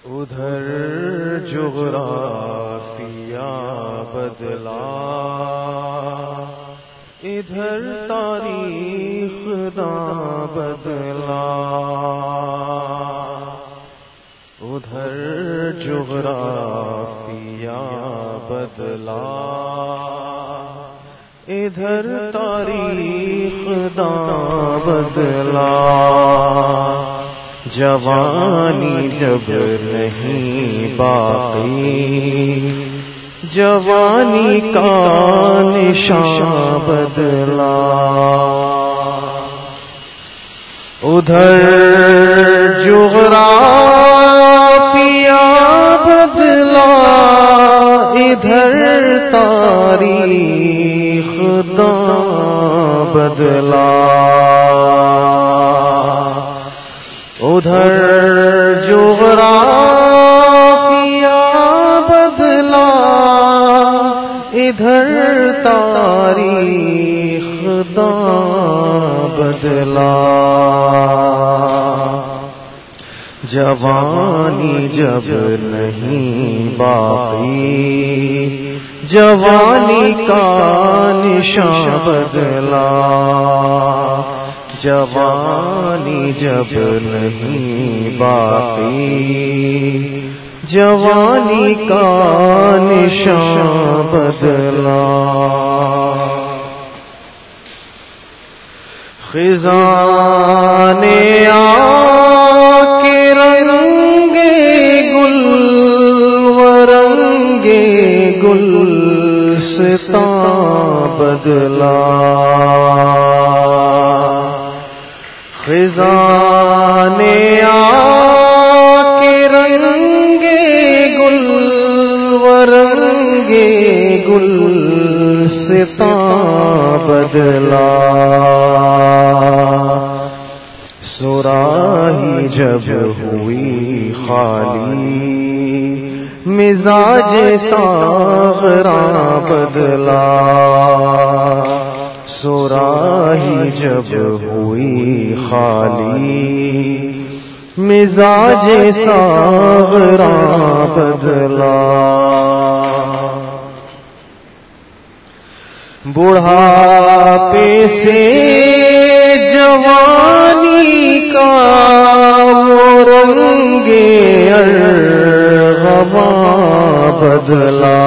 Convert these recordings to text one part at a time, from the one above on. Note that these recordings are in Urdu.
ادھر جغرافیہ بدلا، ادھر تاریخ داں بدلا، ادھر جغرافیہ بدلا، ادھر تاریخ داں بدلا۔ جوانی جب نہیں باقی، جوانی کا نشان بدلا، ادھر جغرافیہ بدلا، ادھر تاریخ داں بدلا، ادھر جغرافیہ بدلا، ادھر تاریخ داں بدلا۔ جوانی جب نہیں باقی، جوانی کا نشان بدلا، جوانی جب نہیں باقی، جوانی کا نشان بدلا۔ خزاں نے آ کے رنگے گل و رنگے گلستاں بدلا، خزاں نے آ کے رنگے گل و رنگے گلستاں بدلا، صراحی جب ہوئی خالی، مزاج ساغراں بدلا، صراحی جب ہوئی خالی، مزاج ساغراں بدلا، بڑھاپے سے جوانی کا وہ رنگ ارغواں بدلا،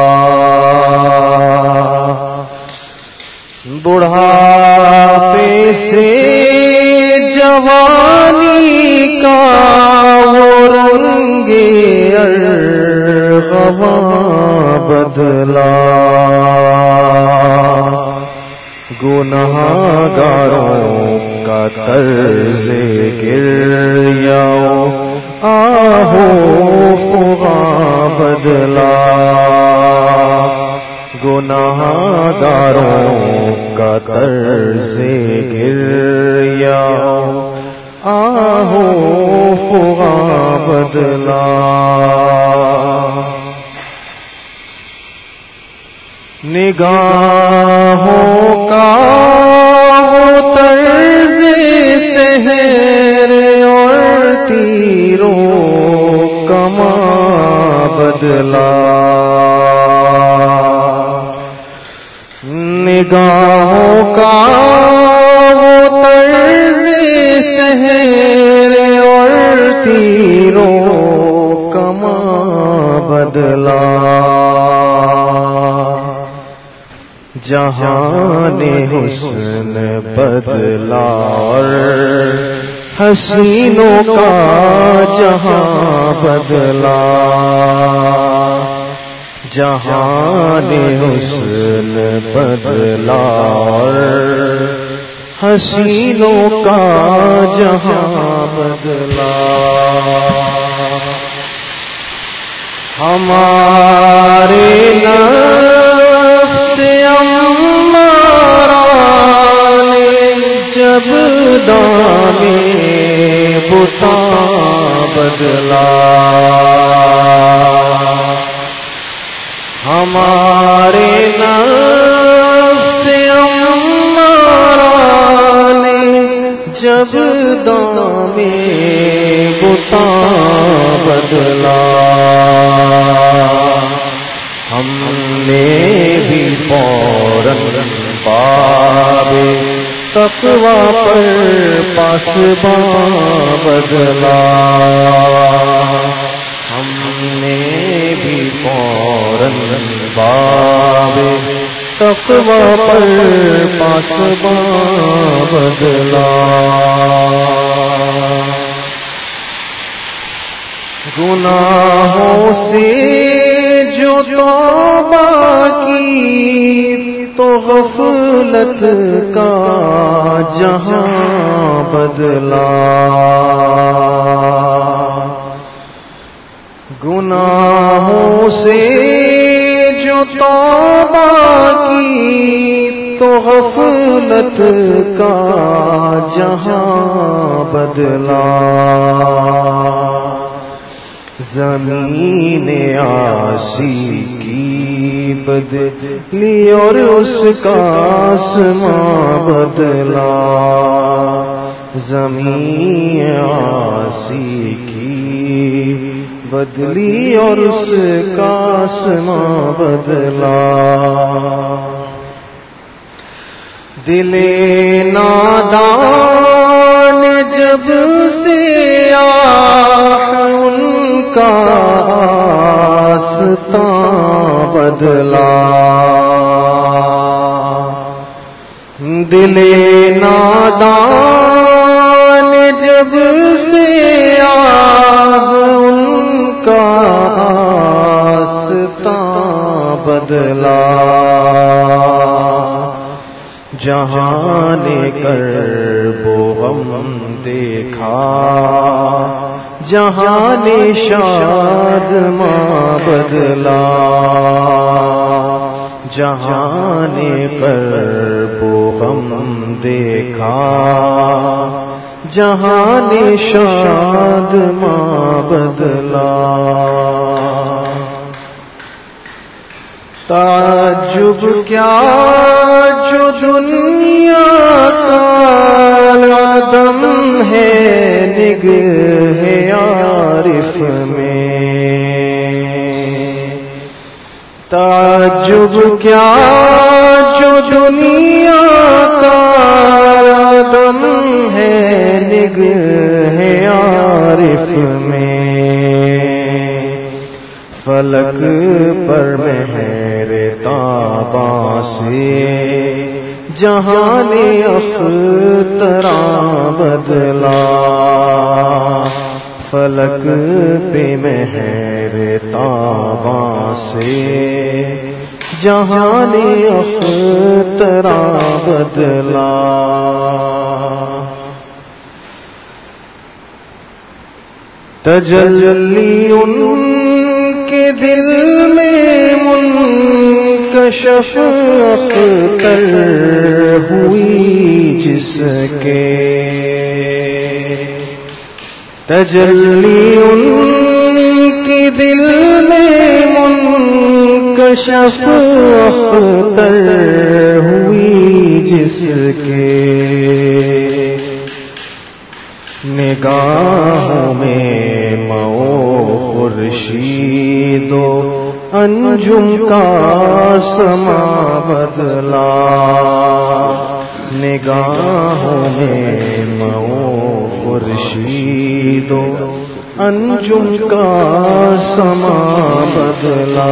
بڑھاپے سے جوانی کا وہ رنگ ارغواں بدلا، گنہگاروں کا طرز گریہ آہو فغاں بدلا، گنہگاروں کا طرز گریہ آہو فغاں بدلا، نگاہوں کا وہ طرز سحر اور تیروں کماں بدلا، نگاہوں کا وہ طرز سحر اور تیروں کماں بدلا، جہان حسن بدلا اور حسینوں کا جہاں بدلا، جہان حسن بدلا اور حسینوں کا جہاں بدلا، ہمارے نفس امارہ نے جب دامے بتاں بدلا، ہمارے نفس امارہ نے جب دام بتا بدلا ہم نے بھی فوراً باب تقوی پر پاسباں بدلا ہم نے بھی فوراً باب تقوی پر پاسباں بدلا گناہوں سے جو توبہ کی تو غفلت کا جہاں بدلا گناہوں سے جو توبہ کی تو غفلت کا جہاں بدلا زمین آسی کی بدلی اور اس کا آسماں بدلا زمین آسی کی بدلی اور اس کا آسماں بدلا دل نادان جب سے ان کا آستاں بدلا دل نادان جب سے ان کا آستاں بدلا جہاں نے کرب و غم دیکھا جہاں نے شاد ماں بدلا جہاں نے کرب و غم دیکھا جہاں نے شاد ماں بدلا تعجب کیا جو دنیا کا عدم ہے نگہ عارف میں تعجب کیا جو دنیا کا عدم ہے نگہ عارف میں فلک پر مہر تاباں سے جہان اختراں بدلا فلک پہ مہر تاباں سے جہان اختراں بدلا تجلی ان کے دل میں منکشف اختر ہوئی جس کے تجلی ان کے دل میں منکشف اختر ہوئی جس کے نگاہوں میں مئو خورشید و انجم کا سما بدلا نگاہوں میں مئو خورشید و انجم کا سما بدلا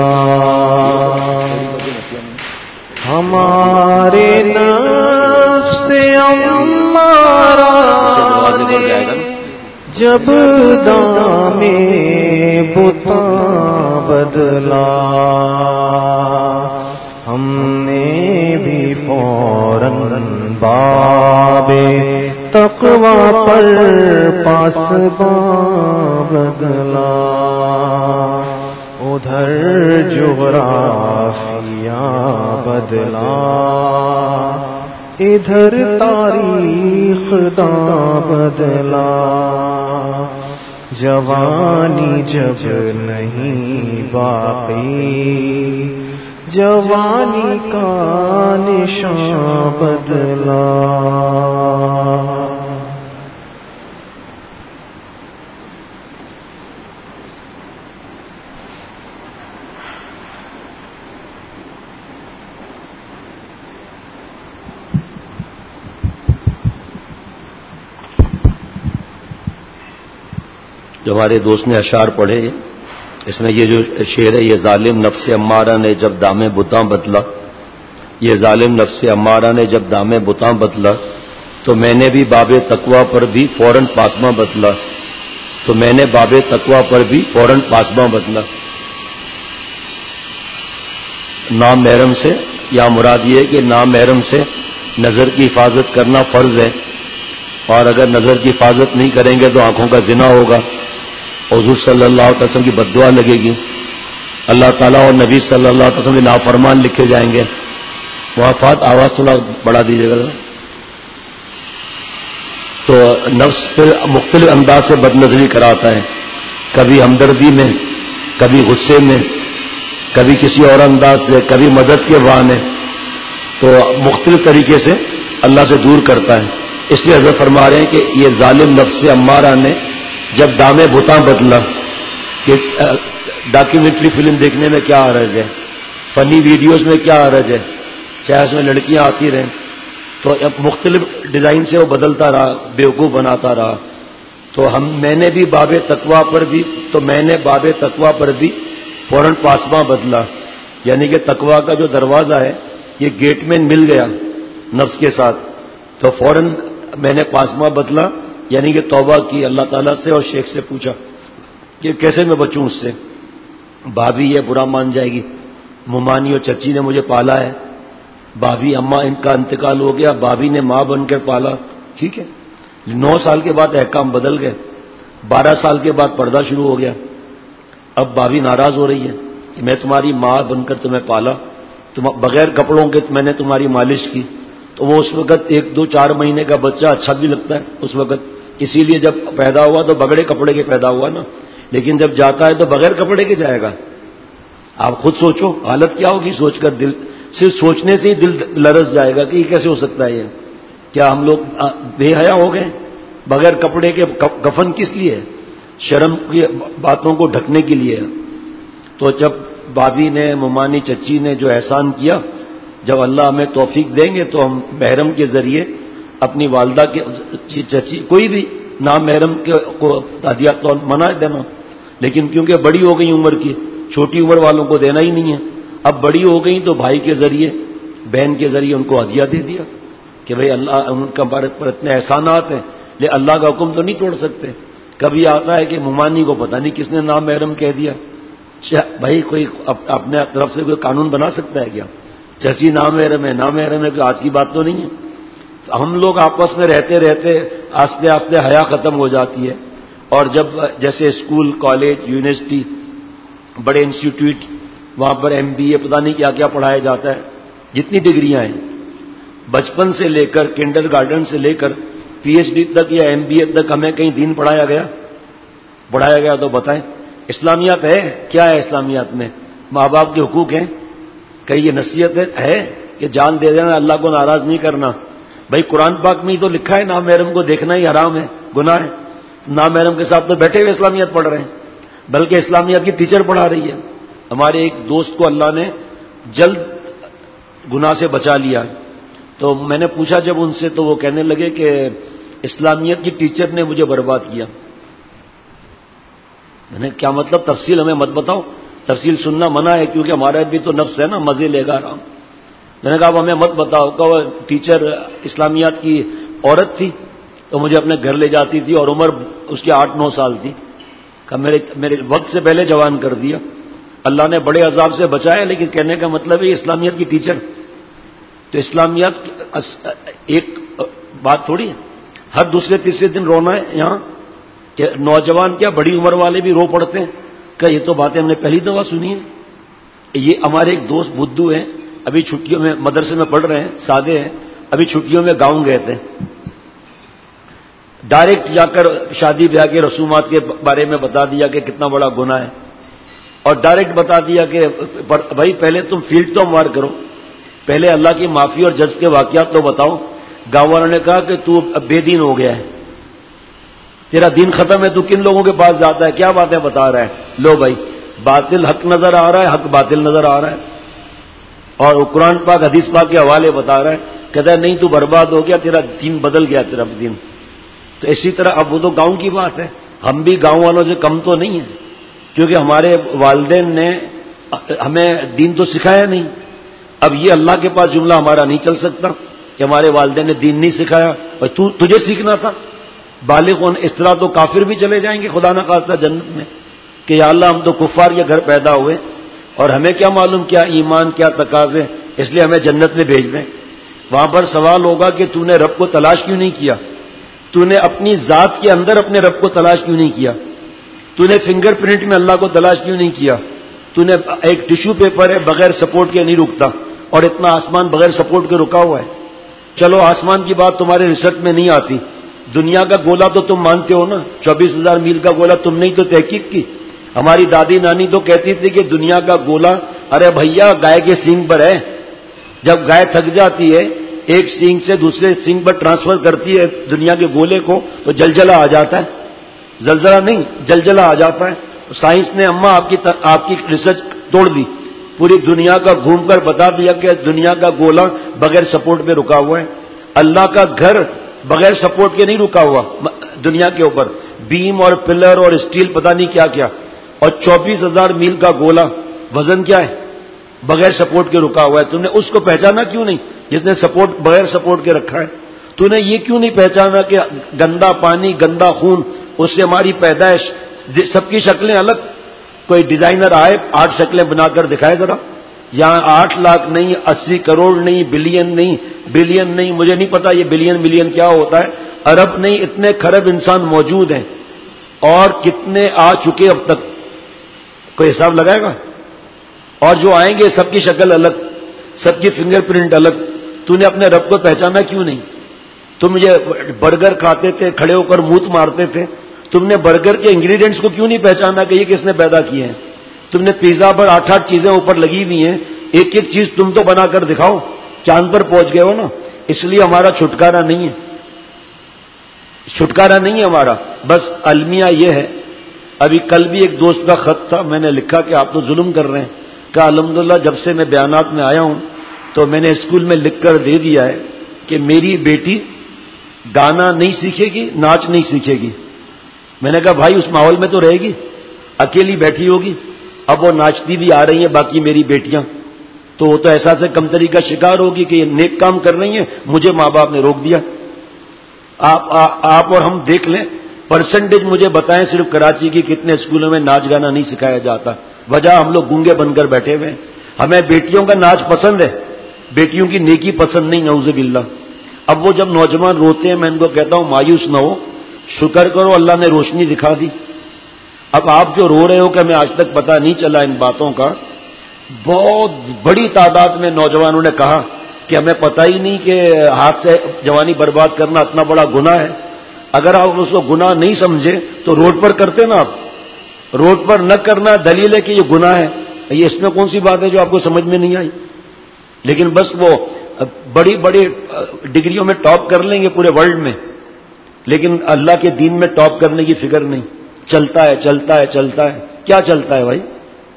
ہمارے نفس امارہ جب دام بتا بدلا ہم نے بھی فوراً باب تقوی پر پاسباں بدلا ادھر جغرافیہ بدلا ادھر تاریخ داں بدلا جوانی جب نہیں باقی جوانی کا نشان بدلا جو ہمارے دوست نے اشعار پڑھے، اس میں یہ جو شعر ہے، یہ ظالم نفس امارہ نے جب دام بتاں بدلا، یہ ظالم نفس امارہ نے جب دام بتاں بدلا، تو میں نے بھی باب تقویٰ پر بھی فوراً پاسباں بدلا، تو میں نے باب تقویٰ پر بھی فوراً پاسباں بدلا۔ نام محرم سے یا مراد یہ ہے کہ نام محرم سے نظر کی حفاظت کرنا فرض ہے، اور اگر نظر کی حفاظت نہیں کریں گے تو آنکھوں کا زنا ہوگا، حضور صلی اللہ علیہ وسلم کی بددعا لگے گی، اللہ تعالیٰ اور نبی صلی اللہ علیہ وسلم کے نافرمان لکھے جائیں گے۔ وفات آواز تھوڑا بڑھا دیجیے گا۔ تو نفس پھر مختلف انداز سے بد نظری کراتا ہے، کبھی ہمدردی میں، کبھی غصے میں، کبھی کسی اور انداز سے، کبھی مدد کے بہانے، تو مختلف طریقے سے اللہ سے دور کرتا ہے۔ اس لیے حضرت فرما رہے ہیں کہ یہ ظالم نفس امارہ نے جب دام بتاں بدلا، کہ ڈاکیومنٹری فلم دیکھنے میں کیا حرج ہے، فنی ویڈیوز میں کیا حرج ہے، چاہے اس میں لڑکیاں آتی رہیں، تو مختلف ڈیزائن سے وہ بدلتا رہا، بیوقوف بناتا رہا۔ تو میں نے بھی باب تقویٰ پر بھی فوراً پاسباں بدلا، یعنی کہ تقویٰ کا جو دروازہ ہے یہ گیٹ مین مل گیا نفس کے ساتھ، تو فوراً میں نے پاسباں بدلا، یعنی کہ توبہ کی اللہ تعالیٰ سے، اور شیخ سے پوچھا کہ کیسے میں بچوں اس سے، بھابھی یہ برا مان جائے گی، ممانی اور چچی نے مجھے پالا ہے، بھابھی اماں ان کا انتقال ہو گیا، بھابھی نے ماں بن کر پالا، ٹھیک ہے، 9 سال کے بعد احکام بدل گئے، 12 سال کے بعد پردہ شروع ہو گیا، اب بھابھی ناراض ہو رہی ہے کہ میں تمہاری ماں بن کر تمہیں پالا، بغیر کپڑوں کے میں نے تمہاری مالش کی، تو وہ اس وقت 1 2 4 مہینے کا بچہ اچھا بھی لگتا ہے اس وقت، اسی لیے جب پیدا ہوا تو بغیر کپڑے کے پیدا ہوا نا، لیکن جب جاتا ہے تو بغیر کپڑے کے جائے گا۔ آپ خود سوچو حالت کیا ہوگی، سوچ کر دل، صرف سوچنے سے ہی دل لرز جائے گا کہ یہ کیسے ہو سکتا ہے، یہ کیا ہم لوگ بے حیا ہو گئے؟ بغیر کپڑے کے کفن کس لیے ہے؟ شرم کی باتوں کو ڈھکنے کے لیے ہے۔ تو جب بھابھی نے، ممانی چچی نے جو احسان کیا، جب اللہ ہمیں توفیق دیں گے تو ہم محرم کے ذریعے اپنی والدہ کے، چچی کوئی بھی نام محرم کو ہدیہ تو منع دینا، لیکن کیونکہ بڑی ہو گئی عمر کی، چھوٹی عمر والوں کو دینا ہی نہیں ہے، اب بڑی ہو گئی تو بھائی کے ذریعے، بہن کے ذریعے ان کو ہدیہ دے دیا کہ بھئی اللہ ان کا پر اتنے احسانات ہیں، لیکن اللہ کا حکم تو نہیں توڑ سکتے۔ کبھی آتا ہے کہ ممانی کو پتہ نہیں کس نے نام محرم کہہ دیا، بھائی کوئی اپنے طرف سے کوئی قانون بنا سکتا ہے کیا؟ چچی نام محرم ہے، نام محرم ہے، کوئی آج کی بات تو نہیں ہے۔ ہم لوگ آپس میں رہتے رہتے آہستہ آہستہ حیا ختم ہو جاتی ہے، اور جب جیسے اسکول، کالج، یونیورسٹی، بڑے انسٹیٹیوٹ، وہاں پر MBA پتہ نہیں کیا کیا پڑھایا جاتا ہے، جتنی ڈگریاں ہیں، بچپن سے لے کر کنڈر گارڈن سے لے کر PhD تک یا MBA تک ہمیں کہیں دین پڑھایا گیا تو بتائیں، اسلامیات ہے کیا ہے؟ اسلامیات میں ماں باپ کے حقوق ہیں، کہیں یہ نصیحت ہے کہ جان دے دینا، اللہ کو ناراض نہیں کرنا؟ بھائی قرآن پاک میں ہی تو لکھا ہے نام محرم کو دیکھنا ہی حرام ہے، گناہ ہے، نام محرم کے ساتھ تو بیٹھے ہوئے اسلامیات پڑھ رہے ہیں، بلکہ اسلامیات کی ٹیچر پڑھا رہی ہے۔ ہمارے ایک دوست کو اللہ نے جلد گناہ سے بچا لیا، تو میں نے پوچھا جب ان سے، تو وہ کہنے لگے کہ اسلامیت کی ٹیچر نے مجھے برباد کیا۔ میں نے کیا مطلب؟ تفصیل ہمیں مت بتاؤ، تفصیل سننا منع ہے کیونکہ ہمارا بھی تو نفس ہے نا، مزے لے گا آرام۔ میں نے کہا اب ہمیں مت بتاؤ، کہ وہ ٹیچر اسلامیات کی عورت تھی تو مجھے اپنے گھر لے جاتی تھی، اور عمر اس کی 8 9 سال تھی، کہ میرے وقت سے پہلے جوان کر دیا، اللہ نے بڑے عذاب سے بچایا، لیکن کہنے کا مطلب ہے اسلامیات کی ٹیچر۔ تو اسلامیات ایک بات تھوڑی ہے، ہر دوسرے تیسرے دن رونا ہے یہاں، کہ نوجوان کیا بڑی عمر والے بھی رو پڑتے ہیں، کہ یہ تو باتیں ہم نے پہلی دفعہ سنی ہیں۔ یہ ہمارے ایک دوست بدھو ہیں، ابھی چھٹیوں میں مدرسے میں پڑھ رہے ہیں، سادے ہیں، ابھی چھٹیوں میں گاؤں گئے تھے، ڈائریکٹ جا کر شادی بیاہ کے رسومات کے بارے میں بتا دیا کہ کتنا بڑا گناہ ہے، اور ڈائریکٹ بتا دیا کہ بھائی پہلے تم فیلڈ تو ہموار کرو، پہلے اللہ کی معافی اور جذب کے واقعات تو بتاؤ۔ گاؤں والوں نے کہا کہ تو اب بے دین ہو گیا ہے، تیرا دین ختم ہے، تو کن لوگوں کے پاس جاتا ہے، کیا باتیں بتا رہا ہے؟ لو بھائی، باطل حق نظر آ رہا ہے، حق باطل نظر آ رہا ہے، اور قرآن پاک حدیث پاک کے حوالے بتا رہا ہے، کہتا ہے نہیں تو برباد ہو گیا، تیرا دین بدل گیا، تیرا دین۔ تو اسی طرح اب وہ تو گاؤں کی بات ہے، ہم بھی گاؤں والوں سے کم تو نہیں ہیں، کیونکہ ہمارے والدین نے ہمیں دین تو سکھایا نہیں. اب یہ اللہ کے پاس جملہ ہمارا نہیں چل سکتا کہ ہمارے والدین نے دین نہیں سکھایا اور تجھے سیکھنا تھا. بالغ ہونے اس طرح تو کافر بھی چلے جائیں گے خدا نہ خواستہ جنت میں کہ یا اللہ ہم تو کفار کے گھر پیدا ہوئے اور ہمیں کیا معلوم کیا ایمان کیا تقاضے، اس لیے ہمیں جنت میں بھیج دیں. وہاں پر سوال ہوگا کہ تو نے رب کو تلاش کیوں نہیں کیا، تو نے اپنی ذات کے اندر اپنے رب کو تلاش کیوں نہیں کیا، تو نے فنگر پرنٹ میں اللہ کو تلاش کیوں نہیں کیا. تو نے ایک ٹیشو پیپر ہے بغیر سپورٹ کے نہیں رکتا اور اتنا آسمان بغیر سپورٹ کے رکا ہوا ہے. چلو آسمان کی بات تمہارے ریسرچ میں نہیں آتی، دنیا کا گولا تو تم مانتے ہو نا، 24,000 میل کا گولا تم نے ہی تو تحقیق کی. ہماری دادی نانی تو کہتی تھی کہ دنیا کا گولا ارے بھیا گائے کے سینگ پر ہے، جب گائے تھک جاتی ہے ایک سینگ سے دوسرے سینگ پر ٹرانسفر کرتی ہے دنیا کے گولے کو تو جلجلہ آ جاتا ہے، زلزلہ نہیں جلجلہ آ جاتا ہے. سائنس نے اماں آپ کی ریسرچ توڑ دی، پوری دنیا کا گھوم کر بتا دیا کہ دنیا کا گولا بغیر سپورٹ پہ رکا ہوا ہے. اللہ کا گھر بغیر سپورٹ کے نہیں رکا ہوا دنیا کے اوپر، بیم اور پلر اور اسٹیل پتہ نہیں کیا کیا، اور 24,000 میل کا گولا وزن کیا ہے بغیر سپورٹ کے رکا ہوا ہے. تم نے اس کو پہچانا کیوں نہیں جس نے سپورٹ بغیر سپورٹ کے رکھا ہے؟ تو نے یہ کیوں نہیں پہچانا کہ گندا پانی گندا خون اس سے ہماری پیدائش، سب کی شکلیں الگ. کوئی ڈیزائنر آئے 8 شکلیں بنا کر دکھائے ذرا. یہاں 8 لاکھ نہیں 80 کروڑ نہیں بلین نہیں مجھے نہیں پتا یہ بلین ملین کیا ہوتا ہے، ارب نہیں اتنے کھرب انسان موجود ہیں اور کتنے آ چکے اب تک کوئی حساب لگائے گا؟ اور جو آئیں گے سب کی شکل الگ، سب کی فنگر پرنٹ الگ. تو نے اپنے رب کو پہچانا کیوں نہیں؟ تم یہ برگر کھاتے تھے کھڑے ہو کر موت مارتے تھے، تم نے برگر کے انگریڈینٹس کو کیوں نہیں پہچانا کہ یہ کس نے پیدا کیے ہیں؟ تم نے پیزا پر 8 چیزیں اوپر لگی ہوئی ہیں، ایک ایک چیز تم تو بنا کر دکھاؤ. چاند پر پہنچ گئے ہو نا، اس لیے ہمارا چھٹکارا نہیں ہے، چھٹکارا نہیں ہے ہمارا. بس المیہ یہ ہے. ابھی کل بھی ایک دوست کا خط تھا، میں نے لکھا کہ آپ تو ظلم کر رہے ہیں. کہا الحمدللہ جب سے میں بیانات میں آیا ہوں تو میں نے اسکول میں لکھ کر دے دیا ہے کہ میری بیٹی گانا نہیں سیکھے گی ناچ نہیں سیکھے گی. میں نے کہا بھائی اس ماحول میں تو رہے گی، اکیلی بیٹھی ہوگی. اب وہ ناچتی بھی آ رہی ہیں باقی میری بیٹیاں، تو وہ تو احساس کمتری کا شکار ہوگی کہ یہ نیک کام کر رہی ہیں، مجھے ماں باپ نے روک دیا. آپ اور ہم دیکھ لیں پرسنٹیج مجھے بتائیں صرف کراچی کی کتنے اسکولوں میں ناچ گانا نہیں سکھایا جاتا. وجہ ہم لوگ گونگے بن کر بیٹھے ہوئے ہیں. ہمیں بیٹیوں کا ناچ پسند ہے، بیٹیوں کی نیکی پسند نہیں، نعوذ باللہ. اب وہ جب نوجوان روتے ہیں میں ان کو کہتا ہوں مایوس نہ ہو، شکر کرو اللہ نے روشنی دکھا دی. اب آپ جو رو رہے ہو کہ ہمیں آج تک پتہ نہیں چلا ان باتوں کا، بہت بڑی تعداد میں نوجوانوں نے کہا کہ ہمیں پتہ ہی نہیں کہ ہاتھ سے جوانی برباد کرنا اتنا بڑا گناہ ہے. اگر آپ اس کو گناہ نہیں سمجھے تو روڈ پر کرتے نا، آپ روڈ پر نہ کرنا دلیل ہے کہ یہ گناہ ہے. یہ اس میں کون سی بات ہے جو آپ کو سمجھ میں نہیں آئی؟ لیکن بس وہ بڑی بڑی ڈگریوں میں ٹاپ کر لیں گے پورے ورلڈ میں، لیکن اللہ کے دین میں ٹاپ کرنے کی فکر نہیں. چلتا ہے چلتا ہے چلتا ہے. کیا چلتا ہے بھائی؟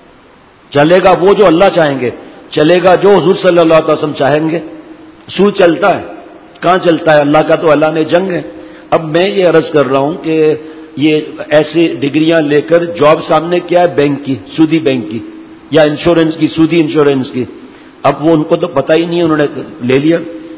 چلے گا وہ جو اللہ چاہیں گے، چلے گا جو حضور صلی اللہ علیہ وسلم چاہیں گے. سو چلتا ہے کہاں چلتا ہے؟ اللہ کا تو اللہ نے جنگ ہے. اب میں یہ عرض کر رہا ہوں کہ یہ ایسی ڈگریاں لے کر جاب سامنے کیا ہے بینک کی، سودی بینک کی یا انشورنس کی، سودی انشورنس کی. اب وہ ان کو تو پتہ ہی نہیں، انہوں نے لے لیا.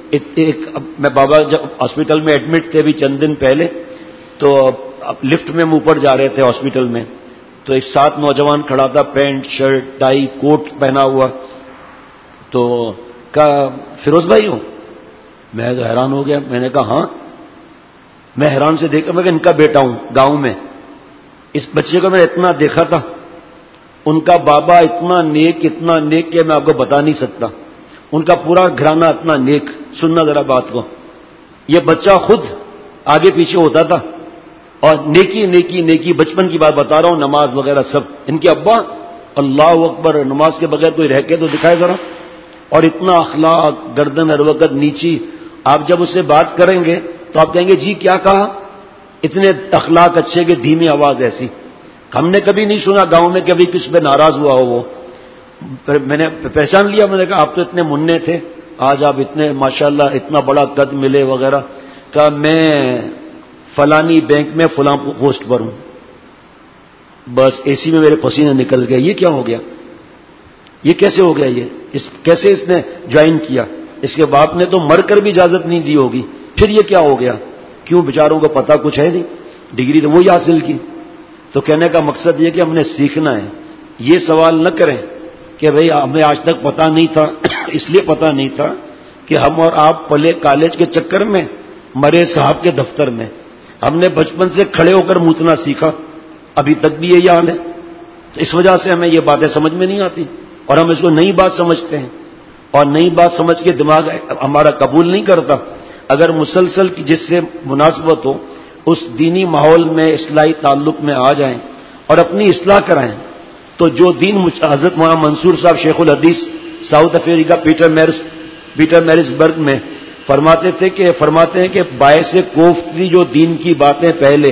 میں بابا جب ہاسپٹل میں ایڈمٹ تھے ابھی چند دن پہلے، تو لفٹ میں ہم اوپر جا رہے تھے ہاسپٹل میں، تو ایک 7 نوجوان کھڑا تھا، پینٹ شرٹ ٹائی کوٹ پہنا ہوا. تو کہا فیروز بھائی ہو؟ میں تو حیران ہو گیا. میں نے کہا ہاں. میں حیران سے دیکھا، میں کہ ان کا بیٹا ہوں گاؤں میں. اس بچے کو میں نے اتنا دیکھا تھا، ان کا بابا اتنا نیک کہ میں آپ کو بتا نہیں سکتا. ان کا پورا گھرانہ اتنا نیک. سننا ذرا بات کو، یہ بچہ خود آگے پیچھے ہوتا تھا اور نیکی نیکی نیکی، بچپن کی بات بتا رہا ہوں، نماز وغیرہ سب. ان کے ابا اللہ اکبر، نماز کے بغیر کوئی رہ کے تو دکھائے ذرا. اور اتنا اخلاق، گردن ہر وقت نیچی. آپ جب اس سے بات کریں گے تو آپ کہیں گے جی کیا کہا؟ اتنے اخلاق اچھے کہ دھیمی آواز ایسی. ہم نے کبھی نہیں سنا گاؤں میں کبھی کس پہ ناراض ہوا ہو. وہ میں نے پہچان لیا. میں نے کہا آپ تو اتنے مننے تھے، آج آپ اتنے ماشاءاللہ اتنا بڑا قد ملے وغیرہ. کہا میں فلانی بینک میں فلاں پوسٹ پر ہوں. بس اے سی میں میرے پسینے نکل گئے. یہ کیا ہو گیا؟ یہ کیسے ہو گیا؟ کیسے اس نے جوائن کیا؟ اس کے باپ نے تو مر کر بھی اجازت نہیں دی ہوگی. پھر یہ کیا ہو گیا؟ کیوں بیچاروں کو پتا کچھ ہے نہیں، ڈگری تو وہی حاصل کی. تو کہنے کا مقصد یہ کہ ہم نے سیکھنا ہے. یہ سوال نہ کریں کہ بھئی ہمیں آج تک پتا نہیں تھا. اس لیے پتا نہیں تھا کہ ہم اور آپ پلے کالج کے چکر میں، مرے صاحب کے دفتر میں. ہم نے بچپن سے کھڑے ہو کر موتنا سیکھا، ابھی تک بھی یہی حال ہے. تو اس وجہ سے ہمیں یہ باتیں سمجھ میں نہیں آتی اور ہم اس کو نئی بات سمجھتے ہیں، اور نئی بات سمجھ کے دماغ ہمارا قبول نہیں کرتا. اگر مسلسل جس سے مناسبت ہو اس دینی ماحول میں اصلاحی تعلق میں آ جائیں اور اپنی اصلاح کرائیں، تو جو دین حضرت مولانا منصور صاحب شیخ الحدیث ساؤتھ افریقہ پیٹر میرس برگ میں فرماتے ہیں کہ باعث کوفتی جو دین کی باتیں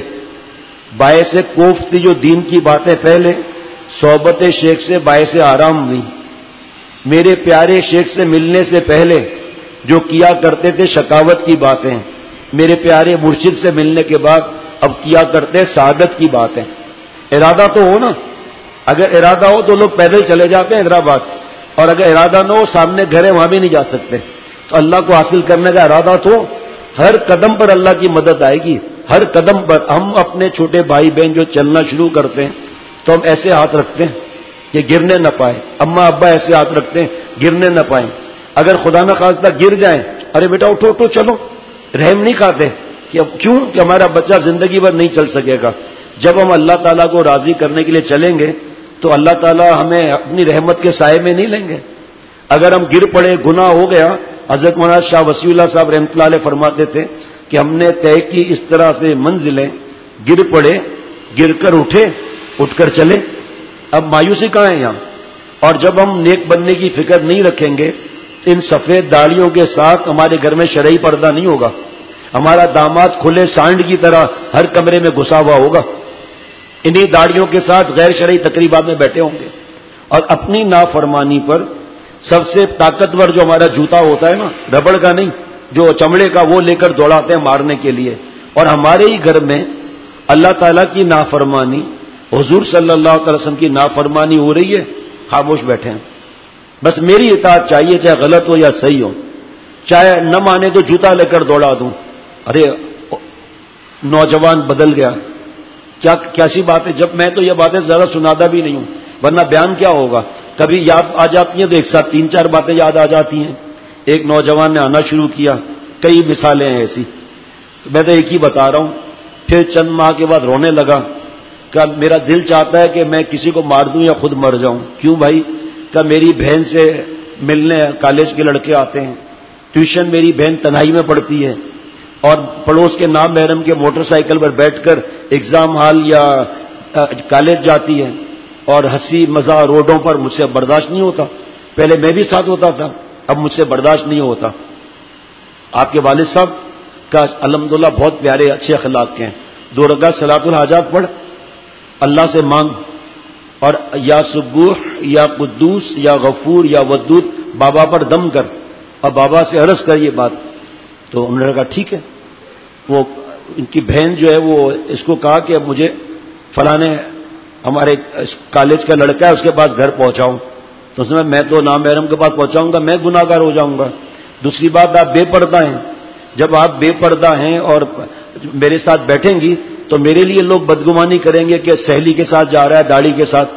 پہلے صحبت شیخ سے باعث آرام ہوئی. میرے پیارے شیخ سے ملنے سے پہلے جو کیا کرتے تھے شکاوت کی باتیں، میرے پیارے مرشد سے ملنے کے بعد اب کیا کرتے سعادت کی باتیں. ارادہ تو ہو نا. اگر ارادہ ہو تو لوگ پیدل چلے جاتے ہیں حیدرآباد، اور اگر ارادہ نہ ہو، سامنے گھر ہے وہاں بھی نہیں جا سکتے. تو اللہ کو حاصل کرنے کا ارادہ تو ہر قدم پر اللہ کی مدد آئے گی. ہر قدم پر ہم اپنے چھوٹے بھائی بہن جو چلنا شروع کرتے ہیں تو ہم ایسے ہاتھ رکھتے ہیں کہ گرنے نہ پائے. اماں ابا ایسے ہاتھ رکھتے ہیں گرنے نہ پائیں. اگر خدا نہ خواستہ گر جائیں، ارے بیٹا اٹھو اٹھو چلو، رحم نہیں کھاتے کہ اب کیوں کہ ہمارا بچہ زندگی بھر نہیں چل سکے گا. جب ہم اللہ تعالیٰ کو راضی کرنے کے لیے چلیں گے تو اللہ تعالیٰ ہمیں اپنی رحمت کے سائے میں نہیں لیں گے. اگر ہم گر پڑے، گناہ ہو گیا، حضرت مولانا شاہ وسیع اللہ صاحب رحمۃ اللہ علیہ فرماتے تھے کہ ہم نے طے کی اس طرح سے منزلیں، گر پڑے، گر کر اٹھے، اٹھ کر چلے. اب مایوسی کہاں ہے یہاں؟ اور جب ہم نیک بننے کی فکر نہیں رکھیں گے تو ان سفید داڑھیوں کے ساتھ ہمارے گھر میں شرعی پردہ نہیں ہوگا. ہمارا داماد کھلے سانڈ کی طرح ہر کمرے میں گھسا ہوا ہوگا، انہی داڑھیوں کے ساتھ غیر شرعی تقریبات میں بیٹھے ہوں گے. اور اپنی نافرمانی پر سب سے طاقتور جو ہمارا جوتا ہوتا ہے نا، ربڑ کا نہیں، جو چمڑے کا، وہ لے کر دوڑاتے ہیں مارنے کے لیے. اور ہمارے ہی گھر میں اللہ تعالیٰ کی نافرمانی، حضور صلی اللہ علیہ وسلم کی نافرمانی ہو رہی ہے، خاموش بیٹھے ہیں. بس میری اطاعت چاہیے، چاہے غلط ہو یا صحیح ہو. چاہے نہ مانے تو جوتا لے کر دوڑا دوں. ارے نوجوان بدل گیا، کیسی بات ہے. جب میں تو یہ باتیں زیادہ سناتا بھی نہیں ہوں، ورنہ بیان کیا ہوگا. کبھی یاد آ جاتی ہیں تو ایک ساتھ 3-4 باتیں یاد آ جاتی ہیں. ایک نوجوان نے آنا شروع کیا، کئی مثالیں ہیں ایسی، میں تو ایک ہی بتا رہا ہوں. پھر چند ماہ کے بعد رونے لگا کہ میرا دل چاہتا ہے کہ میں کسی کو مار دوں یا خود مر جاؤں. کیوں بھائی؟ کہ میری بہن سے ملنے کالج کے لڑکے آتے ہیں، ٹیوشن میری بہن تنہائی میں پڑھتی ہے، اور پڑوس کے نام محرم کے موٹر سائیکل پر بیٹھ کر ایگزام ہال یا کالج جاتی ہے، اور ہنسی مزاح روڈوں پر مجھ سے برداشت نہیں ہوتا. پہلے میں بھی ساتھ ہوتا تھا، اب مجھ سے برداشت نہیں ہوتا. آپ کے والد صاحب کا الحمدللہ بہت پیارے اچھے اخلاق کے ہیں. 2 رکعت صلاۃ الحاجات پڑھ، اللہ سے مانگ، اور یا سبوح یا قدوس یا غفور یا ودود بابا پر دم کر، اور بابا سے عرض کر یہ بات. تو انہوں نے کہا ٹھیک ہے. وہ ان کی بہن جو ہے وہ اس کو کہا کہ مجھے فلانے ہمارے کالج کا لڑکا ہے اس کے پاس گھر پہنچاؤں. تو اس میں تو نام محرم کے پاس پہنچاؤں گا، میں گناہ گار ہو جاؤں گا. دوسری بات، آپ بے پردہ ہیں. جب آپ بے پردہ ہیں اور میرے ساتھ بیٹھیں گی تو میرے لیے لوگ بدگمانی کریں گے کہ سہیلی کے ساتھ جا رہا ہے، داڑھی کے ساتھ.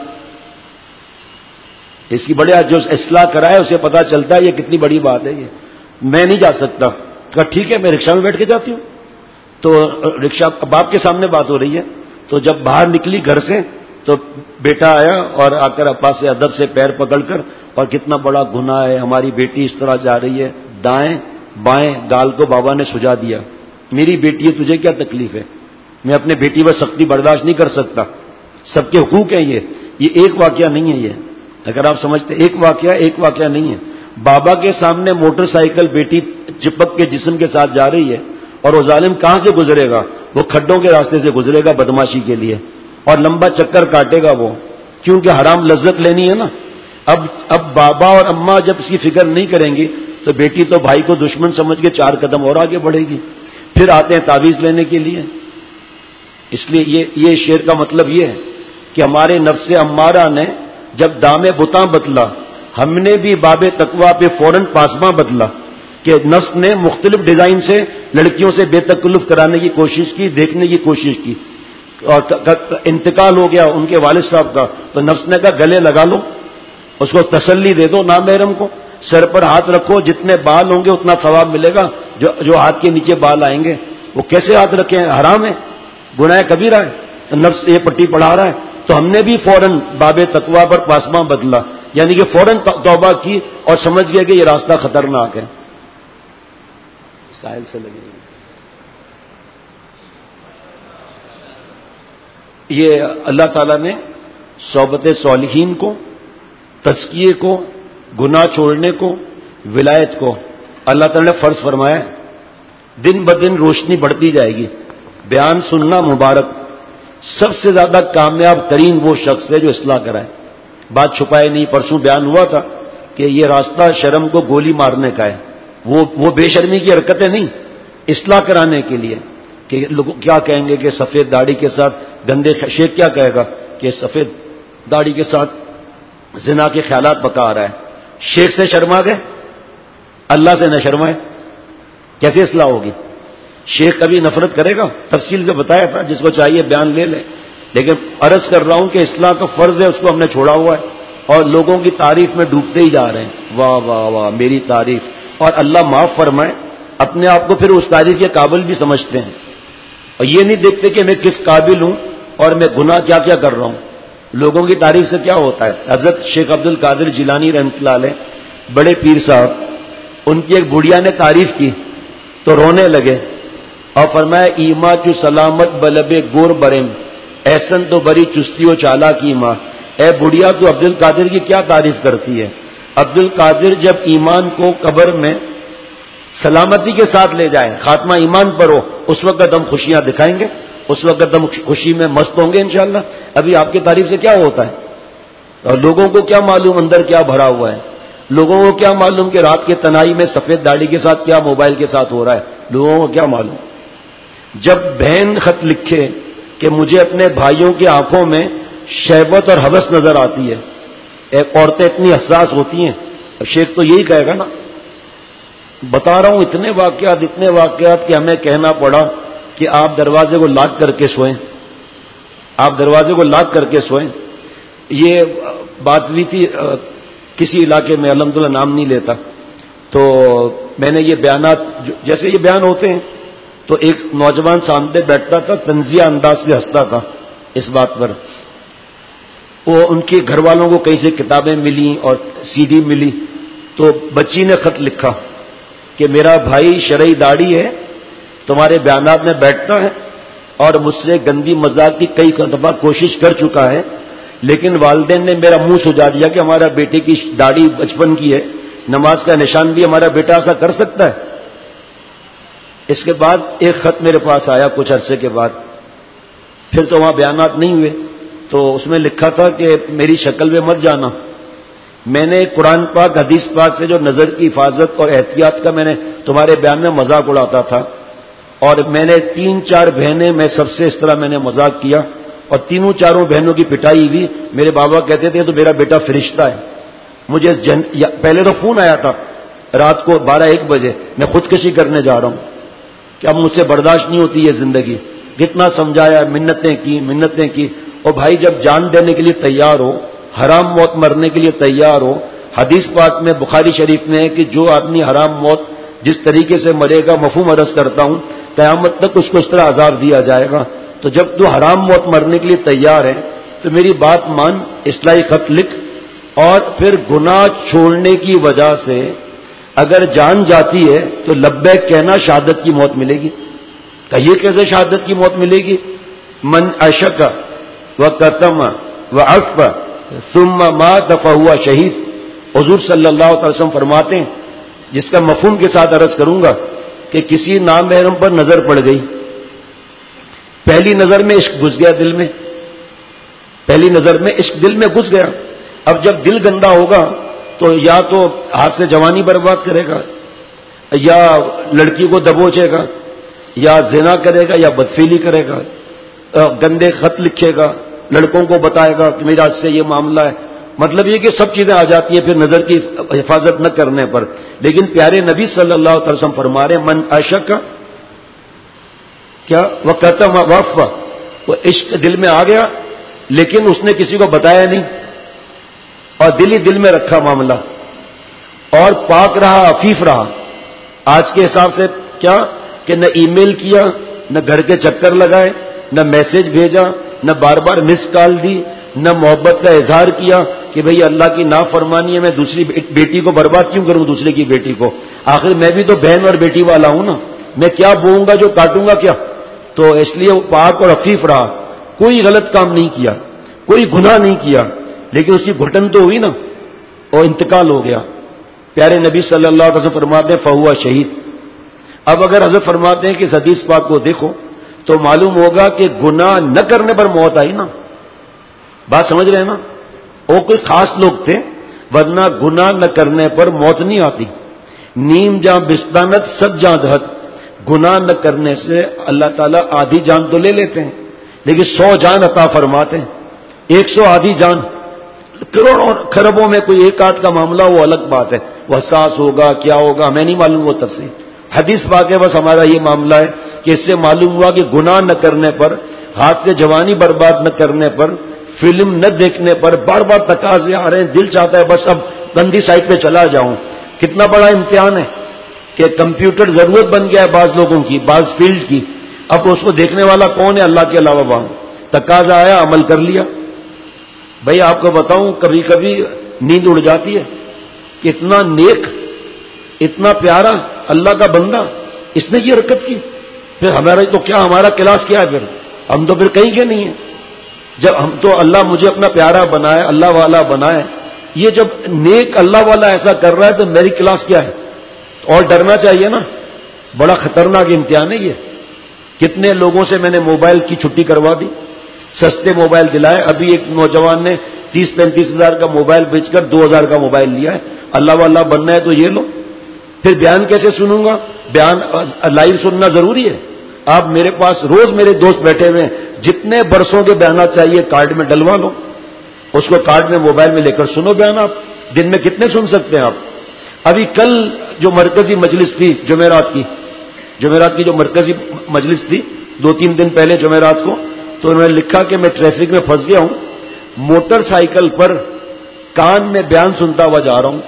اس کی بڑے جو اصلاح کرائے اسے پتا چلتا ہے یہ کتنی بڑی بات ہے. یہ میں نہیں جا سکتا. کہا ٹھیک ہے، میں رکشہ میں بیٹھ کے جاتی ہوں. تو رکشہ باپ کے سامنے بات ہو رہی ہے. تو جب باہر نکلی گھر سے تو بیٹا آیا اور آ کر ابا سے ادب سے پیر پکڑ کر، اور کتنا بڑا گناہ ہے، ہماری بیٹی اس طرح جا رہی ہے. دائیں بائیں گال کو بابا نے سجا دیا. میری بیٹی ہے، تجھے کیا تکلیف ہے؟ میں اپنے بیٹی پر سختی برداشت نہیں کر سکتا. سب کے حقوق ہیں. یہ ایک واقعہ نہیں ہے. یہ اگر آپ سمجھتے ایک واقعہ نہیں ہے. بابا کے سامنے موٹر سائیکل بیٹی چپک کے جسم کے ساتھ جا رہی ہے، اور وہ ظالم کہاں سے گزرے گا؟ وہ کھڈوں کے راستے سے گزرے گا بدماشی کے لیے، اور لمبا چکر کاٹے گا وہ، کیونکہ حرام لذت لینی ہے نا. اب بابا اور اماں جب اس کی فکر نہیں کریں گی تو بیٹی تو بھائی کو دشمن سمجھ کے 4 قدم اور آگے بڑھے گی. پھر آتے ہیں تعویذ لینے کے لیے. اس لیے یہ شعر کا مطلب یہ ہے کہ ہمارے نفس امارہ نے جب دام بتاں بدلا، ہم نے بھی باب تقویٰ پہ فوراً پاسباں بدلا کہ نفس نے مختلف ڈیزائن سے لڑکیوں سے بے تکلف کرانے کی کوشش کی، دیکھنے کی کوشش کی، اور انتقال ہو گیا ان کے والد صاحب کا، تو نفس نے کہا گلے لگا لو، اس کو تسلی دے دو نامحرم کو، سر پر ہاتھ رکھو، جتنے بال ہوں گے اتنا ثواب ملے گا، جو ہاتھ کے نیچے بال آئیں گے وہ کیسے ہاتھ رکھیں، حرام ہے، گناہ کبیرہ ہے، تو نفس یہ پٹی پڑھا رہا ہے، تو ہم نے بھی فوراً باب تقویٰ پر پاسباں بدلا، یعنی کہ فوراً توبہ کی اور سمجھ گئے کہ یہ راستہ خطرناک ہے۔ ساحل سے لگے یہ اللہ تعالیٰ نے صحبت صالحین کو، تزکیے کو، گناہ چھوڑنے کو، ولایت کو اللہ تعالیٰ نے فرض فرمایا ہے۔ دن بدن روشنی بڑھتی جائے گی، بیان سننا مبارک، سب سے زیادہ کامیاب ترین وہ شخص ہے جو اصلاح کرائے، بات چھپائے نہیں۔ پرسوں بیان ہوا تھا کہ یہ راستہ شرم کو گولی مارنے کا ہے، وہ بے شرمی کی حرکتیں نہیں، اصلاح کرانے کے لیے کہ لوگ کیا کہیں گے کہ سفید داڑھی کے ساتھ گندے، شیخ کیا کہے گا کہ سفید داڑھی کے ساتھ زنا کے خیالات بکا رہا ہے، شیخ سے شرما گئے، اللہ سے نہ شرمائے، کیسے اصلاح ہوگی؟ شیخ کبھی نفرت کرے گا؟ تفصیل سے بتایا تھا، جس کو چاہیے بیان لے لے، لیکن عرض کر رہا ہوں کہ اصلاح کا فرض ہے، اس کو ہم نے چھوڑا ہوا ہے اور لوگوں کی تعریف میں ڈوبتے ہی جا رہے ہیں، واہ واہ واہ میری تعریف، اور اللہ معاف فرمائے اپنے آپ کو پھر اس تعریف کے قابل بھی سمجھتے ہیں، اور یہ نہیں دیکھتے کہ میں کس قابل ہوں اور میں گناہ کیا کیا کر رہا ہوں۔ لوگوں کی تعریف سے کیا ہوتا ہے؟ حضرت شیخ عبد القادر جیلانی رحمۃ اللہ علیہ، بڑے پیر صاحب، ان کی ایک بڑھیا نے تعریف کی تو رونے لگے اور فرمایا ایما چو سلامت بلب گور برم ایسن تو بری چستی و چالا کی ماں، اے بڑھیا تو عبد القادر کی کیا تعریف کرتی ہے؟ عبد القادر جب ایمان کو قبر میں سلامتی کے ساتھ لے جائیں، خاتمہ ایمان پر ہو، اس وقت ہم خوشیاں دکھائیں گے، اس وقت ہم خوشی میں مست ہوں گے انشاءاللہ۔ ابھی آپ کی تعریف سے کیا ہوتا ہے؟ اور لوگوں کو کیا معلوم اندر کیا بھرا ہوا ہے؟ لوگوں کو کیا معلوم کہ رات کے تنہائی میں سفید داڑھی کے ساتھ کیا موبائل کے ساتھ ہو رہا ہے؟ لوگوں کو کیا معلوم؟ جب بہن خط لکھے کہ مجھے اپنے بھائیوں کی آنکھوں میں شہوت اور ہوس نظر آتی ہے، عورتیں اتنی حساس ہوتی ہیں، شیخ تو یہی کہے گا نا۔ بتا رہا ہوں اتنے واقعات کہ ہمیں کہنا پڑا کہ آپ دروازے کو لاک کر کے سوئیں، آپ دروازے کو لاک کر کے سوئیں۔ یہ بات ہوئی تھی کسی علاقے میں، الحمدللہ نام نہیں لیتا، تو میں نے یہ بیانات جیسے یہ بیان ہوتے ہیں تو ایک نوجوان سامنے بیٹھتا تھا، طنزیہ انداز سے ہنستا تھا اس بات پر۔ وہ ان کے گھر والوں کو کہیں سے کتابیں ملی اور CD ملی، تو بچی نے خط لکھا کہ میرا بھائی شرعی داڑھی ہے، تمہارے بیانات میں بیٹھتا ہے اور مجھ سے گندی مذاق کی کئی دفعہ کوشش کر چکا ہے، لیکن والدین نے میرا منہ سجا دیا کہ ہمارا بیٹے کی داڑھی بچپن کی ہے، نماز کا نشان بھی ہمارا بیٹا ایسا کر سکتا ہے۔ اس کے بعد ایک خط میرے پاس آیا کچھ عرصے کے بعد، پھر تو وہاں بیانات نہیں ہوئے، تو اس میں لکھا تھا کہ میری شکل میں مت جانا، میں نے قرآن پاک حدیث پاک سے جو نظر کی حفاظت اور احتیاط کا میں نے تمہارے بیان میں مذاق اڑاتا تھا، اور میں نے 3-4 بہنیں میں سب سے اس طرح میں نے مذاق کیا اور تینوں چاروں بہنوں کی پٹائی ہوئی۔ میرے بابا کہتے تھے تو میرا بیٹا فرشتہ ہے۔ مجھے پہلے تو فون آیا تھا رات کو 12-1 بجے، میں خودکشی کرنے جا رہا ہوں کہ اب مجھ سے برداشت نہیں ہوتی یہ زندگی، کتنا سمجھایا، منتیں کی، اور بھائی جب جان دینے کے لیے تیار ہو، حرام موت مرنے کے لیے تیار ہو، حدیث پاک میں بخاری شریف میں ہے کہ جو آدمی حرام موت جس طریقے سے مرے گا، مفہوم عرض کرتا ہوں، قیامت تک اس کو اس طرح عذاب دیا جائے گا۔ تو جب تو حرام موت مرنے کے لیے تیار ہے تو میری بات مان، اصلاحی خط لکھ، اور پھر گناہ چھوڑنے کی وجہ سے اگر جان جاتی ہے تو لبیک کہنا، شہادت کی موت ملے گی۔ کہیے کیسے شہادت کی موت ملے گی؟ من عشق وقتم وعف ثم مات فهو شہید، حضور صلی اللہ علیہ وسلم فرماتے ہیں، جس کا مفہوم کے ساتھ عرض کروں گا کہ کسی نامحرم پر نظر پڑ گئی، پہلی نظر میں عشق گھس گیا دل میں، پہلی نظر میں عشق دل میں گھس گیا۔ اب جب دل گندا ہوگا تو یا تو ہاتھ سے جوانی برباد کرے گا، یا لڑکی کو دبوچے گا، یا زنا کرے گا، یا بدفعلی کرے گا، گندے خط لکھے گا، لڑکوں کو بتائے گا کہ میرا سے یہ معاملہ ہے. مطلب یہ کہ سب چیزیں آ جاتی ہیں پھر نظر کی حفاظت نہ کرنے پر. لیکن پیارے نبی صلی اللہ علیہ وسلم فرما رہے من عشق کیا وہ کہتا وفا, وہ عشق دل میں آ گیا لیکن اس نے کسی کو بتایا نہیں اور دل ہی دل میں رکھا معاملہ اور پاک رہا عفیف رہا. آج کے حساب سے کیا کہ نہ ای میل کیا, نہ گھر کے چکر لگائے, نہ میسج بھیجا, نہ بار بار مس کال دی, نہ محبت کا اظہار کیا کہ بھئی اللہ کی نافرمانی ہے میں دوسری بیٹی کو برباد کیوں کروں دوسرے کی بیٹی کو, آخر میں بھی تو بہن اور بیٹی والا ہوں نا, میں کیا بوؤں گا جو کاٹوں گا کیا. تو اس لیے وہ پاک اور عفیف رہا, کوئی غلط کام نہیں کیا, کوئی گناہ نہیں کیا, لیکن اس کی گھٹن تو ہوئی نا اور انتقال ہو گیا. پیارے نبی صلی اللہ علیہ وسلم فرماتے ہیں فہو شہید. اب اگر حضرت فرماتے ہیں کہ اس حدیث پاک کو دیکھو تو معلوم ہوگا کہ گناہ نہ کرنے پر موت آئی نا. بات سمجھ رہے ہیں نا, وہ کوئی خاص لوگ تھے, ورنہ گناہ نہ کرنے پر موت نہیں آتی. نیم جاں بستانت ست جاں دہت, گناہ نہ کرنے سے اللہ تعالیٰ آدھی جان تو لے لیتے ہیں لیکن 100 جان عطا فرماتے ہیں. 100 آدھی جان, کروڑوں خربوں میں کوئی ایک آدھ کا معاملہ وہ الگ بات ہے, وہ حساس ہوگا کیا ہوگا ہمیں نہیں معلوم وہ تفصیل. حدیث واقع بس ہمارا یہ معاملہ ہے کہ اس سے معلوم ہوا کہ گناہ نہ کرنے پر, ہاتھ سے جوانی برباد نہ کرنے پر, فلم نہ دیکھنے پر بار بار تقاضے آ رہے ہیں, دل چاہتا ہے بس اب گندی سائٹ پہ چلا جاؤں. کتنا بڑا امتحان ہے کہ کمپیوٹر ضرورت بن گیا ہے بعض لوگوں کی, بعض فیلڈ کی. اب اس کو دیکھنے والا کون ہے اللہ کے علاوہ وہاں. تقاضا آیا عمل کر لیا. بھائی آپ کو بتاؤں کبھی کبھی نیند اڑ جاتی ہے کہ اتنا نیک اتنا پیارا اللہ کا بندہ اس نے یہ حرکت کی, پھر ہمارا تو کیا ہمارا کلاس کیا ہے, پھر ہم تو پھر کہیں کے نہیں ہیں. جب ہم تو اللہ مجھے اپنا پیارا بنائے, اللہ والا بنائے, یہ جب نیک اللہ والا ایسا کر رہا ہے تو میری کلاس کیا ہے. اور ڈرنا چاہیے نا, بڑا خطرناک امتحان ہے یہ. کتنے لوگوں سے میں نے موبائل کی چھٹی کروا دی, سستے موبائل دلائے. ابھی ایک نوجوان نے 30-35 ہزار کا موبائل بیچ کر 2000 کا موبائل لیا ہے. اللہ والا بننا ہے تو یہ لو. پھر بیان کیسے سنوں گا, بیان لائیو سننا ضروری ہے. آپ میرے پاس روز میرے دوست بیٹھے ہوئے ہیں, جتنے برسوں کے بیانات چاہیے کارڈ میں ڈلوا لو, اس کو کارڈ میں موبائل میں لے کر سنو بیان. آپ دن میں کتنے سن سکتے ہیں آپ. ابھی کل جو مرکزی مجلس تھی جمعرات کی جو مرکزی مجلس تھی 2-3 دن پہلے جمعرات کو, تو انہوں نے لکھا کہ میں ٹریفک میں پھنس گیا ہوں, موٹر سائیکل پر کان میں بیان سنتا ہوا جا رہا ہوں.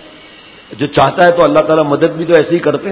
جو چاہتا ہے تو اللہ تعالیٰ مدد بھی تو ایسے ہی کرتے ہیں.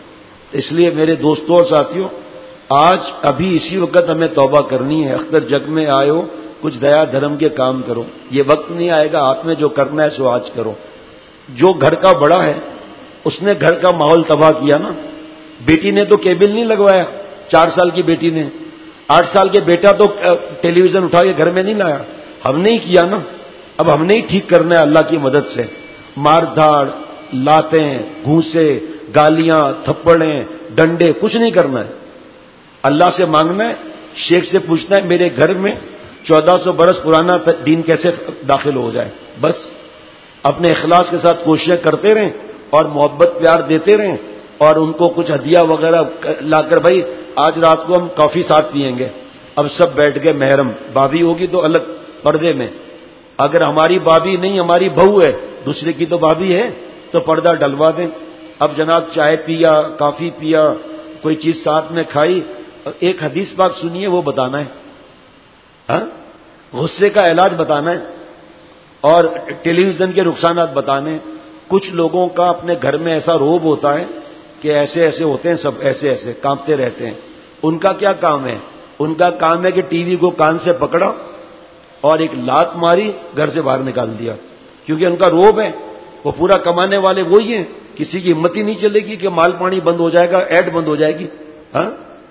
اس لیے میرے دوستوں اور ساتھیوں, آج ابھی اسی وقت ہمیں توبہ کرنی ہے. اختر جگ میں آئے ہو, کچھ دیا دھرم کے کام کرو. یہ وقت نہیں آئے گا آپ میں جو کرنا ہے سو آج کرو. جو گھر کا بڑا ہے اس نے گھر کا ماحول تباہ کیا نا. بیٹی نے تو کیبل نہیں لگوایا, 4 سال کی بیٹی نے. 8 سال کے بیٹا تو ٹیلی ویژن اٹھا کے گھر میں نہیں لایا. ہم نے ہی کیا نا. اب ہم نے ہی ٹھیک کرنا ہے اللہ کی مدد سے. مار دھاڑ, لاتیں, گھوسے, گالیاں, تھپڑیں, ڈنڈے کچھ نہیں کرنا ہے. اللہ سے مانگنا ہے, شیخ سے پوچھنا ہے میرے گھر میں 1400 برس پرانا دین کیسے داخل ہو جائے. بس اپنے اخلاص کے ساتھ کوششیں کرتے رہیں اور محبت پیار دیتے رہیں, اور ان کو کچھ ہدیہ وغیرہ لا کر, بھائی آج رات کو ہم کافی ساتھ پئیں گے. اب سب بیٹھ گئے محرم, بھابھی ہوگی تو الگ پردے میں. اگر ہماری بھابھی نہیں ہماری بہو ہے, دوسرے کی تو بھابھی ہے, تو پردہ ڈلوا دیں. اب جناب چائے پیا, کافی پیا, کوئی چیز ساتھ میں کھائی, ایک حدیث پاک سنیے وہ بتانا ہے. ہاں, غصے کا علاج بتانا ہے اور ٹیلی ویژن کے نقصانات بتانے. کچھ لوگوں کا اپنے گھر میں ایسا روب ہوتا ہے کہ ایسے ایسے ہوتے ہیں, سب ایسے ایسے کانپتے رہتے ہیں. ان کا کیا کام ہے؟ ان کا کام ہے کہ ٹی وی کو کان سے پکڑا اور ایک لات ماری, گھر سے باہر نکال دیا. کیونکہ ان کا روب ہے, وہ پورا کمانے والے وہی ہیں. کسی کی ہمت ہی نہیں چلے گی کہ مال پانی بند ہو جائے گا, ایڈ بند ہو جائے گی. ہاں,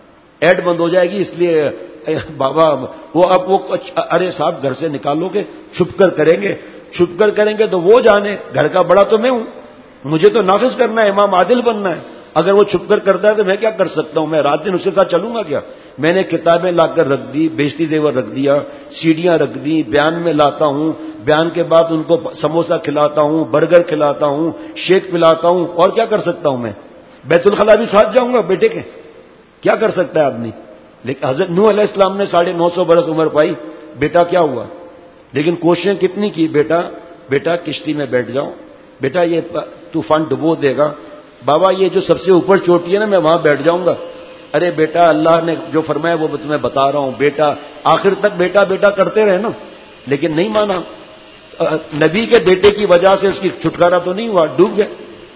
ایڈ بند ہو جائے گی. اس لیے بابا وہ اب وہ ارے صاحب گھر سے نکالو گے, چھپ کر کریں گے. چھپ کر کریں گے تو وہ جانے, گھر کا بڑا تو میں ہوں, مجھے تو نافذ کرنا ہے, امام عادل بننا ہے. اگر وہ چھپ کر کرتا ہے تو میں کیا کر سکتا ہوں؟ میں رات دن اس کے ساتھ چلوں گا کیا؟ میں نے کتابیں لا کر رکھ دی, بیشتی زیور رکھ دیا, سیڑیاں رکھ دی, بیان میں لاتا ہوں, بیان کے بعد ان کو سموسہ کھلاتا ہوں, برگر کھلاتا ہوں, شیک پلاتا ہوں. اور کیا کر سکتا ہوں میں؟ بیت الخلا بھی ساتھ جاؤں گا بیٹے کے, کیا کر سکتا ہے آدمی؟ لیکن حضرت نوح علیہ السلام نے 950 برس عمر پائی, بیٹا کیا ہوا؟ لیکن کوششیں کتنی کی، بیٹا کشتی میں بیٹھ جاؤ، بیٹا یہ طوفان ڈبو دے گا، بابا یہ جو سب سے اوپر چوٹی ہے نا میں وہاں بیٹھ جاؤں گا، ارے بیٹا اللہ نے جو فرمایا وہ تمہیں بتا رہا ہوں، بیٹا آخر تک بیٹا بیٹا کرتے رہے نا، لیکن نہیں مانا۔ نبی کے بیٹے کی وجہ سے اس کی چھٹکارا تو نہیں ہوا، ڈوب گیا۔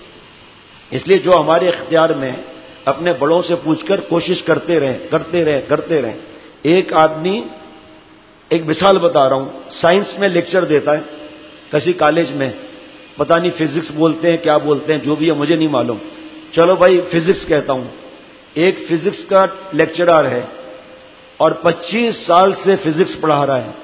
اس لیے جو ہمارے اختیار میں اپنے بڑوں سے پوچھ کر کوشش کرتے رہیں۔ ایک آدمی، ایک مثال بتا رہا ہوں، سائنس میں لیکچر دیتا ہے کسی کالج میں، پتہ نہیں فزکس بولتے ہیں کیا بولتے ہیں، جو بھی ہے مجھے نہیں معلوم، چلو بھائی فزکس کہتا ہوں۔ ایک فزکس کا لیکچرر ہے اور 25 سال سے فزکس پڑھا رہا ہے،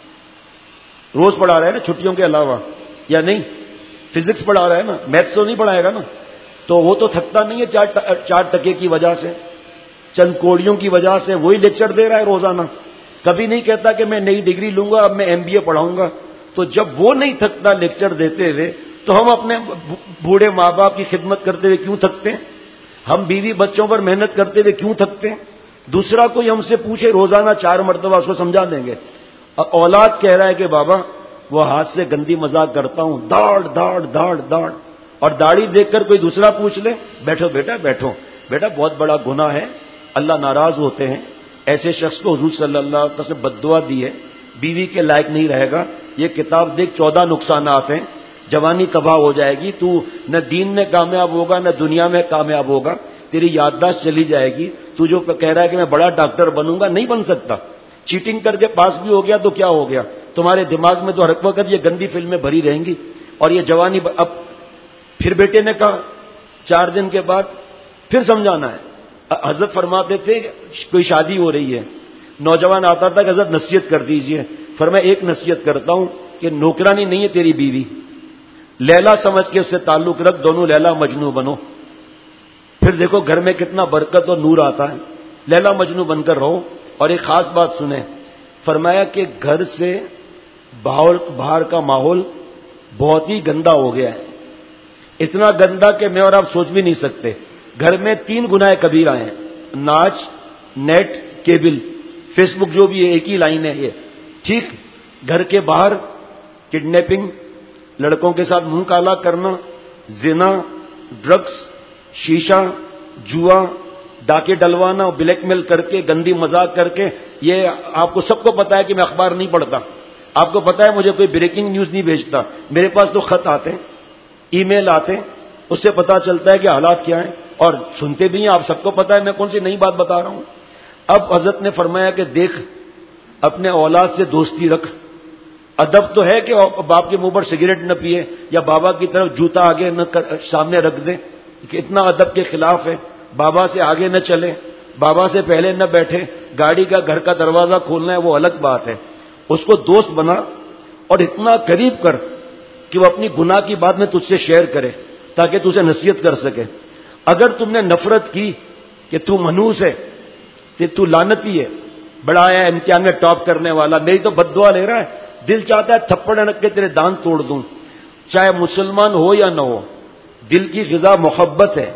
روز پڑھا رہا ہے نا چھٹیوں کے علاوہ، یا نہیں؟ فزکس پڑھا رہا ہے نا، میتھس تو نہیں پڑھائے گا نا، تو وہ تو تھکتا نہیں ہے 4 ٹکے کی وجہ سے، چند کوڑیوں کی وجہ سے وہی لیکچر دے رہا ہے روزانہ، کبھی نہیں کہتا کہ میں نئی ڈگری لوں گا اب میں MBA پڑھاؤں گا۔ تو جب وہ نہیں تھکتا لیکچر دیتے ہوئے تو ہم اپنے بوڑھے ماں باپ کی خدمت کرتے ہوئے کیوں تھکتے ہیں؟ ہم بیوی بچوں پر محنت کرتے ہوئے کیوں تھکتے ہیں؟ دوسرا کوئی ہم سے پوچھے روزانہ 4 مرتبہ اس کو سمجھا دیں گے۔ اولاد کہہ رہا ہے کہ بابا وہ ہاتھ سے گندی مذاق کرتا ہوں، دوڑ، اور داڑھی دیکھ کر کوئی دوسرا پوچھ لے، بیٹھو بیٹا بہت بڑا گناہ ہے، اللہ ناراض ہوتے ہیں، ایسے شخص کو حضور صلی اللہ علیہ وسلم نے بددعا دی ہے، بیوی کے لائق نہیں رہے گا، یہ کتاب دیکھ 14 نقصانات ہیں، جوانی تباہ ہو جائے گی، تو نہ دین میں کامیاب ہوگا نہ دنیا میں کامیاب ہوگا، تیری یادداشت چلی جائے گی، تو جو کہہ رہا ہے کہ میں بڑا ڈاکٹر بنوں گا، نہیں بن سکتا، چیٹنگ کر کے پاس بھی ہو گیا تو کیا ہو گیا، تمہارے دماغ میں تو ہر وقت یہ گندی فلمیں بھری رہیں گی، اور یہ جوانی اب پھر بیٹے نے کہا 4 دن کے بعد پھر سمجھانا ہے۔ حضرت فرماتے تھے کوئی شادی ہو رہی ہے، نوجوان آتا تھا کہ حضرت نصیحت کر دیجئے، فرمایا ایک نصیحت کرتا ہوں کہ نوکرانی نہیں ہے تیری بیوی، لیلا سمجھ کے اس سے تعلق رکھ، دونوں لیلا مجنو بنو، پھر دیکھو گھر میں کتنا برکت اور نور آتا ہے، لیلا مجنو بن کر رہو۔ اور ایک خاص بات سنیں، فرمایا کہ گھر سے باہر کا ماحول بہت ہی گندا ہو گیا ہے، اتنا گندا کہ میں اور آپ سوچ بھی نہیں سکتے۔ گھر میں 3 گناہ کبیرہ ہیں، ناچ، نیٹ، کیبل، فیس بک، جو بھی ہے ایک ہی لائن ہے یہ، ٹھیک؟ گھر کے باہر کڈنیپنگ، لڑکوں کے ساتھ منہ کالا کرنا، زنا، ڈرگس، شیشہ، جوا، ڈاکے ڈلوانا، بلیک میل کر کے، گندی مذاق کر کے، یہ آپ کو سب کو پتا ہے کہ میں اخبار نہیں پڑھتا، آپ کو پتا ہے مجھے کوئی بریکنگ نیوز نہیں بھیجتا، میرے پاس تو خط آتے ہیں، ای میل آتے ہیں، اس سے پتا چلتا ہے کہ حالات کیا ہیں، اور سنتے بھی ہیں، آپ سب کو پتا ہے میں کون سی نئی بات بتا رہا ہوں۔ اب حضرت نے فرمایا کہ دیکھ اپنے اولاد سے دوستی رکھ، ادب تو ہے کہ باپ کے منہ پر سگریٹ نہ پیے یا بابا کی طرف جوتا آگے نہ سامنے رکھ دے، کہ اتنا ادب کے خلاف ہے، بابا سے آگے نہ چلے، بابا سے پہلے نہ بیٹھے، گاڑی کا گھر کا دروازہ کھولنا ہے وہ الگ بات ہے، اس کو دوست بنا اور اتنا قریب کر کہ وہ اپنی گناہ کی بات میں تجھ سے شیئر کرے تاکہ تجھے نصیحت کر سکے۔ اگر تم نے نفرت کی کہ تو منحوس ہے، تو لعنتی ہے، بڑا ہے امتحان میں ٹاپ کرنے والا، میری تو بد دعا لے رہا ہے، دل چاہتا ہے تھپڑ رکھ کے تیرے دانت توڑ دوں، چاہے مسلمان ہو یا نہ ہو، دل کی غذا محبت ہے۔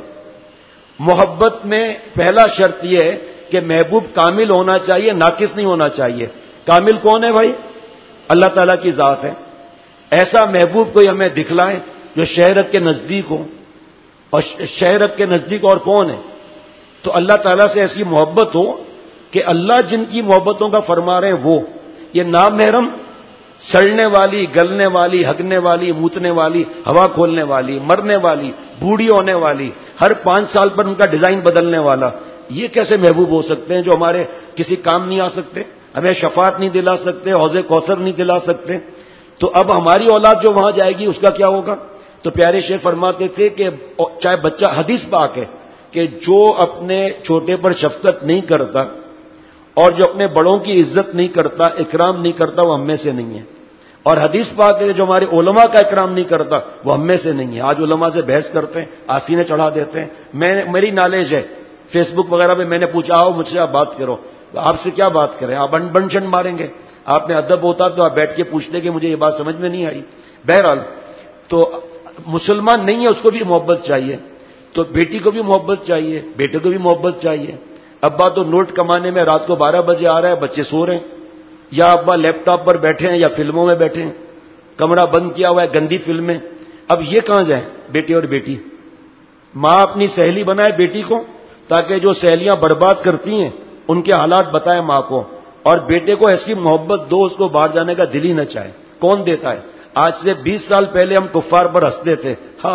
محبت میں پہلا شرط یہ ہے کہ محبوب کامل ہونا چاہیے، ناقص نہیں ہونا چاہیے۔ کامل کون ہے بھائی؟ اللہ تعالیٰ کی ذات ہے۔ ایسا محبوب کوئی ہمیں دکھلائے جو شہرت کے نزدیک ہو، اور شہرت کے نزدیک اور کون ہے؟ تو اللہ تعالیٰ سے ایسی محبت ہو کہ اللہ جن کی محبتوں کا فرما رہے ہیں وہ، یہ نامحرم سڑنے والی، گلنے والی، ہگنے والی، موتنے والی، ہوا کھولنے والی، مرنے والی، بوڑھی ہونے والی، ہر 5 سال پر ان کا ڈیزائن بدلنے والا، یہ کیسے محبوب ہو سکتے ہیں جو ہمارے کسی کام نہیں آ سکتے، ہمیں شفاعت نہیں دلا سکتے، حوض کوثر نہیں دلا سکتے؟ تو اب ہماری اولاد جو وہاں جائے گی اس کا کیا ہوگا؟ تو پیارے شیخ فرماتے تھے کہ چاہے بچہ، حدیث پاک ہے کہ جو اپنے چھوٹے پر شفقت نہیں کرتا اور جو اپنے بڑوں کی عزت نہیں کرتا، اکرام نہیں کرتا، وہ ہم میں سے نہیں ہے۔ اور حدیث پاک ہے جو ہمارے علماء کا اکرام نہیں کرتا وہ ہم میں سے نہیں ہے۔ آج علماء سے بحث کرتے ہیں، آستینے چڑھا دیتے ہیں۔ میری نالج ہے، فیس بک وغیرہ پہ میں نے پوچھا آؤ مجھ سے آپ بات کرو، آپ سے کیا بات کریں، آپ بنشن ماریں گے؟ آپ میں ادب ہوتا تو آپ بیٹھ کے پوچھتے کہ مجھے یہ بات سمجھ میں نہیں آئی۔ بہرحال تو مسلمان نہیں ہے اس کو بھی محبت چاہیے، تو بیٹی کو بھی محبت چاہیے، بیٹے کو بھی محبت چاہیے۔ ابا تو نوٹ کمانے میں رات کو 12 بجے آ رہا ہے، بچے سو رہے ہیں، یا ابا لیپ ٹاپ پر بیٹھے ہیں یا فلموں میں بیٹھے ہیں, کمرہ بند کیا ہوا ہے, گندی فلمیں. اب یہ کہاں جائیں بیٹے اور بیٹی؟ ماں اپنی سہیلی بنائے بیٹی کو تاکہ جو سہیلیاں برباد کرتی ہیں ان کے حالات بتائے ماں کو, اور بیٹے کو ایسی محبت دو اس کو باہر جانے کا دل ہی نہ چاہے. کون دیتا ہے؟ آج سے 20 سال پہلے ہم کفار پر ہنستے تھے,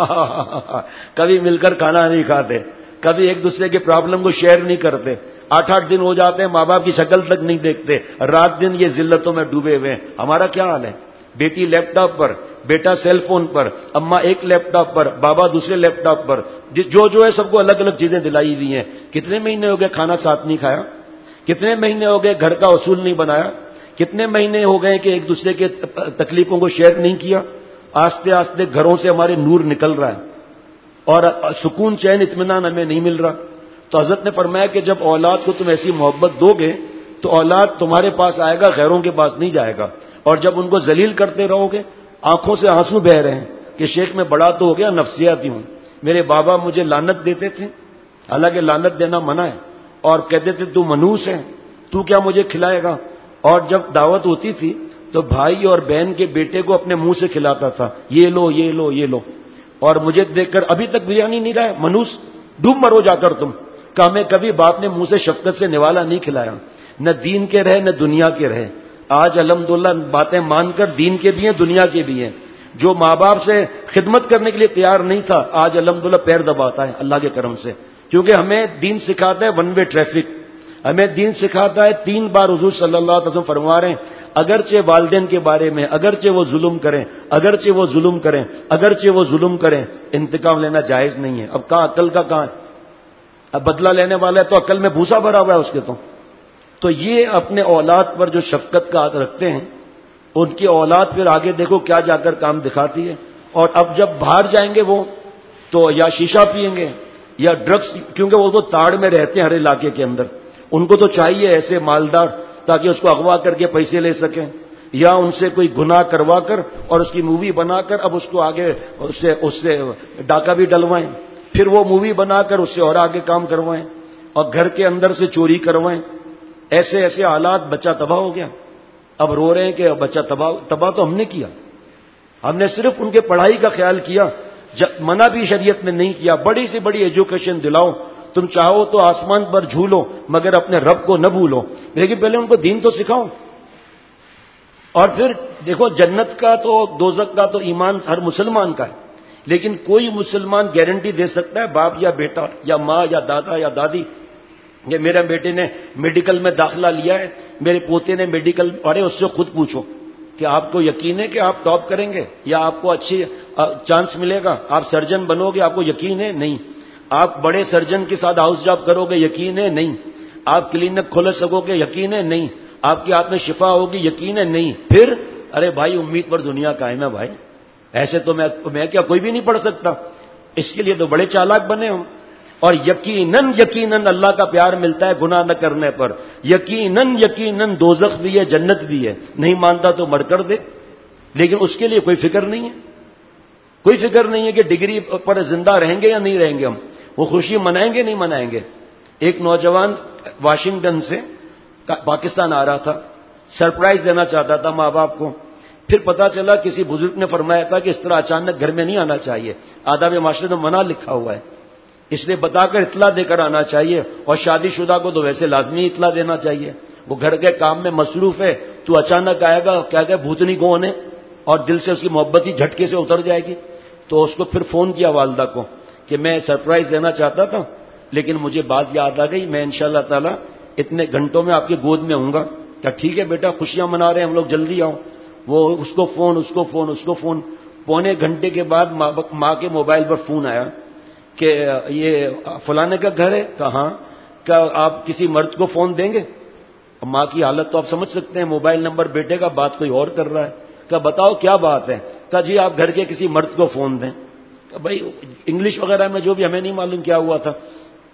کبھی مل کر کھانا نہیں کھاتے, کبھی ایک دوسرے کے پرابلم کو شیئر نہیں کرتے, 8-8 دن ہو جاتے ہیں ماں باپ کی شکل تک نہیں دیکھتے, رات دن یہ ذلتوں میں ڈوبے ہوئے ہیں. ہمارا کیا حال ہے؟ بیٹی لیپ ٹاپ پر, بیٹا سیل فون پر, اماں ایک لیپ ٹاپ پر, بابا دوسرے لیپ ٹاپ پر, جو ہے سب کو الگ الگ چیزیں دلائی ہوئی ہیں. کتنے مہینے ہو گئے کھانا ساتھ نہیں کھایا؟ کتنے مہینے ہو گئے گھر کا اصول نہیں بنایا؟ کتنے مہینے ہو گئے کہ ایک دوسرے کے تکلیفوں کو شیئر نہیں کیا؟ آستے آستے گھروں سے ہمارے نور نکل رہا ہے اور سکون چین اطمینان ہمیں نہیں مل رہا. تو حضرت نے فرمایا کہ جب اولاد کو تم ایسی محبت دو گے تو اولاد تمہارے پاس آئے گا, غیروں کے پاس نہیں جائے گا. اور جب ان کو ذلیل کرتے رہو گے, آنکھوں سے آنسو بہ رہے ہیں کہ شیخ میں بڑا تو ہو گیا, نفسیاتی ہوں, میرے بابا مجھے لعنت دیتے تھے, حالانکہ لعنت دینا منع ہے, اور کہتے تھے تو منوس ہے, تو کیا مجھے کھلائے گا. اور جب دعوت ہوتی تھی تو بھائی اور بہن کے بیٹے کو اپنے منہ سے کھلاتا تھا, یہ لو یہ لو یہ لو, اور مجھے دیکھ کر ابھی تک بریانی نہیں رہا ہے, منوس ڈوب مرو جا کر تم. کہ ہمیں کبھی باپ نے منہ سے شفقت سے نوالا نہیں کھلایا, نہ دین کے رہے نہ دنیا کے رہے. آج الحمدللہ باتیں مان کر دین کے بھی ہیں دنیا کے بھی ہیں. جو ماں باپ سے خدمت کرنے کے لیے تیار نہیں تھا آج الحمدللہ پیر دباتا ہے اللہ کے کرم سے, کیونکہ ہمیں دین سکھاتا ہے ون وے ٹریفک. ہمیں دین سکھاتا ہے 3 بار حضور صلی اللہ علیہ وسلم فرما رہے ہیں اگرچہ والدین کے بارے میں اگرچہ وہ ظلم کریں, اگرچہ وہ ظلم کریں, اگرچہ وہ ظلم کریں, انتقام لینا جائز نہیں ہے. اب کہاں عقل کا کہاں ہے؟ اب بدلہ لینے والا ہے تو عقل میں بھوسا بھرا ہوا ہے اس کے. تو یہ اپنے اولاد پر جو شفقت کا ہاتھ رکھتے ہیں ان کی اولاد پھر آگے دیکھو کیا جا کر کام دکھاتی ہے. اور اب جب باہر جائیں گے وہ تو یا شیشہ پئیں گے یا ڈرگس, کیونکہ وہ تو تاڑ میں رہتے ہیں ہر علاقے کے اندر, ان کو تو چاہیے ایسے مالدار تاکہ اس کو اغوا کر کے پیسے لے سکیں, یا ان سے کوئی گناہ کروا کر اور اس کی مووی بنا کر اب اس کو آگے اس سے ڈاکہ بھی ڈلوائیں, پھر وہ مووی بنا کر اس سے اور آگے کام کروائیں, اور گھر کے اندر سے چوری کروائیں. ایسے ایسے حالات, بچہ تباہ ہو گیا. اب رو رہے ہیں کہ بچہ تباہ تو ہم نے کیا, ہم نے صرف ان کے پڑھائی کا خیال کیا, منع بھی شریعت میں نہیں کیا. بڑی سے بڑی ایجوکیشن دلاؤ, تم چاہو تو آسمان پر جھولو مگر اپنے رب کو نہ بھولو, لیکن پہلے ان کو دین تو سکھاؤ. اور پھر دیکھو جنت کا تو دوزخ کا تو ایمان ہر مسلمان کا ہے, لیکن کوئی مسلمان گارنٹی دے سکتا ہے باپ یا بیٹا یا ماں یا دادا یا دادی کہ میرے بیٹے نے میڈیکل میں داخلہ لیا ہے, میرے پوتے نے میڈیکل, ارے اس سے خود پوچھو کہ آپ کو یقین ہے کہ آپ ٹاپ کریں گے یا آپ کو اچھی چانس ملے گا, آپ سرجن بنو گے, آپ کو یقین ہے؟ نہیں. آپ بڑے سرجن کے ساتھ ہاؤس جاب کرو گے, یقین ہے؟ نہیں. آپ کلینک کھول سکو گے, یقین ہے؟ نہیں. آپ کے ہاتھ میں شفا ہوگی, یقین ہے؟ نہیں. پھر ارے بھائی امید پر دنیا قائم ہے بھائی, ایسے تو میں کیا کوئی بھی نہیں پڑھ سکتا, اس کے لیے تو بڑے چالاک بنے ہوں. اور یقیناً اللہ کا پیار ملتا ہے گناہ نہ کرنے پر, یقیناً دوزخ بھی ہے جنت بھی ہے. نہیں مانتا تو مر کر دے, لیکن اس کے لیے کوئی فکر نہیں ہے, کوئی فکر نہیں ہے کہ ڈگری پر زندہ رہیں گے یا نہیں رہیں گے, ہم وہ خوشی منائیں گے نہیں منائیں گے. ایک نوجوان واشنگٹن سے پاکستان آ رہا تھا, سرپرائز دینا چاہتا تھا ماں باپ کو. پھر پتا چلا کسی بزرگ نے فرمایا تھا کہ اس طرح اچانک گھر میں نہیں آنا چاہیے, آداب معاشرے میں منع لکھا ہوا ہے, اس لیے بتا کر اطلاع دے کر آنا چاہیے. اور شادی شدہ کو تو ویسے لازمی اطلاع دینا چاہیے, وہ گھر کے کام میں مصروف ہے, تو اچانک آئے گا کیا کہ بھوتنی کون ہے, اور دل سے اس کی محبت ہی جھٹکے سے اتر جائے گی. تو اس کو پھر فون کیا والدہ کو کہ میں سرپرائز دینا چاہتا تھا لیکن مجھے بات یاد آ گئی, میں انشاءاللہ تعالی اتنے گھنٹوں میں آپ کی گود میں ہوں گا. کیا ٹھیک ہے بیٹا, خوشیاں منا رہے ہیں ہم لوگ, جلدی آؤ. وہ اس کو فون, پونے گھنٹے کے بعد ماں کے موبائل پر فون آیا کہ یہ فلانے کا گھر ہے. کہاں, کیا آپ کسی مرد کو فون دیں گے؟ ماں کی حالت تو آپ سمجھ سکتے ہیں, موبائل نمبر بیٹے کا, بات کوئی اور کر رہا ہے. کہا بتاؤ کیا بات ہے؟ کہا جی آپ گھر کے کسی مرد کو فون دیں. بھائی انگلش وغیرہ میں جو بھی ہمیں نہیں معلوم کیا ہوا تھا.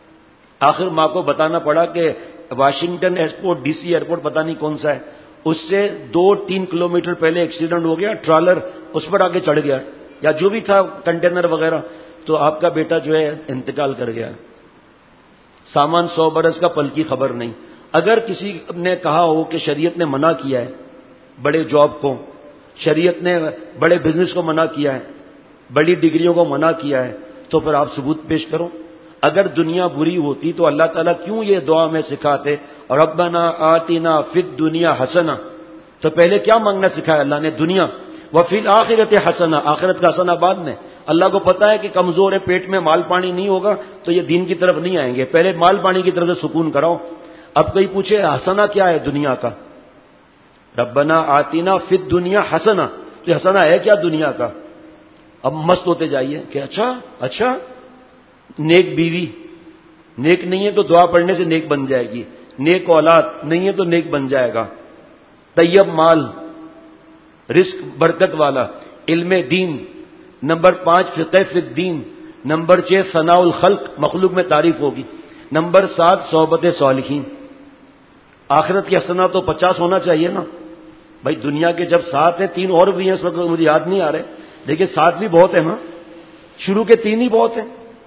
آخر ماں کو بتانا پڑا کہ Washington airport, D C airport پتہ نہیں کون سا ہے, اس سے 2-3 کلومیٹر پہلے ایکسیڈنٹ ہو گیا, ٹرالر اس پر آگے چڑھ گیا یا جو بھی تھا کنٹینر وغیرہ, تو آپ کا بیٹا جو ہے انتقال کر گیا. سامان 100 برس کا, پل کی خبر نہیں. اگر کسی نے کہا ہو کہ شریعت نے منع کیا ہے بڑے جاب کو، شریعت نے بڑے بزنس کو منع کیا ہے، بڑی ڈگریوں کو منع کیا ہے، تو پھر آپ ثبوت پیش کرو۔ اگر دنیا بری ہوتی تو اللہ تعالیٰ کیوں یہ دعا میں سکھاتے، ربنا آتنا فی الدنیا حسنہ؟ تو پہلے کیا مانگنا سکھایا اللہ نے؟ دنیا۔ وفی الآخرۃ حسنہ، آخرت کا حسنہ بعد میں۔ اللہ کو پتا ہے کہ کمزور ہے، پیٹ میں مال پانی نہیں ہوگا تو یہ دین کی طرف نہیں آئیں گے، پہلے مال پانی کی طرف سے سکون کراؤ۔ اب کوئی پوچھے حسنہ کیا ہے دنیا کا؟ ربنا آتنا فی الدنیا حسنہ، تو حسنہ ہے کیا دنیا کا؟ اب مست ہوتے جائیے کہ اچھا نیک بیوی، نیک نہیں ہے تو دعا پڑھنے سے نیک بن جائے گی، نیک اولاد نہیں ہے تو نیک بن جائے گا، طیب مال، رزق برکت والا، علم دین، نمبر 5 فقہ فی الدین، نمبر 6 ثناء الخلق، مخلوق میں تعریف ہوگی، نمبر 7 صحبت صالحین۔ آخرت کی حسنہ تو 50 ہونا چاہیے نا بھائی۔ دنیا کے جب 7 ہیں، 3 اور بھی ہیں اس وقت مجھے یاد نہیں آ رہے، لیکن 7 بھی بہت ہیں نا، شروع کے 3 ہی بہت ہیں،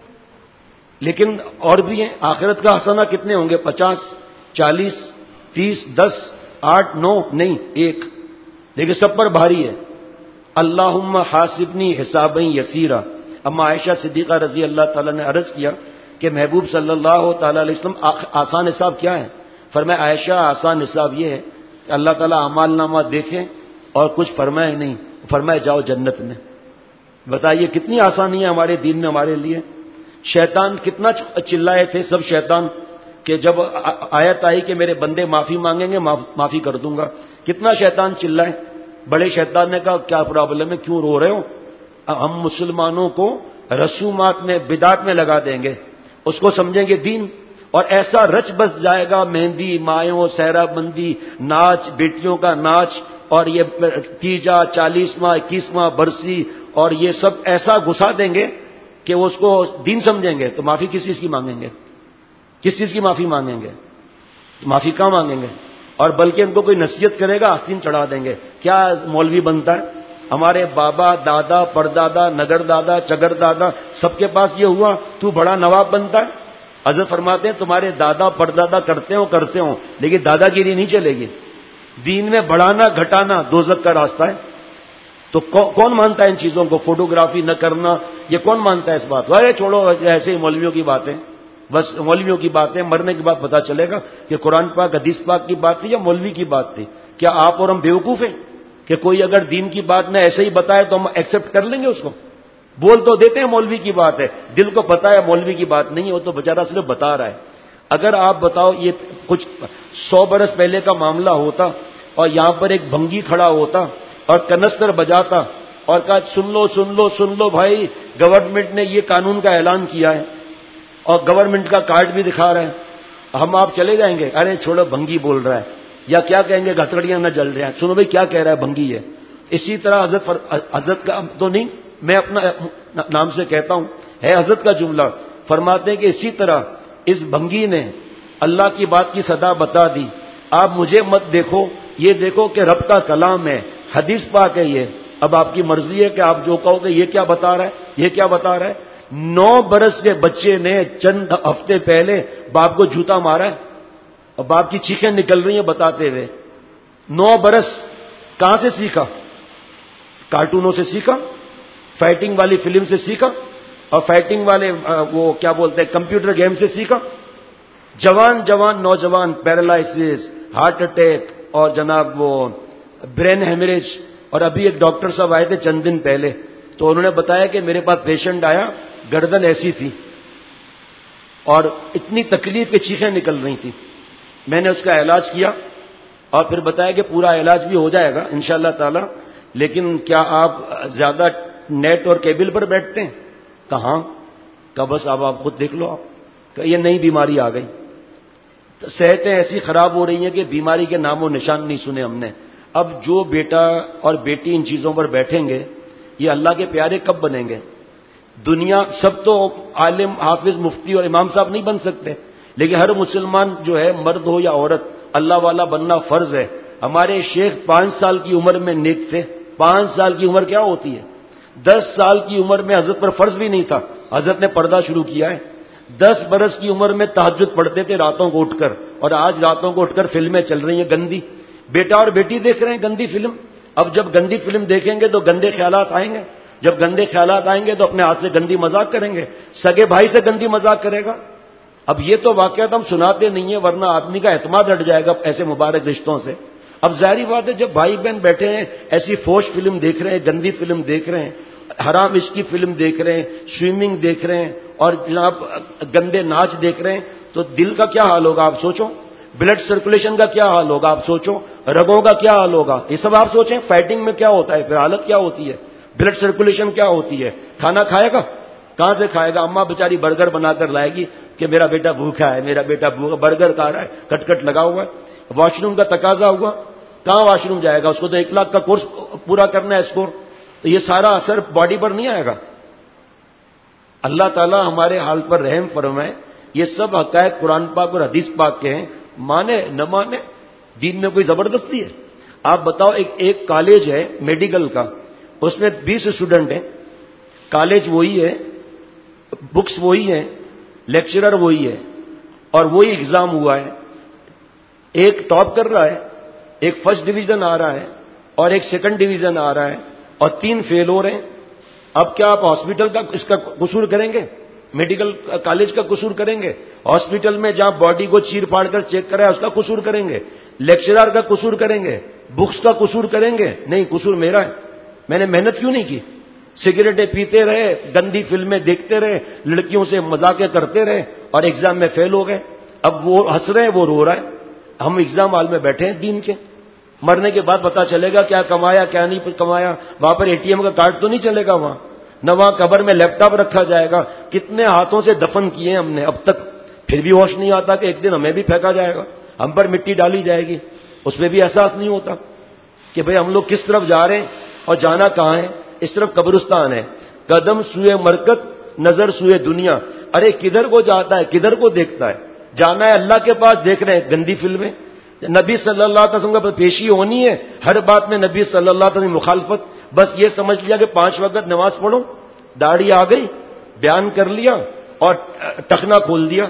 لیکن اور بھی ہیں۔ آخرت کا حسنہ کتنے ہوں گے؟ 50، 40، 30، 10، 8، 9 نہیں 1، لیکن سب پر بھاری ہے۔ اللہم حاسبنی حسابا یسیرا۔ اما عائشہ صدیقہ رضی اللہ تعالیٰ نے عرض کیا کہ محبوب صلی اللہ تعالیٰ علیہ وسلم آسان حساب کیا ہے؟ فرمایا عائشہ آسان حساب یہ ہے کہ اللہ تعالیٰ اعمال نامہ دیکھیں اور کچھ فرمائے نہیں، فرمائے جاؤ جنت میں۔ بتائیے کتنی آسانی ہے ہمارے دین میں ہمارے لیے۔ شیطان کتنا چلائے تھے سب شیطان کہ جب آیت آئی کہ میرے بندے معافی مانگیں گے معافی کر دوں گا، کتنا شیطان چلائے۔ بڑے شیطان نے کہا کیا پرابلم ہے، کیوں رو رہے ہو؟ ہم مسلمانوں کو رسومات میں بدعت میں لگا دیں گے، اس کو سمجھیں گے دین، اور ایسا رچ بس جائے گا، مہندی، مایوں، سہرا بندی، ناچ، بیٹیوں کا ناچ، اور یہ تیجا، 40واں 21واں برسی، اور یہ سب ایسا گھسا دیں گے کہ وہ اس کو دین سمجھیں گے۔ تو معافی کس چیز کی مانگیں گے؟ کس چیز کی معافی مانگیں گے؟ معافی کہاں مانگیں گے؟ اور بلکہ ان کو کوئی نصیحت کرے گا آستین چڑھا دیں گے۔ کیا مولوی بنتا ہے؟ ہمارے بابا، دادا، پردادا، نگر دادا، چگر دادا سب کے پاس یہ ہوا، تو بڑا نواب بنتا ہے؟ حضرت فرماتے ہیں تمہارے دادا پردادا کرتے ہوں لیکن دادا گیری نہیں چلے گی۔ دین میں بڑھانا گھٹانا دوزخ کا راستہ ہے۔ تو کون مانتا ہے ان چیزوں کو؟ فوٹوگرافی نہ کرنا، یہ کون مانتا ہے اس بات کو؟ ارے چھوڑو، ایسے ہی مولویوں کی باتیں، بس مولویوں کی باتیں، مرنے کے بعد پتہ چلے گا کہ قرآن پاک حدیث پاک کی بات تھی یا مولوی کی بات تھی۔ کیا آپ اور ہم بیوقوف ہیں کہ کوئی اگر دین کی بات نہ ایسے ہی بتائے تو ہم ایکسپٹ کر لیں گے اس کو؟ بول تو دیتے ہیں مولوی کی بات ہے، دل کو پتا ہے مولوی کی بات نہیں ہے، وہ تو بیچارہ صرف بتا رہا ہے۔ اگر آپ بتاؤ یہ کچھ 100 برس پہلے کا معاملہ ہوتا اور یہاں پر ایک بھنگی کھڑا ہوتا اور کنستر بجاتا اور کہا سن لو بھائی، گورنمنٹ نے یہ قانون کا اعلان کیا ہے اور گورنمنٹ کا کارڈ بھی دکھا رہے ہیں، ہم آپ چلے جائیں گے؟ ارے چھوڑو بھنگی بول رہا ہے، یا کیا کہیں گے گھسڑیاں نہ جل رہے ہیں، سنو بھائی کیا کہہ رہا ہے، بھنگی ہے۔ اسی طرح حضرت کا تو نہیں، میں اپنا نام سے کہتا ہوں، ہے حضرت کا جملہ، فرماتے ہیں کہ اسی طرح اس بھنگی نے اللہ کی بات کی صدا بتا دی، آپ مجھے مت دیکھو، یہ دیکھو کہ رب کا کلام ہے، حدیث پاک ہے یہ، اب آپ کی مرضی ہے کہ آپ جو کہو گے یہ کیا بتا رہا ہے، یہ کیا بتا رہا ہے۔ 9 برس کے بچے نے چند ہفتے پہلے باپ کو جوتا مارا ہے اور باپ کی چیخیں نکل رہی ہیں بتاتے ہوئے۔ 9 برس کہاں سے سیکھا؟ کارٹونوں سے سیکھا، فائٹنگ والی فلم سے سیکھا، اور فائٹنگ والے وہ کیا بولتے ہیں کمپیوٹر گیم سے سیکھا۔ جوان نوجوان پیرالائسس، ہارٹ اٹیک اور جناب وہ برین ہیمریج، اور ابھی ایک ڈاکٹر صاحب آئے تھے چند دن پہلے تو انہوں نے بتایا کہ میرے پاس پیشنٹ آیا، گردن ایسی تھی اور اتنی تکلیف کی چیخیں نکل رہی تھی، میں نے اس کا علاج کیا اور پھر بتایا کہ پورا علاج بھی ہو جائے گا انشاءاللہ تعالی، لیکن کیا آپ زیادہ نیٹ اور کیبل پر بیٹھتے ہیں؟ کہاں؟ کہ بس اب آپ خود دیکھ لو، آپ کہ یہ نئی بیماری آ گئی، صحتیں ایسی خراب ہو رہی ہیں کہ بیماری کے نام و نشان نہیں سنے ہم نے۔ اب جو بیٹا اور بیٹی ان چیزوں پر بیٹھیں گے یہ اللہ کے پیارے کب بنیں گے؟ دنیا سب تو عالم، حافظ، مفتی اور امام صاحب نہیں بن سکتے، لیکن ہر مسلمان جو ہے مرد ہو یا عورت اللہ والا بننا فرض ہے۔ ہمارے شیخ 5 سال کی عمر میں نیک تھے۔ 5 سال کی عمر کیا ہوتی ہے؟ 10 سال کی عمر میں حضرت پر فرض بھی نہیں تھا، حضرت نے پردہ شروع کیا ہے۔ 10 برس کی عمر میں تہجد پڑھتے تھے راتوں کو اٹھ کر، اور آج راتوں کو اٹھ کر فلمیں چل رہی ہیں گندی. بیٹا اور بیٹی دیکھ رہے ہیں گندی فلم. اب جب گندی فلم دیکھیں گے تو گندے خیالات آئیں گے، جب گندے خیالات آئیں گے تو اپنے ہاتھ سے گندی مذاق کریں گے، سگے بھائی سے گندی مذاق کرے گا. اب یہ تو واقعات ہم سناتے نہیں ہیں ورنہ آدمی کا اعتماد ہٹ جائے گا ایسے مبارک رشتوں سے. اب ظاہری بات ہے جب بھائی بہن بیٹھے ہیں ایسی فوش فلم دیکھ رہے ہیں، گندی فلم دیکھ رہے ہیں، حرام عشق کی فلم دیکھ رہے ہیں، سوئمنگ دیکھ رہے ہیں اور جناب گندے ناچ دیکھ رہے ہیں، تو دل کا کیا حال ہوگا آپ سوچو. بلڈ سرکولیشن کا کیا حال ہوگا آپ سوچو. رگوں کا کیا حال ہوگا یہ سب آپ سوچیں. فائٹنگ میں کیا ہوتا ہے پھر، حالت کیا ہوتی ہے، بلڈ سرکولیشن کیا ہوتی ہے. کھانا کھائے گا کہاں سے کھائے گا؟ اماں بیچاری برگر بنا کر لائے گی کہ میرا بیٹا بھوکا ہے، میرا بیٹا بھوکا، برگر کھا رہا ہے، کٹ کٹ لگا ہوا ہے. واش روم کا تقاضا ہوا، کہاں واش روم جائے گا؟ اس کو تو 1 لاکھ کا کورس پورا کرنا ہے اسکور. تو یہ سارا اثر باڈی پر نہیں آئے گا. اللہ تعالیٰ ہمارے حال پر رحم فرمائے. یہ سب حقائق قرآن پاک اور حدیث پاک کے ہیں، مانے نہ مانے دین میں کوئی زبردستی ہے؟ آپ بتاؤ، ایک کالج ہے میڈیکل کا، اس میں 20 اسٹوڈنٹ ہیں، کالج وہی ہے، بکس وہی ہیں، لیکچرر وہی ہے، اور وہی ایگزام ہوا ہے. ایک ٹاپ کر رہا ہے، ایک فرسٹ ڈویژن آ رہا ہے اور ایک سیکنڈ ڈویژن آ رہا ہے، اور 3 فیل ہو رہے ہیں. اب کیا آپ ہاسپٹل کا اس کا قصور کریں گے؟ میڈیکل کالج کا قصور کریں گے؟ ہاسپٹل میں جہاں باڈی کو چیر پھاڑ کر چیک کرا ہے اس کا قصور کریں گے؟ لیکچرر کا قصور کریں گے؟ بکس کا قصور کریں گے؟ نہیں، قصور میرا ہے. میں نے محنت کیوں نہیں کی؟ سگریٹیں پیتے رہے، گندی فلمیں دیکھتے رہے، لڑکیوں سے مذاقیں کرتے رہے اور ایگزام میں فیل ہو گئے. اب وہ ہنس رہے ہیں، وہ رو رہا ہے. ہم ایگزام ہال میں بیٹھے ہیں دین کے. مرنے کے بعد پتا چلے گا کیا کمایا کیا نہیں کمایا. وہاں پر ATM کا کارڈ تو نہیں چلے گا وہاں، نہ وہاں قبر میں لیپ ٹاپ رکھا جائے گا. کتنے ہاتھوں سے دفن کیے ہم نے اب تک، پھر بھی ہوش نہیں آتا کہ ایک دن ہمیں بھی پھینکا جائے گا، ہم پر مٹی ڈالی جائے گی. اس میں بھی احساس نہیں ہوتا کہ بھئی ہم لوگ کس طرف جا رہے ہیں اور جانا کہاں ہے. اس طرف قبرستان ہے. قدم سوئے مرکت، نظر سوئے دنیا. ارے کدھر کو جاتا ہے، کدھر کو دیکھتا ہے؟ جانا ہے اللہ کے پاس، دیکھ رہے ہیں گندی فلمیں. نبی صلی اللہ علیہ وسلم کا پیشی ہونی ہے، ہر بات میں نبی صلی اللہ علیہ وسلم مخالفت. بس یہ سمجھ لیا کہ 5 وقت نماز پڑھو، داڑھی آ گئی، بیان کر لیا اور ٹخنا کھول دیا،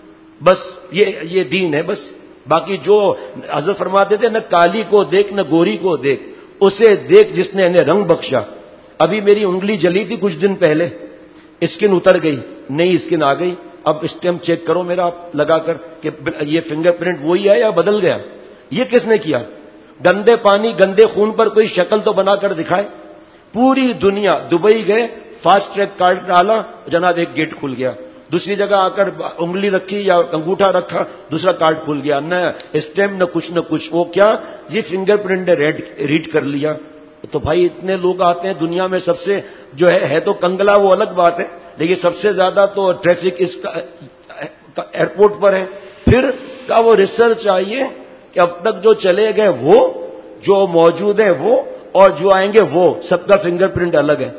بس یہ دین ہے. بس باقی جو حضرت فرماتے تھے، نہ کالی کو دیکھ نہ گوری کو دیکھ، اسے دیکھ جس نے انہیں رنگ بخشا. ابھی میری انگلی جلی تھی کچھ دن پہلے، اسکن اتر گئی، نئی اسکن آ گئی. اب اسٹیمپ چیک کرو میرا آپ لگا کر کہ یہ فنگر پرنٹ وہی ہے یا بدل گیا. یہ کس نے کیا؟ گندے پانی گندے خون پر کوئی شکل تو بنا کر دکھائے. پوری دنیا، دبئی گئے، فاسٹ ٹریک کارڈ ڈالا، جناب ایک گیٹ کھل گیا. دوسری جگہ آ کر انگلی رکھی یا انگوٹھا رکھا، دوسرا کارڈ کھل گیا. نہ اسٹیمپ نہ کچھ. وہ کیا جی فنگر پرنٹ نے ریڈ کر لیا. تو بھائی اتنے لوگ آتے ہیں دنیا میں، سب سے جو ہے تو کنگلا وہ الگ بات ہے، لیکن سب سے زیادہ تو ٹریفک اس کا ایئرپورٹ پر ہے. پھر کا وہ ریسرچ آئیے کہ اب تک جو چلے گئے وہ، جو موجود ہے وہ، اور جو آئیں گے وہ، سب کا فنگر پرنٹ الگ ہے.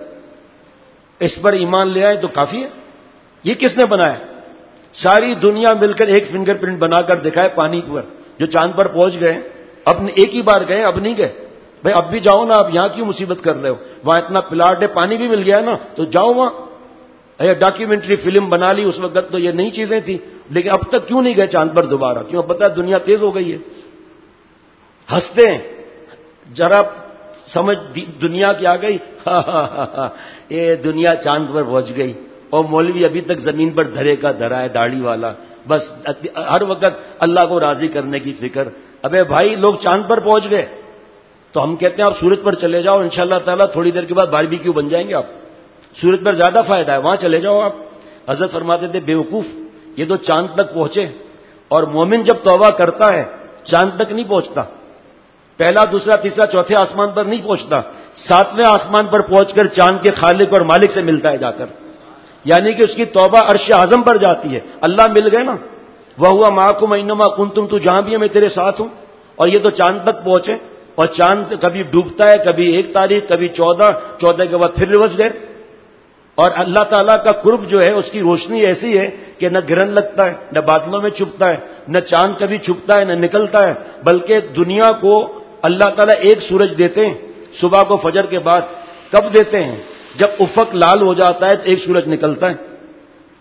اس پر ایمان لے آئے تو کافی ہے. یہ کس نے بنایا؟ ساری دنیا مل کر ایک فنگر پرنٹ بنا کر دکھائے پانی پر. جو چاند پر پہنچ گئے اب ایک ہی بار گئے، اب نہیں گئے. بھائی اب بھی جاؤ نا، اب یہاں کیوں مصیبت کر رہے ہو؟ وہاں اتنا پلاٹ ہے، پانی بھی مل گیا نا، تو جاؤ وہاں. ڈاکیومنٹری فلم بنا لی اس وقت تو یہ نئی چیزیں تھی، لیکن اب تک کیوں نہیں گئے چاند پر دوبارہ؟ کیوں؟ پتہ ہے دنیا تیز ہو گئی ہے. ہنستے ہیں، ذرا سمجھ دنیا کی آ گئی، یہ دنیا چاند پر پہنچ گئی اور مولوی ابھی تک زمین پر دھرے کا دھرا ہے، داڑھی والا، بس ہر وقت اللہ کو راضی کرنے کی فکر. ابے بھائی لوگ چاند پر پہنچ گئے تو ہم کہتے ہیں آپ سورج پر چلے جاؤ، انشاءاللہ تعالیٰ تھوڑی دیر کے بعد باربیکیو بن جائیں گے. آپ سورج پر زیادہ فائدہ ہے، وہاں چلے جاؤ. آپ حضرت فرماتے تھے بیوقوف، یہ تو چاند تک پہنچے، اور مومن جب توبہ کرتا ہے چاند تک نہیں پہنچتا، پہلا دوسرا تیسرا چوتھے آسمان پر نہیں پہنچتا، 7ویں آسمان پر پہنچ کر چاند کے خالق اور مالک سے ملتا ہے جا کر. یعنی کہ اس کی توبہ عرش اعظم پر جاتی ہے. اللہ مل گئے نا، وَهُوَ مَعَكُمْ أَيْنَمَا كُنتُمْ، تو جہاں بھی ہے میں تیرے ساتھ ہوں. اور یہ تو چاند تک پہنچے، اور چاند کبھی ڈوبتا ہے، کبھی 1 تاریخ، کبھی 14 کے بعد پھر ریورس گئے. اور اللہ تعالیٰ کا قرب جو ہے اس کی روشنی ایسی ہے کہ نہ گرہن لگتا ہے، نہ بادلوں میں چھپتا ہے، نہ چاند کبھی چھپتا ہے نہ نکلتا ہے، بلکہ دنیا کو اللہ تعالیٰ ایک سورج دیتے ہیں صبح کو فجر کے بعد. کب دیتے ہیں؟ جب افق لال ہو جاتا ہے تو ایک سورج نکلتا ہے.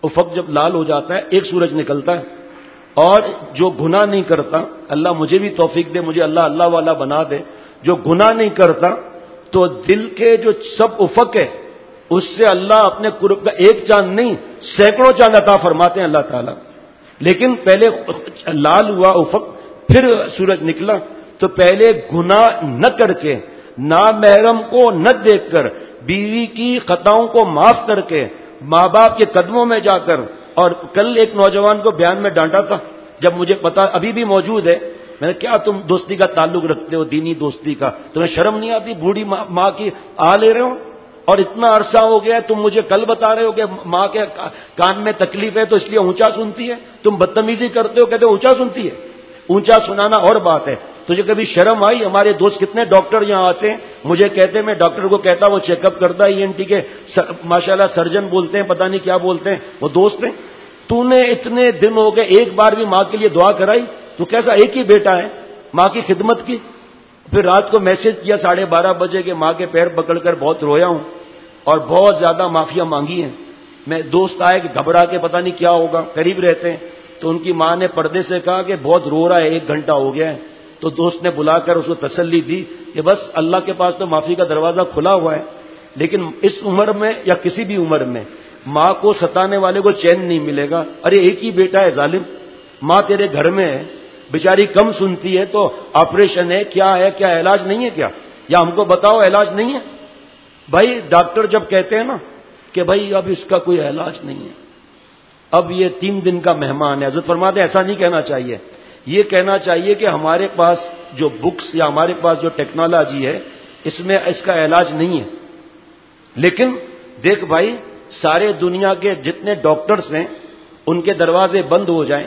افق جب لال ہو جاتا ہے ایک سورج نکلتا ہے. اور جو گناہ نہیں کرتا، اللہ مجھے بھی توفیق دے، مجھے اللہ اللہ والا بنا دے، جو گناہ نہیں کرتا تو دل کے جو سب افق ہے اس سے اللہ اپنے قرب کا ایک چاند نہیں سینکڑوں چاند عطا فرماتے ہیں اللہ تعالیٰ. لیکن پہلے لال ہوا افق، پھر سورج نکلا، تو پہلے گناہ نہ کر کے، نامحرم کو نہ دیکھ کر، بیوی کی خطاؤں کو معاف کر کے، ماں باپ کے قدموں میں جا کر. اور کل ایک نوجوان کو بیان میں ڈانٹا تھا، جب مجھے پتا، ابھی بھی موجود ہے، میں نے کیا تم دوستی کا تعلق رکھتے ہو، دینی دوستی کا، تمہیں شرم نہیں آتی؟ بوڑھی ماں کی لے رہے ہو، اور اتنا عرصہ ہو گیا ہے، تم مجھے کل بتا رہے ہو کہ ماں کے کان میں تکلیف ہے تو اس لیے اونچا سنتی ہے، تم بدتمیزی کرتے ہو، کہتے ہو اونچا سنتی ہے. اونچا سنانا اور بات ہے. تجھے کبھی شرم آئی؟ ہمارے دوست کتنے ڈاکٹر یہاں آتے ہیں، مجھے کہتے ہیں، میں ڈاکٹر کو کہتا وہ چیک اپ کرتا ہے، ENT کے ماشاءاللہ سرجن بولتے ہیں، پتہ نہیں کیا بولتے ہیں، وہ دوست ہیں. تو نے اتنے دن ہو گئے ایک بار بھی ماں کے لیے دعا کرائی؟ تو کیسا ایک ہی بیٹا ہے، ماں کی خدمت کی. پھر رات کو میسج کیا 12:30 بجے کہ ماں کے پیر پکڑ کر بہت رویا ہوں اور بہت زیادہ معافیاں مانگی ہیں. میں دوست آئے کہ گھبرا کے پتہ نہیں کیا ہوگا، قریب رہتے ہیں، تو ان کی ماں نے پردے سے کہا کہ بہت رو رہا ہے، 1 گھنٹہ ہو گیا ہے. تو دوست نے بلا کر اس کو تسلی دی کہ بس اللہ کے پاس تو معافی کا دروازہ کھلا ہوا ہے. لیکن اس عمر میں یا کسی بھی عمر میں ماں کو ستانے والے کو چین نہیں ملے گا. ارے ایک ہی بیٹا ہے ظالم، ماں تیرے گھر میں ہے، بیچاری کم سنتی ہے، تو آپریشن ہے، کیا ہے، کیا علاج نہیں ہے کیا؟ یا ہم کو بتاؤ علاج نہیں ہے. بھائی ڈاکٹر جب کہتے ہیں نا کہ بھائی اب اس کا کوئی علاج نہیں ہے، اب یہ 3 دن کا مہمان ہے، حضرت فرماتے ہیں ایسا نہیں کہنا چاہیے. یہ کہنا چاہیے کہ ہمارے پاس جو بکس یا ہمارے پاس جو ٹیکنالوجی ہے اس میں اس کا علاج نہیں ہے. لیکن دیکھ بھائی، سارے دنیا کے جتنے ڈاکٹرز ہیں ان کے دروازے بند ہو جائیں،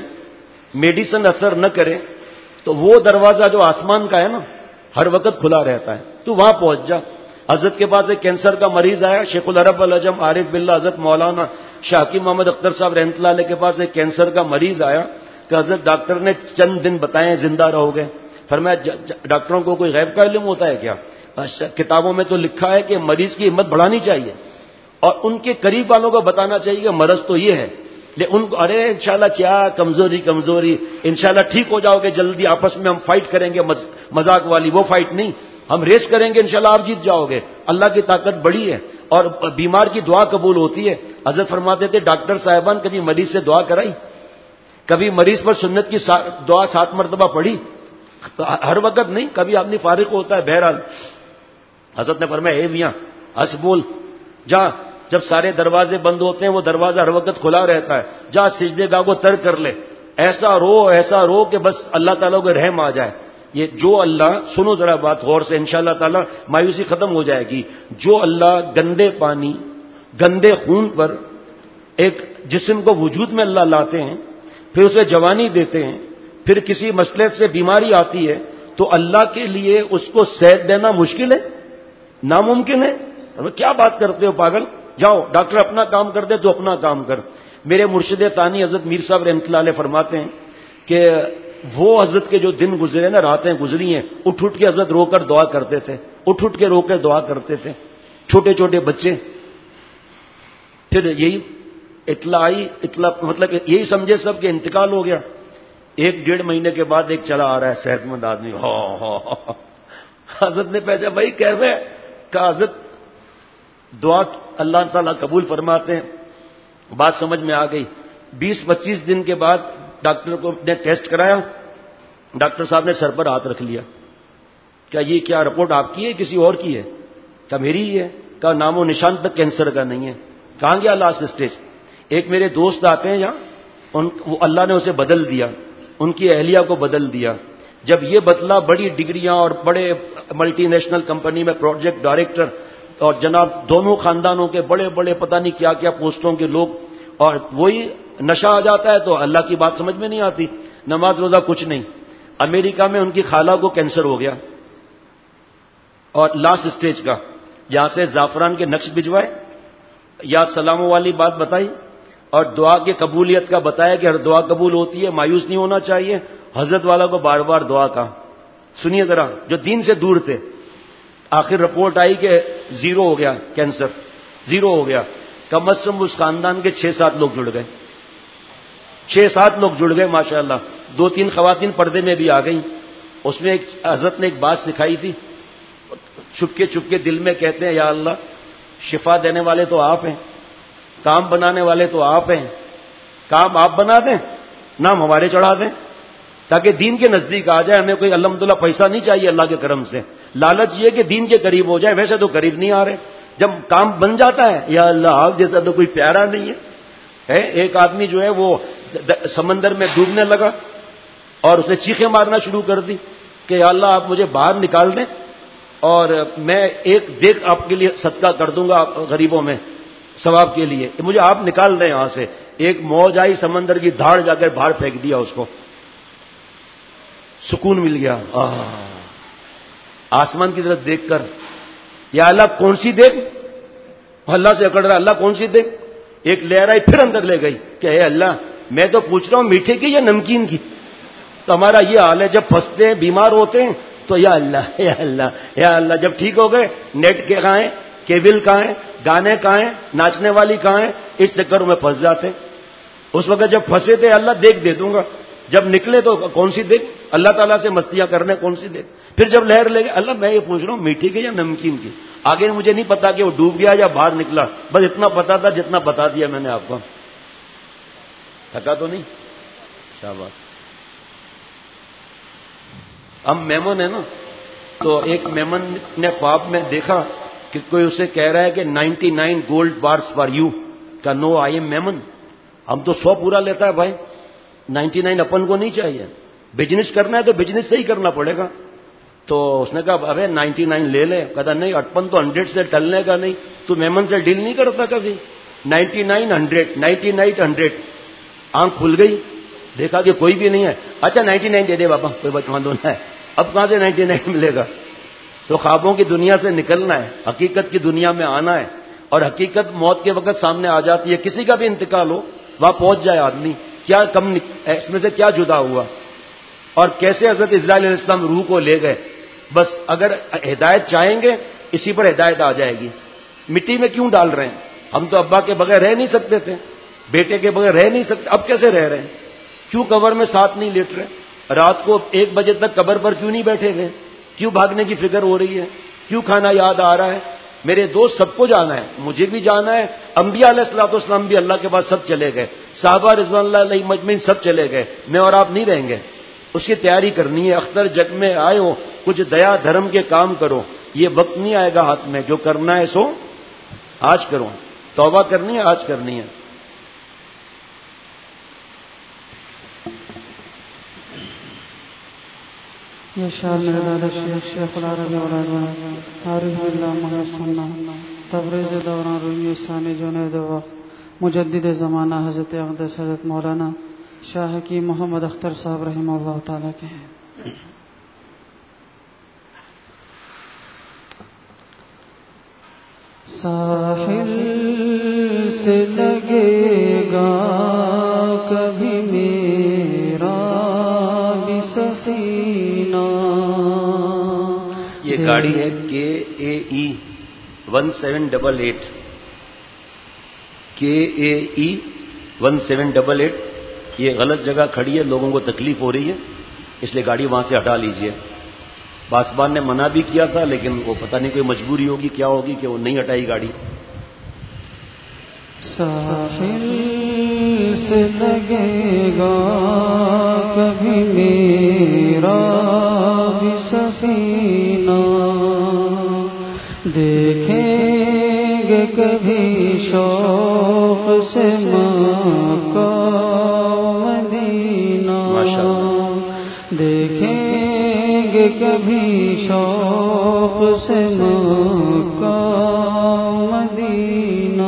میڈیسن اثر نہ کرے، تو وہ دروازہ جو آسمان کا ہے نا ہر وقت کھلا رہتا ہے. تو وہاں پہنچ جا. حضرت کے پاس ایک کینسر کا مریض آیا، شیخ العرب العجم عارف باللہ حضرت مولانا شاہ حکیم محمد اختر صاحب رحمۃ اللہ علیہ کے پاس ایک کینسر کا مریض آیا کہ حضرت ڈاکٹر نے چند دن بتائے زندہ رہو گے. فرمایا ڈاکٹروں کو کوئی غیب کا علم ہوتا ہے کیا؟ کتابوں میں تو لکھا ہے کہ مریض کی ہمت بڑھانی چاہیے اور ان کے قریب والوں کو بتانا چاہیے کہ مرض تو یہ ہے. لیکن ان کو ارے انشاءاللہ کیا کمزوری انشاءاللہ ٹھیک ہو جاؤ گے جلدی، آپس میں ہم فائٹ کریں گے، مذاق والی وہ فائٹ نہیں، ہم ریس کریں گے، انشاءاللہ آپ جیت جاؤ گے. اللہ کی طاقت بڑی ہے اور بیمار کی دعا قبول ہوتی ہے. حضرت فرماتے تھے ڈاکٹر صاحبان کبھی مریض سے دعا کرائی؟ کبھی مریض پر سنت کی دعا 7 مرتبہ پڑھی؟ ہر وقت نہیں، کبھی آدمی فارغ ہوتا ہے. بہرحال حضرت نے فرمایا اے میاں ہنس بول، جا، جب سارے دروازے بند ہوتے ہیں وہ دروازہ ہر وقت کھلا رہتا ہے، جا سجدے گاہ کو ترک کر لے، ایسا رو کہ بس اللہ تعالیٰ کو رحم آ جائے. یہ جو اللہ، سنو ذرا بات غور سے، انشاءاللہ تعالیٰ مایوسی ختم ہو جائے گی. جو اللہ گندے پانی، گندے خون پر ایک جسم کو وجود میں اللہ لاتے ہیں، پھر اسے جوانی دیتے ہیں، پھر کسی مسئلے سے بیماری آتی ہے تو اللہ کے لیے اس کو صحت دینا مشکل ہے، ناممکن ہے. کیا بات کرتے ہو پاگل؟ جاؤ ڈاکٹر اپنا کام کر دے تو اپنا کام کر. میرے مرشد ثانی حضرت میر صاحب رحمۃ اللہ علیہ فرماتے ہیں کہ وہ حضرت کے جو دن گزرے نا، راتیں گزری ہیں، اٹھ کے حضرت رو کر دعا کرتے تھے، اٹھ کے رو کر دعا کرتے تھے. چھوٹے چھوٹے بچے. پھر یہی اطلاع مطلب یہی سمجھے سب کہ انتقال ہو گیا. 1-1.5 مہینے کے بعد ایک چلا آ رہا ہے صحت مند آدمی. حضرت نے پہچا بھائی کیسے؟ کہا حضرت دعا اللہ تعالیٰ قبول فرماتے ہیں. بات سمجھ میں آ گئی. 20-25 دن کے بعد ڈاکٹر کو نے ٹیسٹ کرایا، ڈاکٹر صاحب نے سر پر ہاتھ رکھ لیا. کیا یہ کیا رپورٹ آپ کی ہے کسی اور کی ہے؟ کہا میری ہی ہے. کہا نام و نشان تک کینسر کا نہیں ہے. کہاں گیا لاسٹ اسٹیج؟ ایک میرے دوست آتے ہیں یہاں، اللہ نے اسے بدل دیا، ان کی اہلیہ کو بدل دیا. جب یہ بدلا، بڑی ڈگریاں اور بڑے ملٹی نیشنل کمپنی میں پروجیکٹ ڈائریکٹر اور جناب دونوں خاندانوں کے بڑے بڑے پتہ نہیں کیا کیا پوسٹوں کے لوگ، اور وہی نشہ آ جاتا ہے تو اللہ کی بات سمجھ میں نہیں آتی، نماز روزہ کچھ نہیں. امریکہ میں ان کی خالہ کو کینسر ہو گیا اور لاسٹ اسٹیج کا. یہاں سے زعفران کے نقش بھجوائے، یا سلاموں والی بات بتائی اور دعا کی قبولیت کا بتایا کہ ہر دعا قبول ہوتی ہے، مایوس نہیں ہونا چاہیے. حضرت والا کو بار بار دعا کا. سنیے ذرا، جو دین سے دور تھے، آخر رپورٹ آئی کہ 0 ہو گیا، کینسر 0 ہو گیا. کہ کم از کم اس خاندان کے 6-7 لوگ جڑ گئے. 6-7 لوگ جڑ گئے ماشاءاللہ. 2-3 خواتین پردے میں بھی آ گئیں. اس میں ایک حضرت نے ایک بات سکھائی تھی, چپکے دل میں کہتے ہیں یا اللہ شفا دینے والے تو آپ ہیں, کام بنانے والے تو آپ ہیں, کام آپ بنا دیں, نام ہمارے چڑھا دیں تاکہ دین کے نزدیک آ جائے. ہمیں کوئی الحمدللہ پیسہ نہیں چاہیے اللہ کے کرم سے, لالچ یہ کہ دین کے قریب ہو جائے. ویسے تو قریب نہیں آ رہے, جب کام بن جاتا ہے یا اللہ آپ جیسا تو کوئی پیارا نہیں ہے. ایک آدمی جو ہے وہ سمندر میں ڈوبنے لگا اور اس نے چیخیں مارنا شروع کر دی کہ یا اللہ آپ مجھے باہر نکال دیں اور میں ایک دیگ آپ کے لیے صدقہ کر دوں گا غریبوں میں ثواب کے لیے, مجھے آپ نکال دیں یہاں سے. ایک موج آئی سمندر کی, دھاڑ جا کر باہر پھینک دیا اس کو, سکون مل گیا. آسمان کی طرف دیکھ کر یا اللہ کون سی دیکھ, اللہ سے اکڑ رہا اللہ کون سی دیکھ. ایک لہر آئی پھر اندر لے گئی کہ اے اللہ میں تو پوچھ رہا ہوں میٹھے کی یا نمکین کی. تو ہمارا یہ حال ہے, جب پھنستے ہیں بیمار ہوتے ہیں تو یا اللہ یا اللہ یا اللہ, جب ٹھیک ہو گئے نیٹ کے کہاں ہیں, کیبل کہاں ہیں, گانے کہاں ہیں, ناچنے والی کہاں ہیں, اس چکروں میں پھنس جاتے ہیں. اس وقت جب پھنسے تھے اللہ دیکھ دے دوں گا, جب نکلے تو کون سی دیکھ, اللہ تعالیٰ سے مستیاں کرنے کون سی دیکھ. پھر جب لہر لے گئے اللہ میں یہ پوچھ رہا ہوں میٹھی کی یا نمکین کی. آگے مجھے نہیں پتا کہ وہ ڈوب گیا یا باہر نکلا, بس اتنا پتا تھا جتنا بتا دیا میں نے آپ کو. تھکا تو نہیں, شاباش. ہم میمن ہیں نا, تو ایک میمن نے خواب میں دیکھا کہ کوئی اسے کہہ رہا ہے کہ 99 گولڈ بارس فار یو. کا نو آئی ایم میمن. ہم تو 100 پورا لیتا ہے بھائی, 99 اپن کو نہیں چاہیے. بزنس کرنا ہے تو بزنس سے ہی کرنا پڑے گا. تو اس نے کہا ارے 99 لے لے. کہتا نہیں اپن تو 100 سے ٹلنے کا نہیں, تو میمن سے ڈیل نہیں کرتا کبھی. 99 100 99 100. آنکھ کھل گئی, دیکھا کہ کوئی بھی نہیں ہے. اچھا 99 دے دے بابا, کوئی بات نہیں ہے. اب کہاں سے 99 ملے گا. تو خوابوں کی دنیا سے نکلنا ہے, حقیقت کی دنیا میں آنا ہے. اور حقیقت موت کے وقت سامنے آ جاتی ہے. کسی کا بھی انتقال ہو وہاں پہنچ جائے آدمی, کیا کم اس میں سے کیا جدا ہوا اور کیسے حضرت اسرائیل علیہ السلام روح کو لے گئے. بس اگر ہدایت چاہیں گے اسی پر ہدایت آ جائے گی. مٹی میں کیوں ڈال رہے ہیں, ہم تو ابا کے بغیر رہ نہیں سکتے تھے, بیٹے کے بغیر رہ نہیں سکتے, اب کیسے رہ رہے ہیں. کیوں قبر میں ساتھ نہیں لیٹ رہے, رات کو 1 بجے تک قبر پر کیوں نہیں بیٹھے گئے, کیوں بھاگنے کی فکر ہو رہی ہے, کیوں کھانا یاد آ رہا ہے. میرے دوست سب کو جانا ہے, مجھے بھی جانا ہے, انبیاء علیہ الصلوۃ والسلام بھی اللہ کے پاس سب چلے گئے, صحابہ رضوان اللہ علیہ مجمعین سب چلے گئے, میں اور آپ نہیں رہیں گے. اس کی تیاری کرنی ہے. اختر جگ میں آئے ہو, کچھ دیا دھرم کے کام کرو. یہ وقت نہیں آئے گا ہاتھ میں, جو کرنا ہے سو آج کرو. توبہ کرنی ہے آج کرنی ہے. یہ شعر میرے شیخ العربی عارف اللہ محسن تبریز دوران رومی ثانی جنید وقت مجدد زمانہ حضرت اقدس حضرت مولانا شاہ کی محمد اختر صاحب رحمہ اللہ تعالیٰ کے ہیں. ساحل سے لگے گا کبھی میرا بھی سفینہ. یہ گاڑی ہے KAE 1788. KAE 1788. یہ غلط جگہ کھڑی ہے, لوگوں کو تکلیف ہو رہی ہے, اس لیے گاڑی وہاں سے ہٹا لیجئے. پاسبان نے منع بھی کیا تھا لیکن وہ پتہ نہیں کوئی مجبوری ہوگی کیا ہوگی کہ وہ نہیں ہٹائی گاڑی. ساحل سے لگے گا کبھی میرا بھی سفینہ, دیکھیں گے کبھی شوق سے مکہ مدینہ. دیکھیں گے کبھی شوق سے مکہ مدینہ.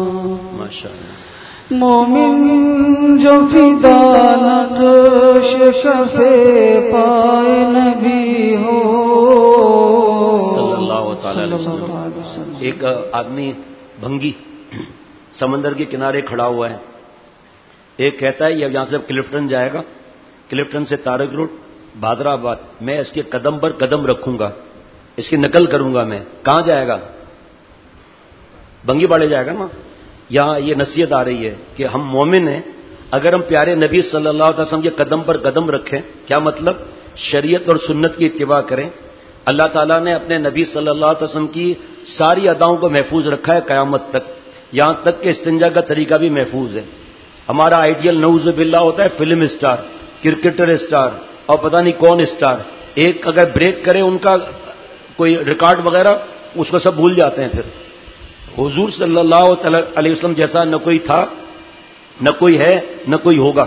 مومن جو فدا نقش شفے پائے نبی ہو صلی اللہ تعالی علیہ وسلم. ایک آدمی بھنگی سمندر کے کنارے کھڑا ہوا ہے. ایک کہتا ہے یہ یہاں سے کلفٹن جائے گا, کلفٹن سے تارک روڈ بھادرہ آباد, میں اس کے قدم پر قدم رکھوں گا, اس کی نقل کروں گا. میں کہاں جائے گا, بنگی باڑے جائے گا نا. یہاں یہ نصیحت آ رہی ہے کہ ہم مومن ہیں، اگر ہم پیارے نبی صلی اللہ علیہ وسلم کے قدم پر قدم رکھیں، کیا مطلب؟ شریعت اور سنت کی اتباع کریں. اللہ تعالیٰ نے اپنے نبی صلی اللہ علیہ وسلم کی ساری اداؤں کو محفوظ رکھا ہے قیامت تک، یہاں تک کہ استنجا کا طریقہ بھی محفوظ ہے. ہمارا آئیڈیل نعوذ باللہ ہوتا ہے فلم اسٹار، کرکٹر اسٹار اور پتہ نہیں کون اسٹار. ایک اگر بریک کرے ان کا کوئی ریکارڈ وغیرہ، اس کو سب بھول جاتے ہیں. پھر حضور صلی اللہ علیہ وسلم جیسا نہ کوئی تھا، نہ کوئی ہے، نہ کوئی ہوگا.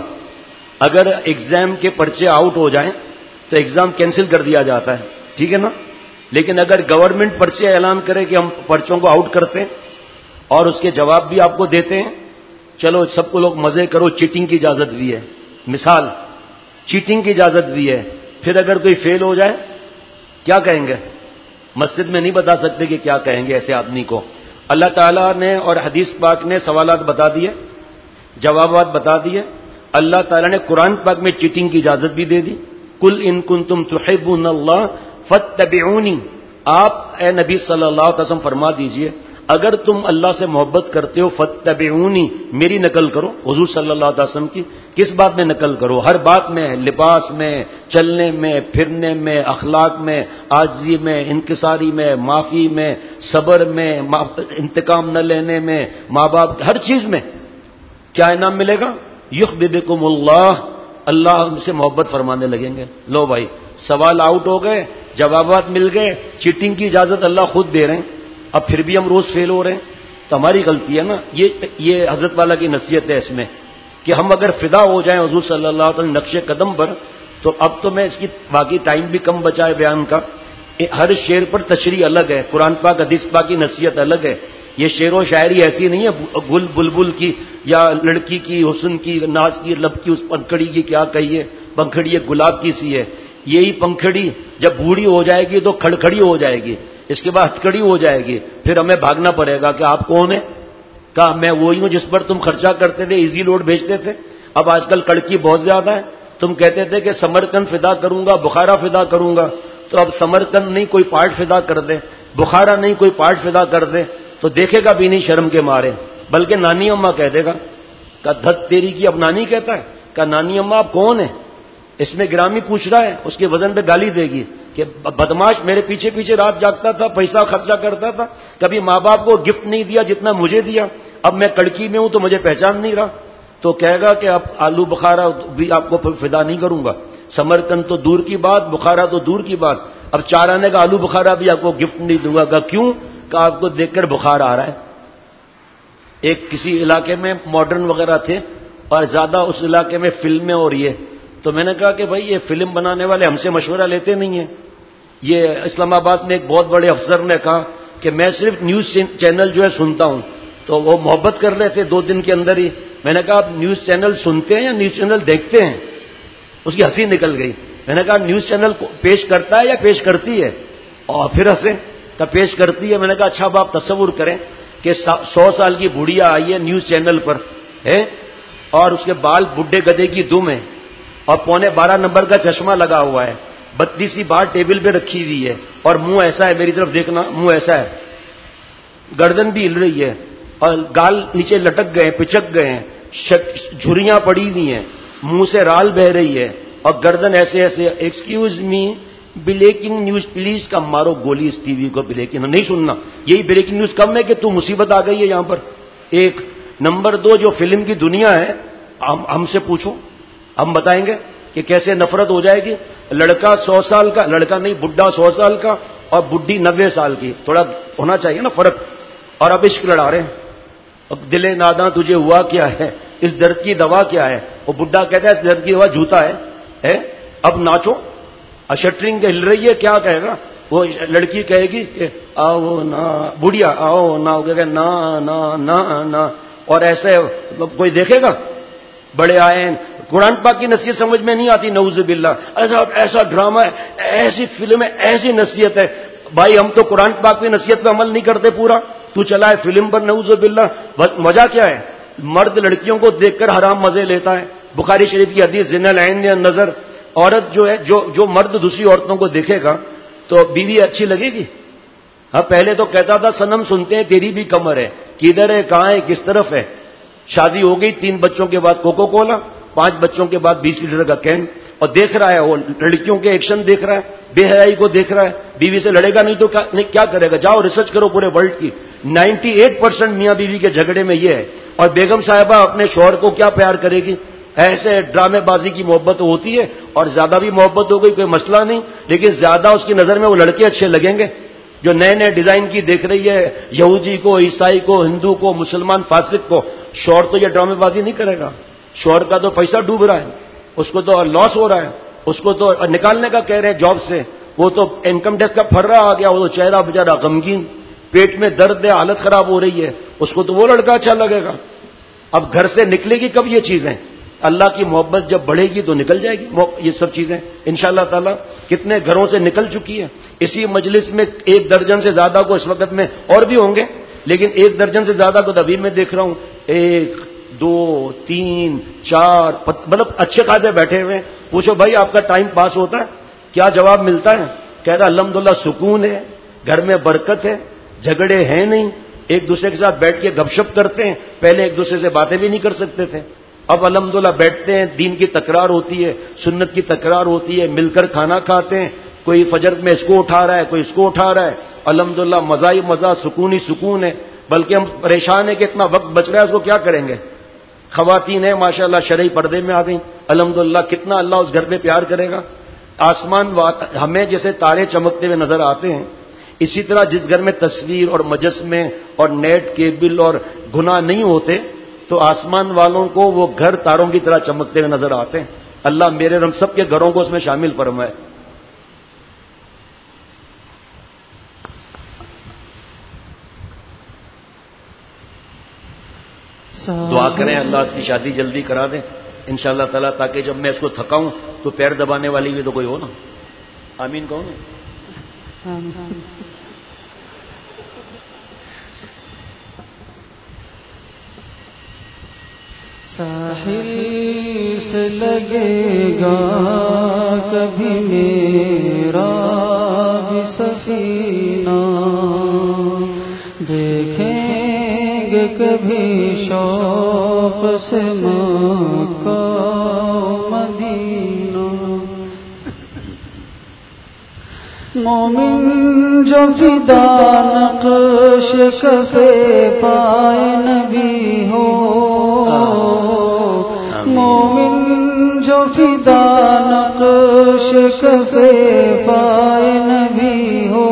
اگر ایگزام کے پرچے آؤٹ ہو جائیں تو ایگزام کینسل کر دیا جاتا ہے، ٹھیک ہے نا. لیکن اگر گورنمنٹ پرچے اعلان کرے کہ ہم پرچوں کو آؤٹ کرتے ہیں اور اس کے جواب بھی آپ کو دیتے ہیں، چلو سب کو لوگ مزے کرو، چیٹنگ کی اجازت بھی ہے. مثال، چیٹنگ کی اجازت بھی ہے. پھر اگر کوئی فیل ہو جائے کیا کہیں گے؟ مسجد میں نہیں بتا سکتے کہ کیا کہیں گے ایسے آدمی کو. اللہ تعالیٰ نے اور حدیث پاک نے سوالات بتا دیے، جوابات بتا دیے. اللہ تعالیٰ نے قرآن پاک میں چیٹنگ کی اجازت بھی دے دی. قل ان کنتم تحبون اللہ فاتبعونی. آپ اے نبی صلی اللہ علیہ وسلم فرما دیجئے اگر تم اللہ سے محبت کرتے ہو فاتبعونی، میری نقل کرو، حضور صلی اللہ علیہ وسلم کی. کس بات میں نقل کرو؟ ہر بات میں، لباس میں، چلنے میں، پھرنے میں، اخلاق میں، عاجزی میں، انکساری میں، معافی میں، صبر میں، انتقام نہ لینے میں، ماں باپ، ہر چیز میں. کیا انعام ملے گا؟ یحببکم اللہ، اللہ ہم سے محبت فرمانے لگیں گے. لو بھائی، سوال آؤٹ ہو گئے، جوابات مل گئے، چیٹنگ کی اجازت اللہ خود دے رہے ہیں. اب پھر بھی ہم روز فیل ہو رہے ہیں تو ہماری غلطی ہے نا. یہ حضرت والا کی نصیحت ہے اس میں کہ ہم اگر فدا ہو جائیں حضور صلی اللہ علیہ وسلم نقش قدم پر. تو اب تو میں اس کی باقی ٹائم بھی کم بچا ہے بیان کا. ہر شعر پر تشریح الگ ہے، قرآن پاک حدیث پاک کی نصیحت الگ ہے. یہ شعر و شاعری ایسی نہیں ہے گل بلبل کی یا لڑکی کی حسن کی ناز کی لب کی، اس پنکھڑی کی کیا کہیے، پنکھڑی گلاب کی سی ہے. یہی پنکھڑی جب بوڑھی ہو جائے گی تو کھڑکھڑی ہو جائے گی، اس کے بعد ہتکڑی ہو جائے گی. پھر ہمیں بھاگنا پڑے گا کہ آپ کون ہیں؟ کہا میں وہی ہوں جس پر تم خرچہ کرتے تھے، ایزی لوڈ بھیجتے تھے. اب آج کل کڑکی بہت زیادہ ہے. تم کہتے تھے کہ سمرقند فدا کروں گا، بخارا فدا کروں گا. تو اب سمرقند نہیں کوئی پارٹ فدا کر دے، بخارا نہیں کوئی پارٹ فدا کر دے تو دیکھے گا بھی نہیں شرم کے مارے، بلکہ نانی اماں کہہ دے گا. کہا دھت تیری کی، اب نانی کہتا ہے. کہا نانی اماں آپ کون ہیں؟ اس میں گرامی پوچھ رہا ہے، اس کے وزن پہ گالی دے گی کہ بدماش میرے پیچھے پیچھے رات جاگتا تھا، پیسہ خرچہ کرتا تھا، کبھی ماں باپ کو گفٹ نہیں دیا جتنا مجھے دیا، اب میں کڑکی میں ہوں تو مجھے پہچان نہیں رہا. تو کہے گا کہ اب آلو بخارا بھی آپ کو فدا نہیں کروں گا. سمرقند تو دور کی بات، بخارا تو دور کی بات، اب 4 آنے کا آلو بخارا بھی آپ کو گفٹ نہیں دوں گا. کیوں؟ کہ آپ کو دیکھ کر بخار آ رہا ہے. ایک کسی علاقے میں ماڈرن وغیرہ تھے اور زیادہ اس علاقے میں فلمیں ہو رہی ہے. تو میں نے کہا کہ بھائی یہ فلم بنانے والے ہم سے مشورہ لیتے نہیں ہیں. یہ اسلام آباد میں ایک بہت بڑے افسر نے کہا کہ میں صرف نیوز چینل جو ہے سنتا ہوں. تو وہ محبت کر رہے تھے 2 دن کے اندر ہی. میں نے کہا آپ نیوز چینل سنتے ہیں یا نیوز چینل دیکھتے ہیں؟ اس کی ہنسی نکل گئی. میں نے کہا نیوز چینل پیش کرتا ہے یا پیش کرتی ہے؟ اور پھر ہنسے. کہ پیش کرتی ہے. میں نے کہا اچھا اب آپ تصور کریں کہ 100 سال کی بوڑھیا آئی ہے نیوز چینل پر ہے اور اس کے بال بڈھے گدے کی دم ہے اور 11:15 نمبر کا چشمہ لگا ہوا ہے، 32 بار ٹیبل پہ رکھی ہوئی ہے اور منہ ایسا ہے، میری طرف دیکھنا، منہ ایسا ہے، گردن بھی ہل رہی ہے اور گال نیچے لٹک گئے، پچک گئے ہیں، جھریاں پڑی ہوئی ہیں، منہ سے رال بہ رہی ہے اور گردن ایسے ایسے. Excuse me, breaking news please. کا مارو گولی اس ٹی وی کو. بریکنگ نہیں سننا، یہی بریکنگ نیوز کم ہے کہ تو مصیبت آ گئی ہے یہاں پر. ایک نمبر 2 جو فلم کی دنیا ہے ہم سے پوچھو، ہم بتائیں گے کہ کیسے نفرت ہو جائے گی. لڑکا 100 سال کا، لڑکا نہیں بڈھا 100 سال کا اور بڈھی 90 سال کی، تھوڑا ہونا چاہیے نا فرق. اور اب عشق لڑا رہے ہیں. اب دل ناداں تجھے ہوا کیا ہے، اس درد کی دوا کیا ہے؟ وہ بڈھا کہتا ہے اس درد کی دوا جوتا ہے. اب ناچو، شٹرنگ ہل رہی ہے، کیا کہے گا وہ لڑکی؟ کہے گی کہ آؤ نا بڑھیا، آؤ نا، کہے نا نا نا نا. اور ایسے کوئی دیکھے گا؟ بڑے آئے ہیں. قرآن پاک کی نصیحت سمجھ میں نہیں آتی، نعوذ باللہ. ایسا ڈرامہ ہے، ایسی فلم ہے، ایسی نصیحت ہے. بھائی ہم تو قرآن پاک کی نصیحت پہ عمل نہیں کرتے پورا، تو چلا ہے فلم پر، نعوذ باللہ. مزہ کیا ہے؟ مرد لڑکیوں کو دیکھ کر حرام مزے لیتا ہے. بخاری شریف کی حدیث زنا العین نظر. عورت جو ہے، جو مرد دوسری عورتوں کو دیکھے گا تو بیوی اچھی لگے گی؟ ہاں پہلے تو کہتا تھا صنم سنتے ہیں تیری بھی کمر ہے، کدھر ہے، کہاں ہے، کس طرف ہے. شادی ہو گئی، 3 بچوں کے بعد کوکو کولا، 5 بچوں کے بعد 20 لیٹر کا کین، اور دیکھ رہا ہے وہ لڑکیوں کے ایکشن دیکھ رہا ہے، بے حیائی کو دیکھ رہا ہے. بیوی سے لڑے گا نہیں تو کیا کرے گا؟ جاؤ ریسرچ کرو پورے ورلڈ کی. 98% میاں بیوی کے جھگڑے میں یہ ہے. اور بیگم صاحبہ اپنے شوہر کو کیا پیار کرے گی؟ ایسے ڈرامے بازی کی محبت ہوتی ہے، اور زیادہ بھی محبت ہو گئی کوئی مسئلہ نہیں، لیکن زیادہ اس کی نظر میں وہ لڑکے اچھے لگیں گے جو نئے نئے ڈیزائن کی دیکھ رہی ہے، یہودی کو، عیسائی کو، ہندو کو، مسلمان فاسق کو. شوہر تو یہ ڈرامے بازی نہیں کرے گا. شوہر کا تو پیسہ ڈوب رہا ہے، اس کو تو لاس ہو رہا ہے، اس کو تو نکالنے کا کہہ رہے ہیں جاب سے، وہ تو انکم ٹیکس کا پھرا آ گیا، وہ تو چہرہ بیچارہ غمگین، پیٹ میں درد ہے، حالت خراب ہو رہی ہے، اس کو تو وہ لڑکا اچھا لگے گا. اب گھر سے نکلے گی کب یہ چیزیں؟ اللہ کی محبت جب بڑھے گی تو نکل جائے گی یہ سب چیزیں انشاءاللہ تعالی. کتنے گھروں سے نکل چکی ہے. اسی مجلس میں 1 درجن سے زیادہ کو اس وقت میں اور بھی ہوں گے، لیکن 1 درجن سے زیادہ کو ابھی میں دیکھ رہا ہوں. 1 2 3 4 مطلب اچھے خاصے بیٹھے ہوئے. پوچھو بھائی آپ کا ٹائم پاس ہوتا ہے؟ کیا جواب ملتا ہے؟ کہہ رہا الحمدللہ سکون ہے، گھر میں برکت ہے، جھگڑے ہیں نہیں، ایک دوسرے کے ساتھ بیٹھ کے گپ شپ کرتے ہیں. پہلے ایک دوسرے سے باتیں بھی نہیں کر سکتے تھے، اب الحمدللہ بیٹھتے ہیں، دین کی تکرار ہوتی ہے، سنت کی تکرار ہوتی ہے، مل کر کھانا کھاتے ہیں. کوئی فجر میں اس کو اٹھا رہا ہے، کوئی اس کو اٹھا رہا ہے. الحمدللہ مزہ ہی مزہ، سکون ہی سکون ہے. بلکہ ہم پریشان ہیں کہ اتنا وقت بچ رہا ہے، اس کو کیا کریں گے. خواتین ہیں ماشاءاللہ شرعی پردے میں آ گئیں، الحمدللہ کتنا اللہ اس گھر میں پیار کرے گا. آسمان ہمیں جیسے تارے چمکتے ہوئے نظر آتے ہیں، اسی طرح جس گھر میں تصویر اور مجسمے اور نیٹ کیبل اور گناہ نہیں ہوتے تو آسمان والوں کو وہ گھر تاروں کی طرح چمکتے ہوئے نظر آتے ہیں. اللہ میرے ہم سب کے گھروں کو اس میں شامل فرمائے. دعا کریں اللہ اس کی شادی جلدی کرا دیں انشاءاللہ تعالیٰ، تاکہ جب میں اس کو تھکاؤں تو پیر دبانے والی بھی تو کوئی ہو نا. آمین کہو نا. ساحل سے لگے گا کبھی میرا بھی سفینہ، دیکھیں گے کبھی شوق سے مکہ مدینہ. مومن جو فدا نقش کفے پائے نبی ہو، مومن جو فدا نقش کفے پائے نبی ہو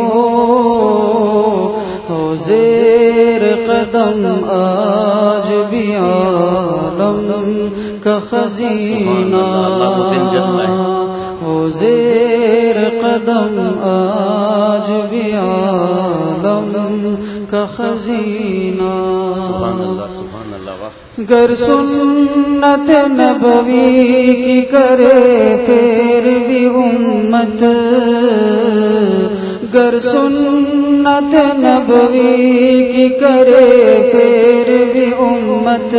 زیر قدم آج بھی عالم کا خزینہ، ہو زیر قدم آج بھی عالم کا خزینہ. سبحان اللہ سبحان اللہ. واہ. گر سنت نبوی کی کرے پھر بھی امت، گر سنت نبوی کی کرے پھر بھی امت،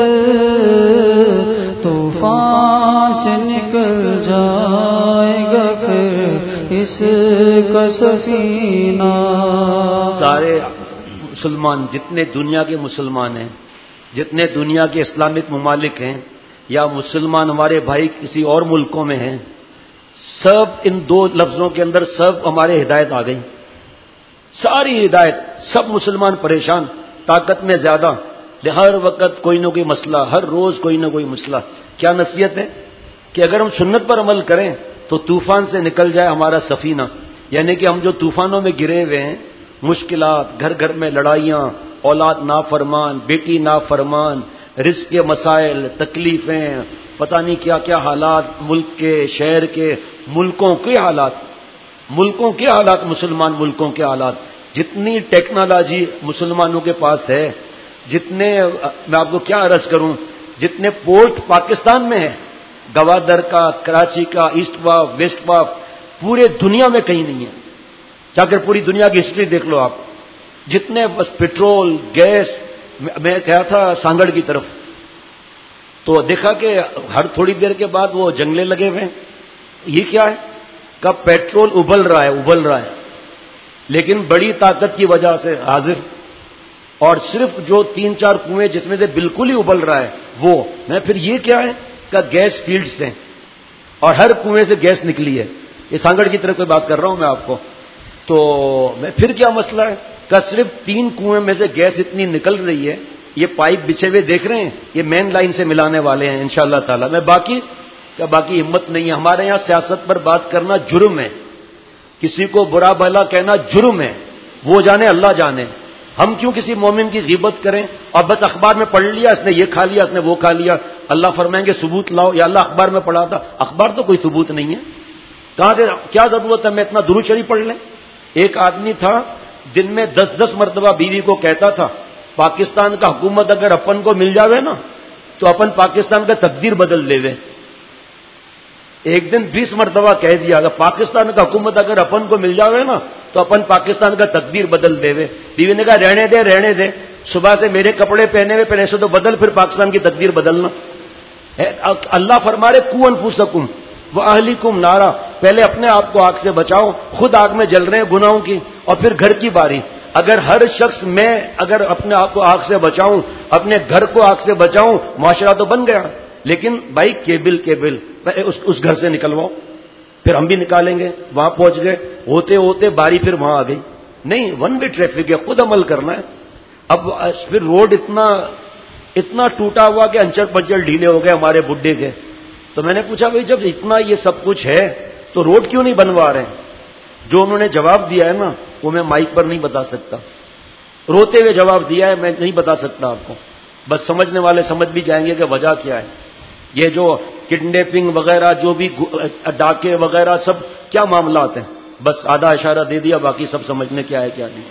طوفان سے نکل جائے گا پھر اس کا سفینہ. سارے مسلمان جتنے دنیا کے مسلمان ہیں، جتنے دنیا کے اسلامک ممالک ہیں، یا مسلمان ہمارے بھائی کسی اور ملکوں میں ہیں، سب ان 2 لفظوں کے اندر سب ہمارے ہدایت آ گئی، ساری ہدایت. سب مسلمان پریشان، طاقت میں زیادہ، ہر وقت کوئی نہ کوئی مسئلہ، ہر روز کوئی نہ کوئی مسئلہ. کیا نصیحت ہے کہ اگر ہم سنت پر عمل کریں تو طوفان سے نکل جائے ہمارا سفینہ. یعنی کہ ہم جو طوفانوں میں گرے ہوئے ہیں، مشکلات، گھر گھر میں لڑائیاں، اولاد نافرمان، بیٹی نافرمان، رزق کے مسائل، تکلیفیں، پتہ نہیں کیا کیا حالات، ملک کے، شہر کے، ملکوں کے حالات، مسلمان ملکوں کے حالات. جتنی ٹیکنالوجی مسلمانوں کے پاس ہے، جتنے میں آپ کو کیا عرض کروں، جتنے پورٹ پاکستان میں ہے، گوادر کا، کراچی کا، ایسٹ واف، ویسٹ واف، پورے دنیا میں کہیں نہیں ہے. جا کر پوری دنیا کی ہسٹری دیکھ لو آپ، جتنے بس پٹرول، گیس. میں گیا تھا سانگڑ کی طرف تو دیکھا کہ ہر تھوڑی دیر کے بعد وہ جنگلے لگے ہوئے ہیں. یہ کیا ہے؟ کب پیٹرول ابل رہا ہے. لیکن بڑی طاقت کی وجہ سے حاضر. اور صرف جو 3-4 کنویں جس میں سے بالکل ہی ابل رہا ہے وہ. میں پھر یہ کیا ہے کہ گیس فیلڈز ہیں اور ہر کنویں سے گیس نکلی ہے. یہ سانگڑ کی طرف کوئی بات کر رہا ہوں میں آپ کو. تو میں پھر کیا مسئلہ ہے کہ صرف 3 کنویں میں سے گیس اتنی نکل رہی ہے. یہ پائپ بچھے ہوئے دیکھ رہے ہیں, یہ مین لائن سے ملانے والے ہیں انشاءاللہ تعالی. میں باقی ہمت نہیں ہے. ہمارے یہاں سیاست پر بات کرنا جرم ہے, کسی کو برا بھلا کہنا جرم ہے. وہ جانے اللہ جانے. ہم کیوں کسی مومن کی غیبت کریں اور بس اخبار میں پڑھ لیا اس نے یہ کھا لیا اس نے وہ کھا لیا. اللہ فرمائیں گے ثبوت لاؤ. یا اللہ اخبار میں پڑھا تھا. اخبار تو کوئی ثبوت نہیں ہے. کہاں سے کیا ضرورت ہے میں اتنا درود شریف پڑھ لیں. ایک آدمی تھا دن میں 10 مرتبہ بیوی کو کہتا تھا پاکستان کا حکومت اگر اپن کو مل جاوے نا تو اپن پاکستان کا تقدیر بدل دے وے. ایک دن 20 مرتبہ کہہ دیا اگر پاکستان کا حکومت اگر اپن کو مل جاوے نا تو اپن پاکستان کا تقدیر بدل دے وے. بیوی نے کہا رہنے دے صبح سے میرے کپڑے پہنے ہوئے پہلے سے تو بدل پھر پاکستان کی تقدیر بدلنا. اللہ فرما رہے قوا انفسکم واہلیکم نارا. پہلے اپنے آپ کو آگ سے بچاؤ, خود آگ میں جل رہے ہیں گناہوں کی, اور پھر گھر کی باری. اگر ہر شخص میں اگر اپنے آپ کو آگ سے بچاؤں اپنے گھر کو آگ سے بچاؤں معاشرہ تو بن گیا. لیکن بھائی کیبل اس گھر سے نکلواؤ. پھر ہم بھی نکالیں گے. وہاں پہنچ گئے ہوتے ہوتے باری پھر وہاں آ گئی. نہیں, 1 وے ٹریفک ہے, خود عمل کرنا ہے. اب پھر روڈ اتنا ٹوٹا ہوا کہ انچر پنچر ڈھیلے ہو گئے ہمارے بڈھے کے. تو میں نے پوچھا بھائی جب اتنا یہ سب کچھ ہے تو روڈ کیوں نہیں بنوا رہے ہیں؟ جو انہوں نے جواب دیا ہے نا وہ میں مائک پر نہیں بتا سکتا. روتے ہوئے جواب دیا ہے, میں نہیں بتا سکتا آپ کو. بس سمجھنے والے سمجھ بھی جائیں گے کہ وجہ کیا ہے. یہ جو کڈنیپنگ وغیرہ جو بھی ڈاکے وغیرہ سب کیا معاملات ہیں, بس آدھا اشارہ دے دیا, باقی سب سمجھنے کیا ہے کیا نہیں.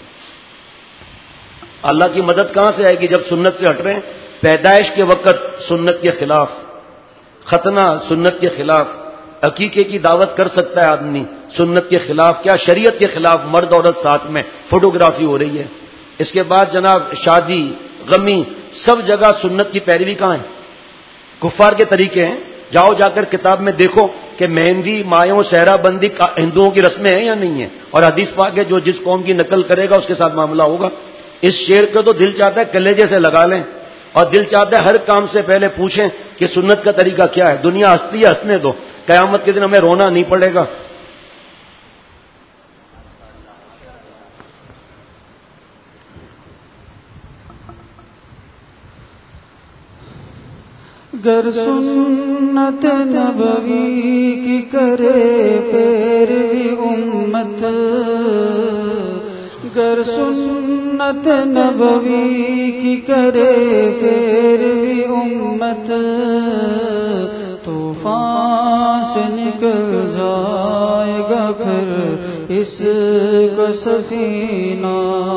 اللہ کی مدد کہاں سے آئے گی جب سنت سے ہٹ رہے ہیں. پیدائش کے وقت سنت کے خلاف, ختنہ سنت کے خلاف, عقیقے کی دعوت کر سکتا ہے آدمی سنت کے خلاف کیا شریعت کے خلاف, مرد عورت ساتھ میں فوٹوگرافی ہو رہی ہے. اس کے بعد جناب شادی غمی سب جگہ سنت کی پیروی کہاں ہے؟ کفار کے طریقے ہیں. جاؤ جا کر کتاب میں دیکھو کہ مہندی مایوں صحرا بندی ہندوؤں کی رسمیں ہیں یا نہیں ہیں, اور حدیث پاک ہے جو جس قوم کی نقل کرے گا اس کے ساتھ معاملہ ہوگا. اس شعر کو تو دل چاہتا ہے کلیجے سے لگا لیں, اور دل چاہتا ہے ہر کام سے پہلے پوچھیں کہ سنت کا طریقہ کیا ہے. دنیا ہنستی ہے, ہنسنے دو, قیامت کے دن ہمیں رونا نہیں پڑے گا. گر سنت نبوی کی کرے پیروی امت, گر سنت نبوی کی کرے پیروی امت, طوفان سے نکل جائے گا پھر اس کا سفینہ,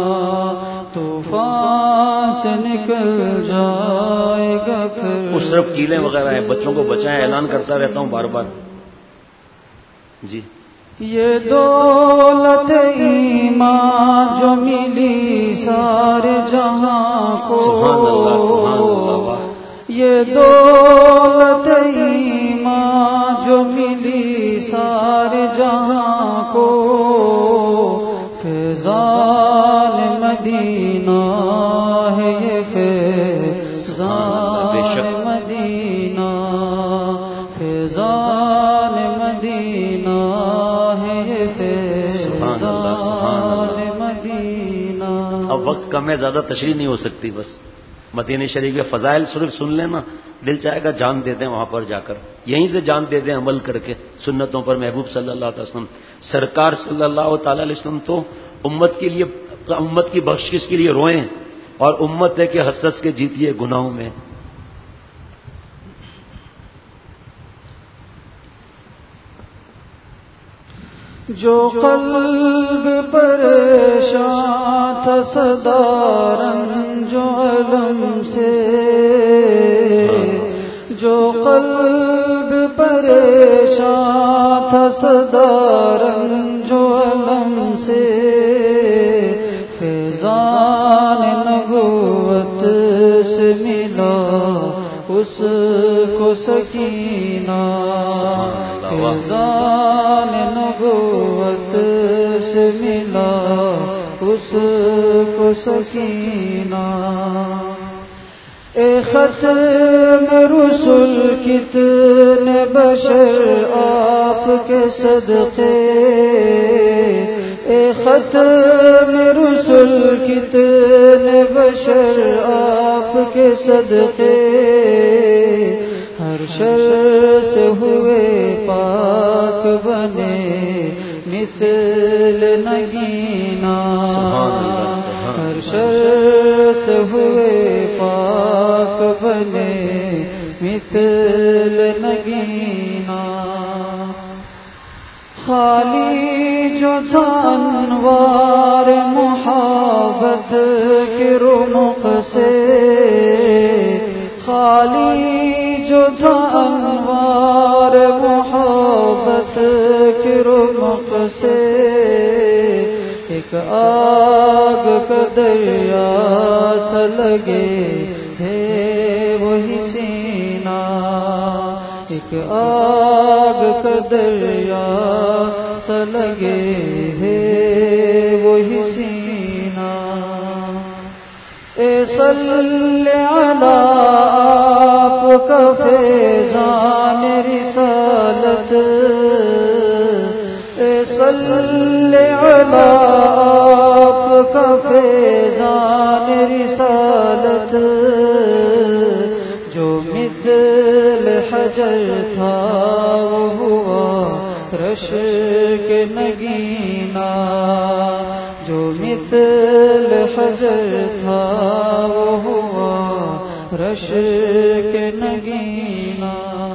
طوفان سے نکل جائے گا پھر. اس طرف کیلیں وغیرہ ہیں, بچوں کو بچائیں, اعلان کرتا رہتا ہوں بار بار. جی یہ دولت ایمان جو ملی سارے جہاں کو, سبحان اللہ سبحان اللہ. یہ دولت ایمان جو ملی سارے جہاں کو, فیضان مدینہ ہے یہ فیضان مدینہ, فیضان مدینہ ہے یہ فیضان مدینہ. اب وقت کم ہے, زیادہ تشریح نہیں ہو سکتی. بس مدینہ شریف کے فضائل صرف سن لینا, دل چاہے گا جان دے دیں وہاں پر جا کر, یہیں سے جان دے دیں عمل کر کے سنتوں پر. محبوب صلی اللہ علیہ وسلم سرکار صلی اللہ تعالی علیہ وسلم تو امت کے لیے, امت کی بخشش کے لیے روئیں, اور امت ہے کہ حسرت کے جیتی ہے گناہوں میں. جو قلب پریشان تھا صدا رنج و علم سے, جو قلب پریشان تھا صدا رنج و علم سے, فیضان نبوت سے ملا اس کو سکینہ, فیضان نبوت سے ملا اس کو سکینہ. اے ختم رسل کتنے بشر آپ کے صدقے. اے ختم رسل کتنے بشر آپ کے صدقے. ہر شر سے ہوئے پاک بنے مثل نگینا. ہر شر سے ہوئے پاک بنے مثل نگینا. خالی جو تھا انوار محبت کے رمق سے. خالی جو تھا انوار محبت کے رمق سے. ایک آگ کا دریا سا لگے ہے وہی سینہ. ایک آگ کا دریا سا لگے ہے وہی سینہ. اے صلی علی آپ کا فیضان رسالت. اے صلی علی آپ کا فیضان رسالت. جو مثل حجر تھا وہ ہوا رش کے نگینا. جو مثل حجر تھا وہ ہوا رش کے نگینا.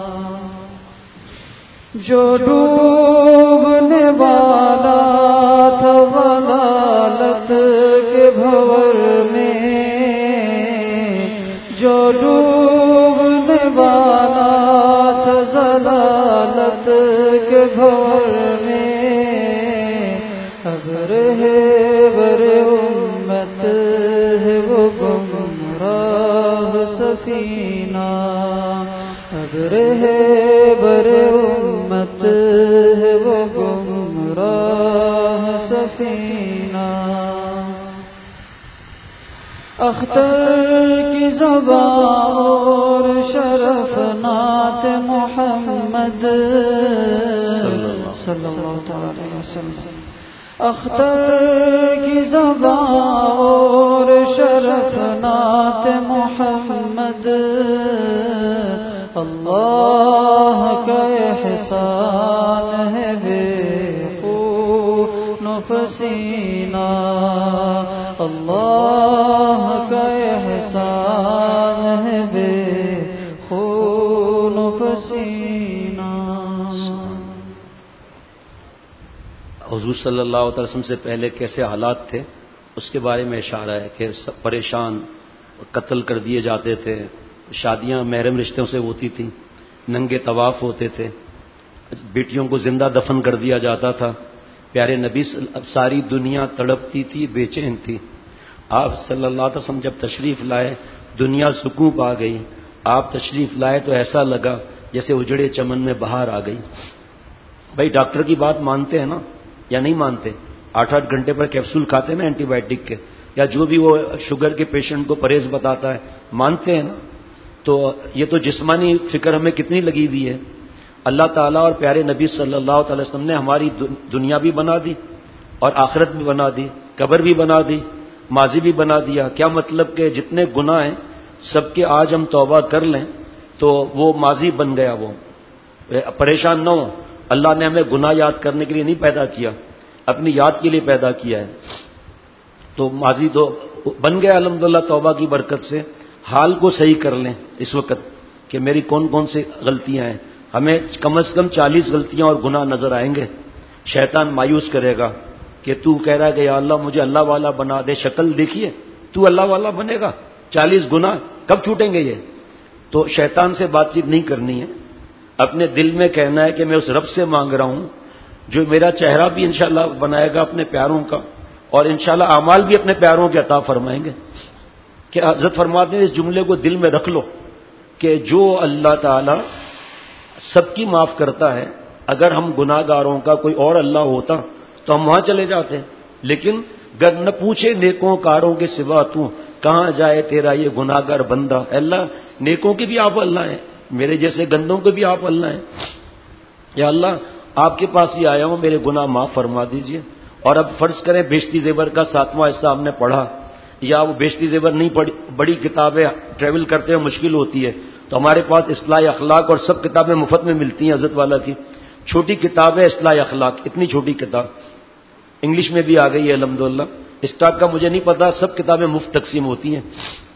جو ڈوبنے والا تھا ضلالت کے بھور میں. جو ڈوبنے والا تھا ضلالت کے بھور میں. اب رہے بر امت ہے وہ گمراہ سفینہ. اب رہے بر امت ہے وہ گمراہ سفینہ. اختر کی زبان اور شرف نعت محمد صلی اللہ علیہ وسلم. اختر کی زبان اور شرف نعت محمد. اللہ کا احسان ہے بے خون و پسینہ. اللہ کا احسان ہے بے خون و پسینہ. حضور صلی اللہ علیہ وسلم سے پہلے کیسے حالات تھے اس کے بارے میں اشارہ ہے کہ سب پریشان، قتل کر دیے جاتے تھے. شادیاں محرم رشتوں سے ہوتی تھیں. ننگے طواف ہوتے تھے. بیٹیوں کو زندہ دفن کر دیا جاتا تھا. پیارے نبی ساری دنیا تڑپتی تھی، بے چین تھی. آپ صلی اللہ علیہ وسلم جب تشریف لائے دنیا سکون پا گئی. آپ تشریف لائے تو ایسا لگا جیسے اجڑے چمن میں بہار آ گئی. بھائی ڈاکٹر کی بات مانتے ہیں نا یا نہیں مانتے؟ 8-8 گھنٹے پر کیپسول کھاتے ہیں نا اینٹی بائیوٹک کے، یا جو بھی وہ شوگر کے پیشنٹ کو پرہیز بتاتا ہے، مانتے ہیں نا؟ تو یہ تو جسمانی فکر ہمیں کتنی لگی ہوئی ہے. اللہ تعالیٰ اور پیارے نبی صلی اللہ علیہ وسلم نے ہماری دنیا بھی بنا دی اور آخرت بھی بنا دی، قبر بھی بنا دی، ماضی بھی بنا دیا. کیا مطلب کہ جتنے گناہ ہیں سب کے آج ہم توبہ کر لیں تو وہ ماضی بن گیا. وہ پریشان نہ ہو. اللہ نے ہمیں گناہ یاد کرنے کے لیے نہیں پیدا کیا، اپنی یاد کے لیے پیدا کیا ہے. تو ماضی تو بن گیا الحمدللہ توبہ کی برکت سے. حال کو صحیح کر لیں اس وقت کہ میری کون کون سی غلطیاں ہیں. ہمیں کم از کم 40 غلطیاں اور گناہ نظر آئیں گے. شیطان مایوس کرے گا کہ تو کہہ رہا ہے کہ یا اللہ مجھے اللہ والا بنا دے. شکل دیکھیے، تو اللہ والا بنے گا. 40 گناہ کب چھوٹیں گے یہ؟ تو شیطان سے بات چیت نہیں کرنی ہے. اپنے دل میں کہنا ہے کہ میں اس رب سے مانگ رہا ہوں جو میرا چہرہ بھی انشاءاللہ بنائے گا اپنے پیاروں کا، اور انشاءاللہ اعمال بھی اپنے پیاروں کے عطا فرمائیں گے. کہ حضرت فرماتے ہیں اس جملے کو دل میں رکھ لو کہ جو اللہ تعالی سب کی معاف کرتا ہے، اگر ہم گناہ گاروں کا کوئی اور اللہ ہوتا تو تو ہم وہاں چلے جاتے ہیں. لیکن گر نہ پوچھے نیکوں کاروں کے سوا تو کہاں جائے تیرا یہ گناہگار بندہ. اللہ نیکوں کے بھی آپ اللہ ہیں, میرے جیسے گندوں کے بھی آپ اللہ ہیں. یا اللہ آپ کے پاس ہی آیا ہوں, میرے گناہ معاف فرما دیجئے. اور اب فرض کریں بیشتی زیور کا 7واں حصہ ہم نے پڑھا, یا وہ بیشتی زیور نہیں پڑھی, بڑی کتابیں ٹریول کرتے ہوئے مشکل ہوتی ہے, تو ہمارے پاس اصلاح اخلاق اور سب کتابیں مفت میں ملتی ہیں حضرت والا کی. چھوٹی کتاب ہے اصلاح اخلاق, اتنی چھوٹی کتاب, انگلش میں بھی آ گئی ہے الحمدللہ. اسٹاک کا مجھے نہیں پتا, سب کتابیں مفت تقسیم ہوتی ہیں.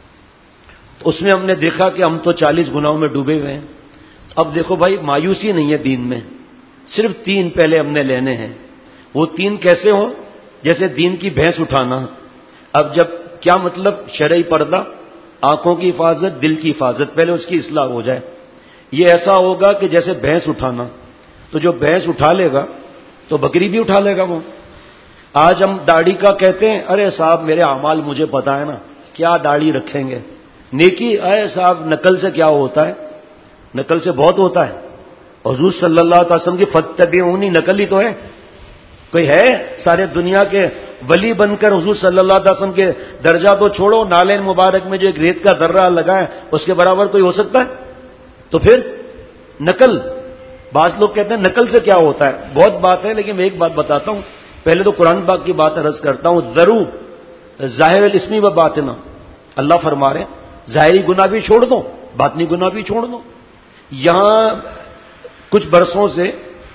تو اس میں ہم نے دیکھا کہ ہم تو 40 گناہوں میں ڈوبے ہوئے ہیں. اب دیکھو بھائی, مایوسی نہیں ہے دین میں, صرف 3 پہلے ہم نے لینے ہیں. وہ 3 کیسے ہوں؟ جیسے دین کی بھینس اٹھانا. اب جب کیا مطلب؟ شرعی پردہ, آنکھوں کی حفاظت, دل کی حفاظت, پہلے اس کی اصلاح ہو جائے. یہ ایسا ہوگا کہ جیسے بھینس اٹھانا, تو جو بھینس اٹھا لے گا تو بکری بھی اٹھا لے گا. وہ آج ہم داڑھی کا کہتے ہیں, ارے صاحب میرے اعمال مجھے پتا ہے نا, کیا داڑھی رکھیں گے. نیکی, ارے صاحب نقل سے کیا ہوتا ہے, نقل سے بہت ہوتا ہے. حضور صلی اللہ علیہ وسلم کی فتبعونی نقل ہی تو ہے. کوئی ہے سارے دنیا کے ولی بن کر حضور صلی اللہ علیہ وسلم کے درجہ تو چھوڑو, نالین مبارک میں جو ایک ریت کا ذرہ لگا ہے اس کے برابر کوئی ہو سکتا ہے؟ تو پھر نقل, بعض لوگ کہتے ہیں نقل سے کیا ہوتا ہے. بہت بات ہے, لیکن میں ایک بات بتاتا ہوں. پہلے تو قرآن پاک کی بات عرض کرتا ہوں. ضرور ظاہر الاسمی و باطنا, اللہ فرما رہے ہیں ظاہری گناہ بھی چھوڑ دو, باطنی گناہ بھی چھوڑ دو. یہاں کچھ برسوں سے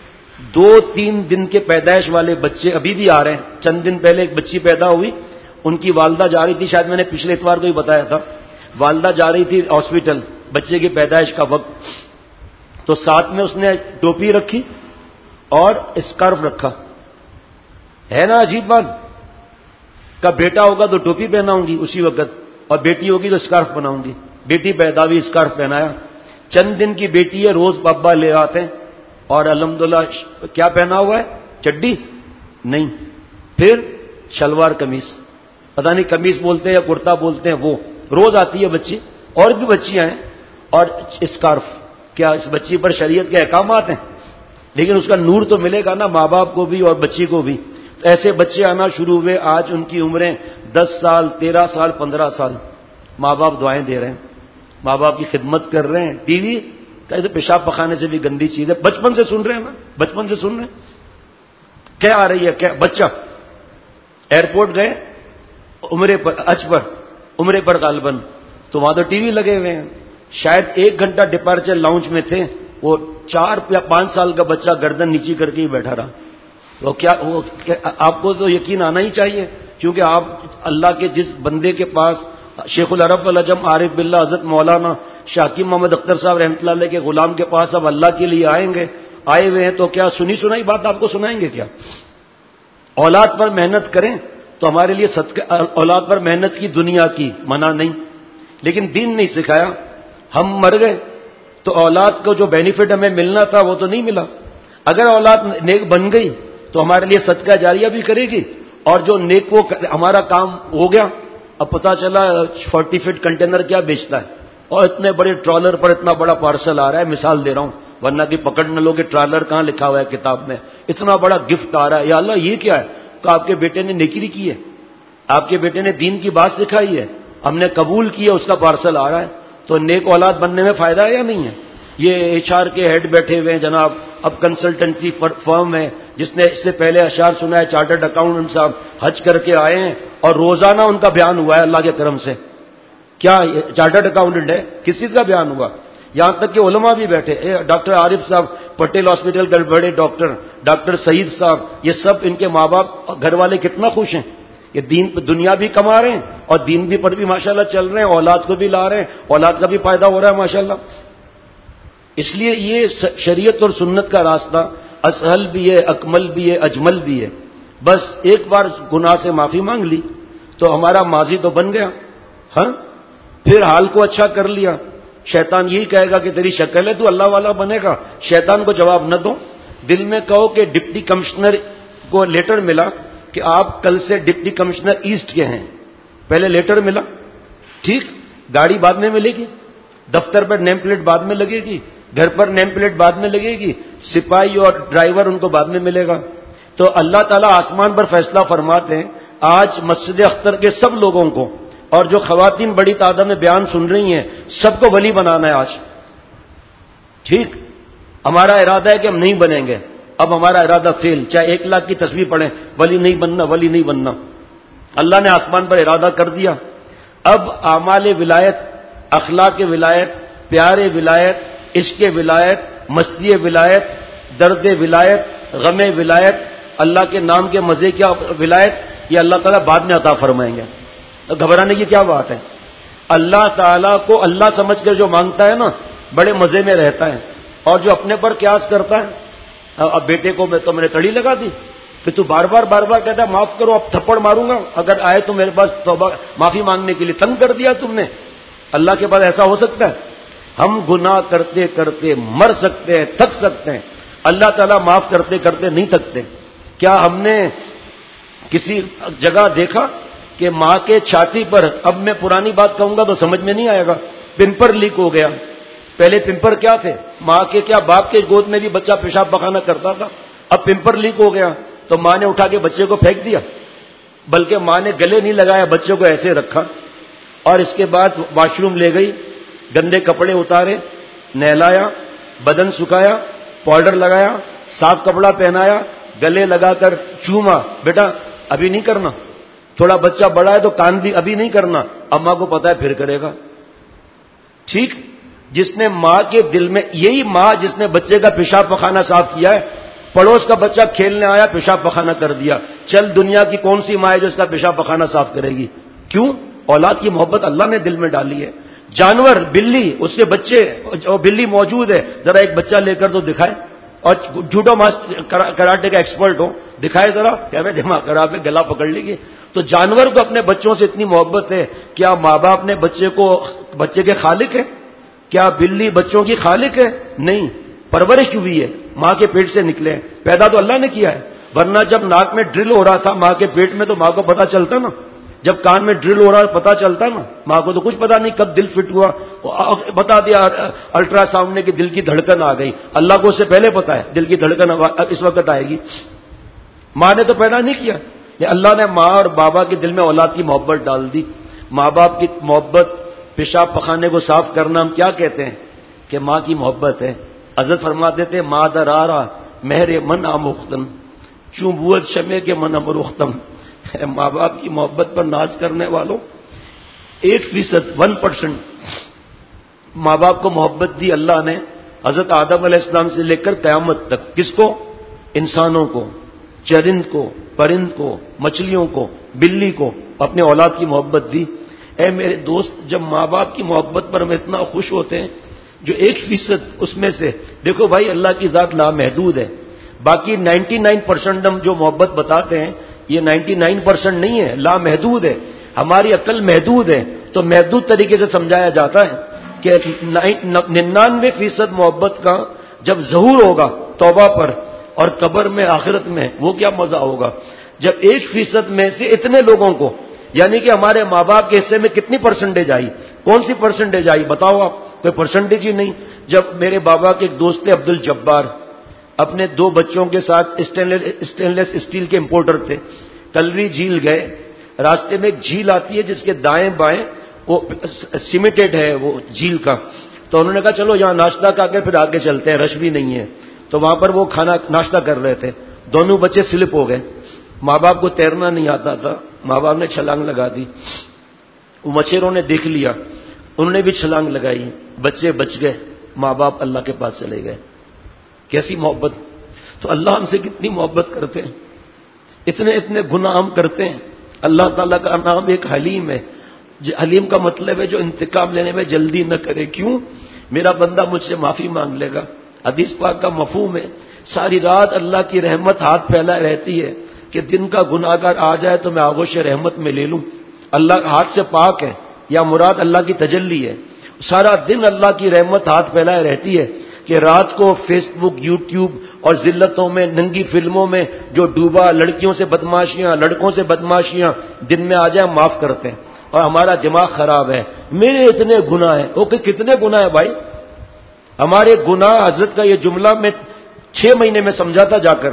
2-3 دن کے پیدائش والے بچے ابھی بھی آ رہے ہیں. چند دن پہلے ایک بچی پیدا ہوئی, ان کی والدہ جا رہی تھی, شاید میں نے پچھلے اتوار کو ہی بتایا تھا, والدہ جا رہی تھی ہاسپٹل بچے کی پیدائش کا وقت, تو ساتھ میں اس نے ٹوپی رکھی اور اسکارف رکھا. ہے نا عجیب بات, کا بیٹا ہوگا تو ٹوپی پہناؤں گی اسی وقت, اور بیٹی ہوگی تو اسکارف پہناؤں گی. بیٹی پیدا ہوئی, اسکارف پہنایا. چند دن کی بیٹی ہے, روز پابا لے آتے ہیں, اور الحمدللہ کیا پہنا ہوا ہے؟ چڈی نہیں, پھر شلوار قمیص, پتہ نہیں قمیص بولتے ہیں یا کرتا بولتے ہیں, وہ روز آتی ہے بچی. اور بھی بچیاں ہیں, اور اسکارف. کیا اس بچی پر شریعت کے احکامات ہیں؟ لیکن اس کا نور تو ملے گا نا ماں باپ کو بھی اور بچی کو بھی. تو ایسے بچے آنا شروع ہوئے, آج ان کی عمریں 10 سال, 13 سال, 15 سال. ماں باپ دعائیں دے رہے ہیں, ماں باپ کی خدمت کر رہے ہیں. ٹی وی کہتے پیشاب پخانے سے بھی گندی چیز ہے, بچپن سے سن رہے ہیں نا, بچپن سے سن رہے ہیں. کیا آ رہی ہے, کیا بچہ ایئرپورٹ گئے عمرے پر, حج پر, عمرے پر غالباً, تو وہاں تو ٹی وی لگے ہوئے ہیں. شاید 1 گھنٹہ ڈپارچر لاؤنج میں تھے, وہ 4 یا 5 سال کا بچہ گردن نیچی کر کے ہی بیٹھا رہا. تو کیا آپ کو تو یقین آنا ہی چاہیے, کیونکہ آپ اللہ کے جس بندے کے پاس شیخ العرب والعجم عارف باللہ حضرت مولانا شاکر محمد اختر صاحب رحمۃ اللہ علیہ کے غلام کے پاس اب اللہ کے لیے آئے ہوئے ہیں, تو کیا سنی سنائی بات آپ کو سنائیں گے کیا؟ اولاد پر محنت کریں تو ہمارے لیے صدقہ, اولاد پر محنت کی دنیا کی منع نہیں, لیکن دین نہیں سکھایا. ہم مر گئے تو اولاد کو جو بینیفٹ ہمیں ملنا تھا وہ تو نہیں ملا. اگر اولاد نیک بن گئی تو ہمارے لیے صدقہ جاریہ بھی کرے گی, اور جو نیک وہ ہمارا کام ہو گیا. اب پتا چلا 40 فٹ کنٹینر کیا بیچتا ہے, اور اتنے بڑے ٹرالر پر اتنا بڑا پارسل آ رہا ہے. مثال دے رہا ہوں, ورنہ کہ پکڑ نہ لو کہ ٹرالر کہاں لکھا ہوا ہے کتاب میں, اتنا بڑا گفٹ آ رہا ہے. یا اللہ یہ کیا ہے؟ کہ آپ کے بیٹے نے نیکی کی ہے, آپ کے بیٹے نے دین کی بات سکھائی ہے, ہم نے قبول کیا, اس کا پارسل آ رہا ہے. تو نیک اولاد بننے میں فائدہ ہے یا نہیں ہے؟ یہ HR کے ہیڈ بیٹھے ہوئے ہیں جناب, اب کنسلٹنسی فرم ہے, جس نے اس سے پہلے اشعار سنا ہے, چارٹرڈ اکاؤنٹنٹ صاحب حج کر کے آئے ہیں, اور روزانہ ان کا بیان ہوا ہے اللہ کے کرم سے. کیا چارٹرڈ اکاؤنٹنٹ ہے, کس چیز کا بیان ہوا؟ یہاں تک کہ علماء بھی بیٹھے, ڈاکٹر عارف صاحب پٹیل ہاسپٹل کے بڑے ڈاکٹر, ڈاکٹر سعید صاحب, یہ سب ان کے ماں باپ گھر والے کتنا خوش ہیں کہ دنیا بھی کما رہے ہیں اور دین بھی پر بھی ماشاءاللہ چل رہے ہیں, اولاد کو بھی لا رہے ہیں, اولاد کا بھی فائدہ ہو رہا ہے ماشاءاللہ. اس لیے یہ شریعت اور سنت کا راستہ اسہل بھی ہے, اکمل بھی ہے, اجمل بھی ہے. بس ایک بار گناہ سے معافی مانگ لی تو ہمارا ماضی تو بن گیا, ہاں, پھر حال کو اچھا کر لیا. شیطان یہی کہے گا کہ تیری شکل ہے, تو اللہ والا بنے گا. شیطان کو جواب نہ دو, دل میں کہو کہ ڈپٹی کمشنر کو لیٹر ملا کہ آپ کل سے ڈپٹی کمشنر ایسٹ کے ہیں. پہلے لیٹر ملا, ٹھیک, گاڑی بعد میں ملے گی, دفتر پر نیم پلیٹ بعد میں لگے گی, گھر پر نیم پلیٹ بعد میں لگے گی, سپاہی اور ڈرائیور ان کو بعد میں ملے گا. تو اللہ تعالیٰ آسمان پر فیصلہ فرماتے ہیں آج مسجد اختر کے سب لوگوں کو اور جو خواتین بڑی تعداد میں بیان سن رہی ہیں سب کو ولی بنانا ہے آج. ٹھیک, ہمارا ارادہ ہے کہ ہم نہیں بنیں گے. اب ہمارا ارادہ فیل, چاہے 1 لاکھ کی تسبیح پڑھیں, ولی نہیں بننا, ولی نہیں بننا. اللہ نے آسمان پر ارادہ کر دیا. اب اعمال ولایت, اخلاق ولایت, پیار ولایت, عشق ولایت, مستی ولایت, درد ولایت, غم ولایت, اللہ کے نام کے مزے کیا ولایت, یہ اللہ تعالیٰ بعد میں عطا فرمائیں گے. گھبرانے کی کیا بات ہے؟ اللہ تعالیٰ کو اللہ سمجھ کر جو مانگتا ہے نا بڑے مزے میں رہتا ہے, اور جو اپنے پر قیاس کرتا ہے, اب بیٹے کو میں نے تڑی لگا دی, پھر تو بار بار کہتا ہے معاف کرو, اب تھپڑ ماروں گا اگر آئے تو میرے پاس توبہ معافی مانگنے کے لیے, تنگ کر دیا تم نے. اللہ کے پاس ایسا ہو سکتا ہے؟ ہم گناہ کرتے کرتے مر سکتے ہیں, تھک سکتے ہیں, اللہ تعالیٰ معاف کرتے کرتے نہیں تھکتے. کیا ہم نے کسی جگہ دیکھا کہ ماں کے چھاتی پر, اب میں پرانی بات کہوں گا تو سمجھ میں نہیں آئے گا, پمپر لیک ہو گیا. پہلے پمپر کیا تھے؟ ماں کے کیا باپ کے گود میں بھی بچہ پیشاب پخانہ کرتا تھا. اب پمپر لیک ہو گیا تو ماں نے اٹھا کے بچے کو پھینک دیا, بلکہ ماں نے گلے نہیں لگایا, بچے کو ایسے رکھا, اور اس کے بعد واش روم لے گئی, گندے کپڑے اتارے, نہلایا, بدن سکھایا, پاؤڈر لگایا, صاف کپڑا پہنایا, گلے لگا کر چوما, بیٹا ابھی نہیں کرنا, تھوڑا بچہ بڑا ہے تو کان بھی ابھی نہیں کرنا, اماں کو پتا ہے پھر کرے گا. ٹھیک, جس نے ماں کے دل میں, یہی ماں جس نے بچے کا پیشاب پخانہ صاف کیا ہے, پڑوس کا بچہ کھیلنے آیا پیشاب پخانہ کر دیا, چل دنیا کی کون سی ماں ہے جو اس کا پیشاب پخانہ صاف کرے گی؟ کیوں؟ اولاد کی محبت اللہ نے دل میں ڈالی ہے. جانور, بلی, اس کے بچے, بلی موجود ہے, ذرا ایک بچہ لے کر تو دکھائے, اور جوڈو کراٹے کا ایکسپرٹ ہو, دکھائے ذرا, کیا دماغ خراب ہے, گلا پکڑ لے گی. تو جانور کو اپنے بچوں سے اتنی محبت ہے, کیا ماں باپ نے بچے کے خالق ہے؟ کیا بلی بچوں کی خالق ہے؟ نہیں, پرورش ہوئی ہے, ماں کے پیٹ سے نکلے ہیں, پیدا تو اللہ نے کیا ہے. ورنہ جب ناک میں ڈرل ہو رہا تھا ماں کے پیٹ میں تو ماں کو پتا چلتا نا, جب کان میں ڈرل ہو رہا ہے پتا چلتا نا, ماں کو تو کچھ پتا نہیں کب دل فٹ ہوا, بتا دیا الٹرا ساؤنڈ نے کہ دل کی دھڑکن آ گئی. اللہ کو اس سے پہلے پتا ہے دل کی دھڑکن اس وقت آئے گی. ماں نے تو پیدا نہیں کیا, اللہ نے ماں اور بابا کے دل میں اولاد کی محبت ڈال دی. ماں باپ کی محبت, پیشاب پخانے کو صاف کرنا ہم کیا کہتے ہیں کہ ماں کی محبت ہے. حضرت فرماتے تھے ماں درارا مہر من آمختم چوبوت شمع کے من امروختم. ماں باپ کی محبت پر ناز کرنے والوں 1% 1% ماں باپ کو محبت دی اللہ نے حضرت آدم علیہ السلام سے لے کر قیامت تک. کس کو؟ انسانوں کو, چرند کو, پرند کو, مچھلیوں کو, بلی کو اپنے اولاد کی محبت دی. اے میرے دوست, جب ماں باپ کی محبت پر ہم اتنا خوش ہوتے ہیں, جو 1% اس میں سے, دیکھو بھائی اللہ کی ذات لامحدود ہے, باقی 99% ہم جو محبت بتاتے ہیں یہ 99% نہیں ہے, لامحدود ہے. ہماری عقل محدود ہے, تو محدود طریقے سے سمجھایا جاتا ہے کہ 99% محبت کا جب ظہور ہوگا توبہ پر اور قبر میں آخرت میں, وہ کیا مزہ ہوگا جب 1% میں سے اتنے لوگوں کو, یعنی کہ ہمارے ماں باپ کے حصے میں کتنی پرسنٹیج آئی؟ کون سی پرسنٹیج آئی بتاؤ آپ؟ کوئی پرسنٹیج ہی نہیں. جب میرے بابا کے ایک دوست تھے عبد الجبار, اپنے 2 بچوں کے ساتھ اسٹینلیس اسٹیل کے امپورٹر تھے, کلری جھیل گئے. راستے میں ایک جھیل آتی ہے جس کے دائیں بائیں وہ سیمیٹڈ ہے وہ جھیل کا, تو انہوں نے کہا چلو یہاں ناشتہ کر کے پھر آگے چلتے ہیں, رش بھی نہیں ہے. تو وہاں پر وہ ناشتہ کر رہے تھے, دونوں بچے سلپ ہو گئے. ماں باپ کو تیرنا نہیں آتا تھا, ماں باپ نے چھلانگ لگا دی. وہ مچھروں نے دیکھ لیا, انہوں نے بھی چھلانگ لگائی, بچے بچ گئے, ماں باپ اللہ کے پاس چلے گئے. کیسی محبت! تو اللہ ہم سے کتنی محبت کرتے ہیں, اتنے گناہ ہم کرتے ہیں. اللہ تعالیٰ کا نام ایک حلیم ہے. حلیم کا مطلب ہے جو انتقام لینے میں جلدی نہ کرے. کیوں؟ میرا بندہ مجھ سے معافی مانگ لے گا. حدیث پاک کا مفہوم ہے ساری رات اللہ کی رحمت ہاتھ پھیلائے رہتی ہے کہ دن کا گناہگار آ جائے تو میں آغوش رحمت میں لے لوں. اللہ ہاتھ سے پاک ہے, یا مراد اللہ کی تجلی ہے. سارا دن اللہ کی رحمت ہاتھ پھیلائے رہتی ہے کہ رات کو فیس بک, یوٹیوب اور ذلتوں میں, ننگی فلموں میں جو ڈوبا, لڑکیوں سے بدماشیاں, لڑکوں سے بدماشیاں, دن میں آ جائیں معاف کرتے ہیں, اور ہمارا دماغ خراب ہے. میرے اتنے گناہ ہیں. اوکے, کتنے گناہ ہیں بھائی؟ ہمارے گناہ, حضرت کا یہ جملہ میں 6 مہینے میں سمجھا تھا جا کر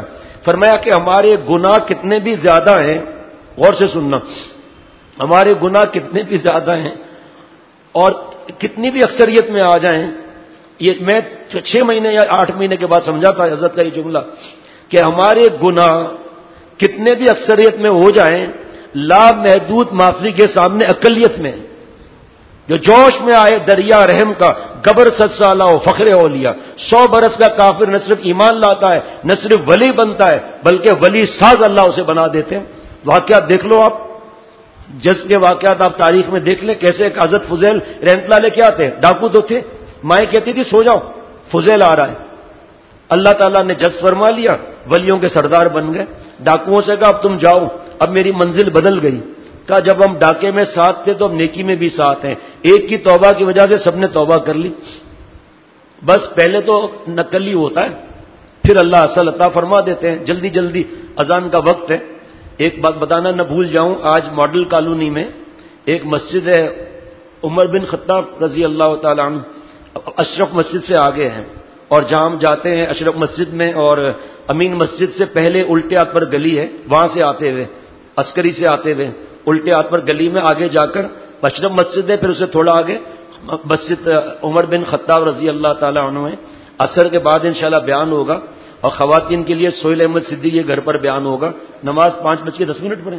فرمایا کہ ہمارے گناہ کتنے بھی زیادہ ہیں، غور سے سننا، ہمارے گناہ کتنے بھی زیادہ ہیں اور کتنی بھی اکثریت میں آ جائیں، یہ میں 6 مہینے یا 8 مہینے کے بعد سمجھا تھا حضرت کا یہ جملہ، کہ ہمارے گناہ کتنے بھی اکثریت میں ہو جائیں، لامحدود معافی کے سامنے اقلیت میں جو جوش میں آئے دریا رحم کا گبر 7 سالہ ہو فخر اولیاء، 100 برس کا کافر نہ صرف ایمان لاتا ہے نہ صرف ولی بنتا ہے بلکہ ولی ساز اللہ اسے بنا دیتے ہیں۔ واقعات دیکھ لو آپ، جس کے واقعات آپ تاریخ میں دیکھ لیں، کیسے حضرت فضیل رحمۃ اللہ علیہ کیا تھے، ڈاکو تو تھے، مائیں کہتی تھی سو جاؤ فضیل آ رہا ہے، اللہ تعالیٰ نے جذب فرما لیا، ولیوں کے سردار بن گئے۔ ڈاکوؤں سے کہا اب تم جاؤ، اب میری منزل بدل گئی، کہا جب ہم ڈاکے میں ساتھ تھے تو اب نیکی میں بھی ساتھ ہیں، ایک کی توبہ کی وجہ سے سب نے توبہ کر لی۔ بس پہلے تو نقلی ہوتا ہے، پھر اللہ اصل عطا فرما دیتے ہیں۔ جلدی جلدی اذان کا وقت ہے، ایک بات بتانا نہ بھول جاؤں، آج ماڈل کالونی میں ایک مسجد ہے، عمر بن خطاب رضی اللہ تعالی عنہ، اشرف مسجد سے آگے ہیں، اور جہاں ہم جاتے ہیں اشرف مسجد میں اور امین مسجد سے پہلے الٹے ہاتھ پر گلی ہے، وہاں سے آتے ہوئے عسکری سے آتے ہوئے الٹے ہاتھ پر گلی میں آگے جا کر اشرف مسجد ہے، پھر اسے تھوڑا آگے مسجد عمر بن خطاب رضی اللہ تعالی عنہ ہے۔ عصر کے بعد انشاءاللہ بیان ہوگا، اور خواتین کے لیے سہیل احمد صدیق کے گھر پر بیان ہوگا۔ نماز 5:10 پر ہے،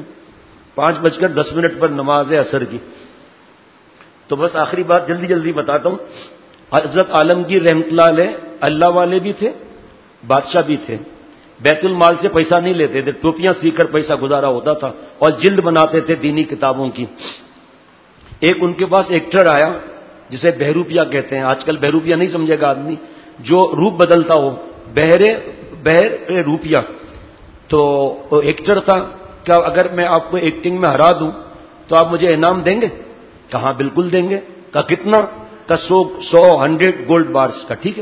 5:10 پر نماز ہے عصر کی۔ تو بس آخری بات جلدی جلدی بتاتا ہوں، حضرت عالمگیر رحمۃ اللہ علیہ اللہ والے بھی تھے، بادشاہ بھی تھے، بیت المال سے پیسہ نہیں لیتے تھے، ٹوپیاں سی کر پیسہ گزارا ہوتا تھا اور جلد بناتے تھے دینی کتابوں کی۔ ایک ان کے پاس ایکٹر آیا جسے بہروپیہ کہتے ہیں، آج کل بہروپیہ نہیں سمجھے گا آدمی، جو روپ بدلتا ہو، بہر روپیہ، تو ایکٹر تھا، کیا اگر میں آپ کو ایکٹنگ میں ہرا دوں تو آپ مجھے انعام دیں گے؟ کہا بالکل دیں گے۔ کہا کتنا؟ کہا 100 گولڈ بارز کا۔ ٹھیک ہے،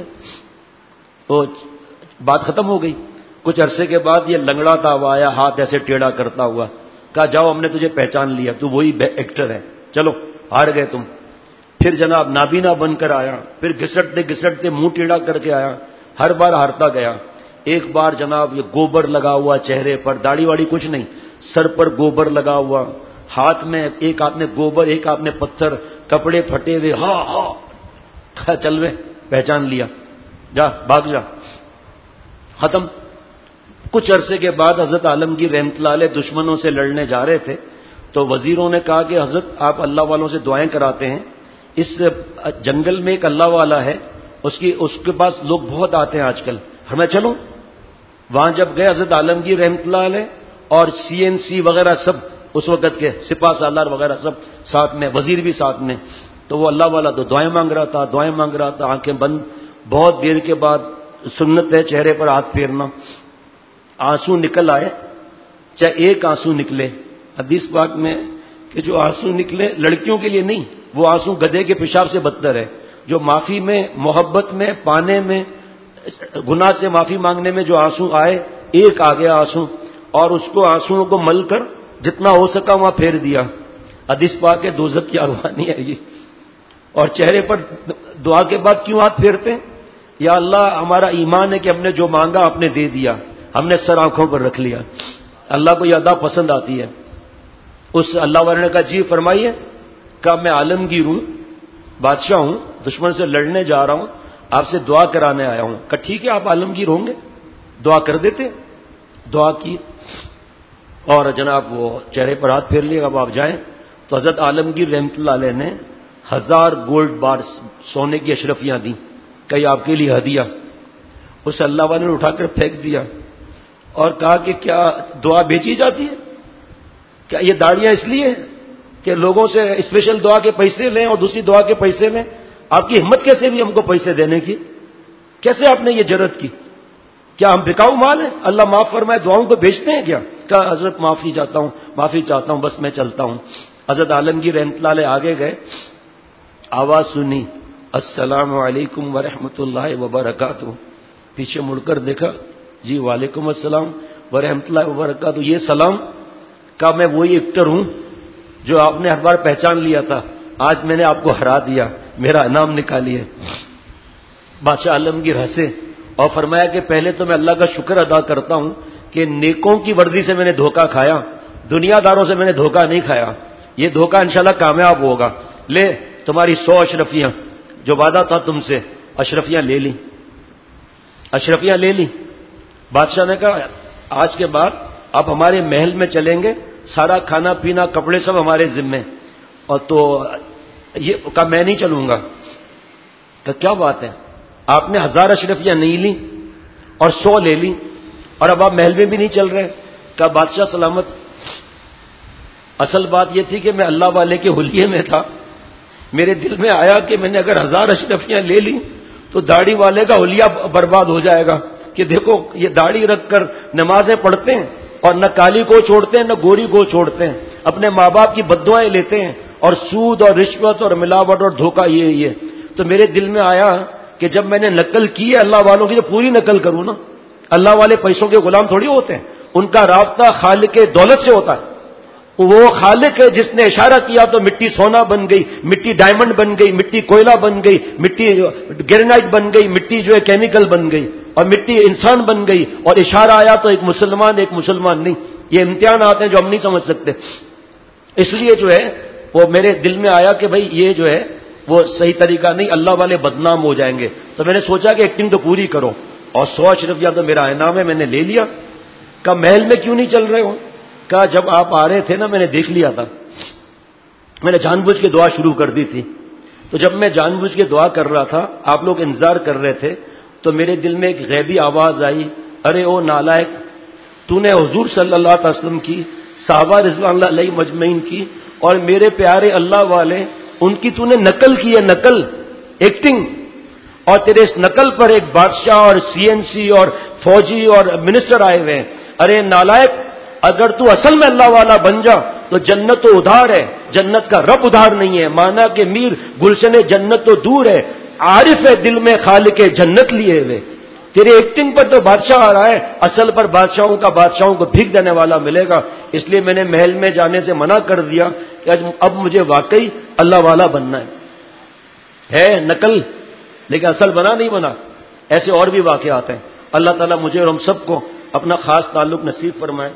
تو بات ختم ہو گئی۔ کچھ عرصے کے بعد یہ لنگڑا ہوا آیا، ہاتھ ایسے ٹیڑھا کرتا ہوا، کہا جاؤ ہم نے تجھے پہچان لیا، تو وہی ایکٹر ہے، چلو ہار گئے تم۔ پھر جناب نابینا بن کر آیا، پھر گھسٹتے گھسٹتے منہ ٹیڑھا کر کے آیا، ہر بار ہارتا گیا۔ ایک بار جناب یہ گوبر لگا ہوا چہرے پر، داڑھی واڑی کچھ نہیں، سر پر گوبر لگا ہوا، ہاتھ میں ایک ہاتھ میں گوبر ایک ہاتھ میں پتھر، کپڑے پھٹے ہوئے، ہاں ہاں چل رہے، پہچان لیا، جا بھاگ جا، ختم۔ کچھ عرصے کے بعد حضرت عالمگیر رحمۃ اللہ علیہ دشمنوں سے لڑنے جا رہے تھے، تو وزیروں نے کہا کہ حضرت آپ اللہ والوں سے دعائیں کراتے ہیں، اس جنگل میں ایک اللہ والا ہے، اس کے پاس لوگ بہت آتے ہیں آج کل، ہمیں چلو۔ وہاں جب گئے حضرت عالمگیر رحمۃ اللہ علیہ اور CNC وغیرہ سب اس وقت کے سپاہ سالار وغیرہ سب ساتھ میں، وزیر بھی ساتھ میں، تو وہ اللہ والا تو دعائیں مانگ رہا تھا، آنکھیں بند۔ بہت دیر کے بعد سنت ہے چہرے پر ہاتھ پھیرنا، آنسو نکل آئے، چاہے ایک آنسو نکلے، حدیث پاک میں کہ جو آنسو نکلے لڑکیوں کے لیے نہیں، وہ آنسو گدھے کے پیشاب سے بدتر ہے۔ جو معافی میں، محبت میں، پانے میں، گناہ سے معافی مانگنے میں جو آنسو آئے، ایک آ گیا آنسو، اور اس کو آنسوؤں کو مل کر جتنا ہو سکا وہاں پھیر دیا۔ حدیث پاک ہے دوزخ کی آروانی ہے یہ۔ اور چہرے پر دعا کے بعد کیوں ہاتھ پھیرتے ہیں؟ یا اللہ ہمارا ایمان ہے کہ ہم نے جو مانگا آپ نے دے دیا، ہم نے سر آنکھوں پر رکھ لیا۔ اللہ کو یہ ادا پسند آتی ہے۔ اس اللہ والے نے کہا جی فرمائیے، کہا میں عالمگیر ہوں، بادشاہ ہوں، دشمن سے لڑنے جا رہا ہوں، آپ سے دعا کرانے آیا ہوں۔ کہا ٹھیک ہے آپ عالمگیر ہوں گے، دعا کر دیتے۔ دعا کی اور جناب وہ چہرے پر ہاتھ پھیر لیا، اب آپ جائیں۔ تو حضرت عالمگیر رحمۃ اللہ علیہ نے 1000 گولڈ بار سونے کی اشرفیاں دیں، کہ آپ کے لیے ہدیہ۔ اس اللہ والے نے اٹھا کر پھینک دیا اور کہا کہ کیا دعا بیچی جاتی ہے؟ کیا یہ داڑیاں اس لیے کہ لوگوں سے اسپیشل دعا کے پیسے لیں اور دوسری دعا کے پیسے لیں؟ آپ کی ہمت کیسے بھی ہم کو پیسے دینے کی؟ کیسے آپ نے یہ جرت کی؟ کیا ہم بکاؤ مال ہیں؟ اللہ معاف فرمائے دعاؤں کو بیچتے ہیں کیا؟ کہا حضرت معافی چاہتا ہوں، بس میں چلتا ہوں۔ حضرت عالمگیر رحمۃ اللہ علیہ آگے گئے، آواز سنی السلام علیکم ورحمۃ اللہ وبرکاتہ، پیچھے مڑ کر دیکھا، جی وعلیکم السلام ورحمۃ اللہ وبرکاتہ، یہ سلام؟ کہا میں وہی ایکٹر ہوں جو آپ نے ہر بار پہچان لیا تھا، آج میں نے آپ کو ہرا دیا، میرا انعام نکالیے۔ بادشاہ عالمگیر ہنسے اور فرمایا کہ پہلے تو میں اللہ کا شکر ادا کرتا ہوں کہ نیکوں کی وردی سے میں نے دھوکہ کھایا، دنیا داروں سے میں نے دھوکہ نہیں کھایا، یہ دھوکہ انشاءاللہ کامیاب ہوگا، لے تمہاری 100 اشرفیاں جو وعدہ تھا تم سے، اشرفیاں لے لی، اشرفیاں لے لی۔ بادشاہ نے کہا آج کے بعد آپ ہمارے محل میں چلیں گے، سارا کھانا پینا کپڑے سب ہمارے ذمے، اور تو یہ کہا میں نہیں چلوں گا۔ کہ کیا بات ہے، آپ نے 1000 اشرفیاں نہیں لی اور 100 لے لی اور اب آپ محل میں بھی نہیں چل رہے؟ کہا بادشاہ سلامت، اصل بات یہ تھی کہ میں اللہ والے کے حلیے میں تھا، میرے دل میں آیا کہ میں نے اگر 1000 اشرفیاں لے لی تو داڑھی والے کا حلیہ برباد ہو جائے گا، کہ دیکھو یہ داڑھی رکھ کر نمازیں پڑھتے ہیں اور نہ کالی کو چھوڑتے ہیں نہ گوری کو چھوڑتے ہیں، اپنے ماں باپ کی بددعائیں لیتے ہیں، اور سود اور رشوت اور ملاوٹ اور دھوکہ یہ تو میرے دل میں آیا کہ جب میں نے نقل کی ہے اللہ والوں کی تو پوری نقل کروں نا۔ اللہ والے پیسوں کے غلام تھوڑی ہوتے ہیں، ان کا رابطہ خالق دولت سے ہوتا ہے۔ وہ خالق ہے جس نے اشارہ کیا تو مٹی سونا بن گئی، مٹی ڈائمنڈ بن گئی، مٹی کوئلہ بن گئی، مٹی گرینائٹ بن گئی، مٹی جو ہے کیمیکل بن گئی، اور مٹی انسان بن گئی، اور اشارہ آیا تو ایک مسلمان نہیں۔ یہ امتحانات ہیں جو ہم نہیں سمجھ سکتے۔ اس لیے جو ہے وہ میرے دل میں آیا کہ بھئی یہ جو ہے وہ صحیح طریقہ نہیں، اللہ والے بدنام ہو جائیں گے، تو میں نے سوچا کہ ایکٹنگ تو پوری کرو، اور 100 اشرفیاں تو میرا انعام ہے، میں نے لے لیا۔ کہا محل میں کیوں نہیں چل رہے ہو؟ کہا جب آپ آ رہے تھے نا میں نے دیکھ لیا تھا، میں نے جان بوجھ کے دعا شروع کر دی تھی، تو جب میں جان بوجھ کے دعا کر رہا تھا آپ لوگ انتظار کر رہے تھے، تو میرے دل میں ایک غیبی آواز آئی، ارے او نالائق، تو نے حضور صلی اللہ علیہ وسلم کی، صحابہ رضوان اللہ علیہ مجمعین کی اور میرے پیارے اللہ والے ان کی تو نے نقل کی ہے، نقل، ایکٹنگ، اور تیرے اس نقل پر ایک بادشاہ اور CNC اور فوجی اور منسٹر آئے ہوئے ہیں۔ ارے نالائق، اگر تو اصل میں اللہ والا بن جا تو جنت تو ادھار ہے، جنت کا رب ادھار نہیں ہے، مانا کہ میر گلشن جنت تو دور ہے، عارف ہے دل میں خالق جنت لیے ہوئے۔ تیرے ایکٹنگ پر تو بادشاہ آ رہا ہے، اصل پر بادشاہوں کو بھیک دینے والا ملے گا۔ اس لیے میں نے محل میں جانے سے منع کر دیا کہ اب مجھے واقعی اللہ والا بننا ہے نقل، لیکن اصل بنا نہیں بنا۔ ایسے اور بھی واقعات ہیں۔ اللہ تعالیٰ مجھے اور ہم سب کو اپنا خاص تعلق نصیب فرمائے۔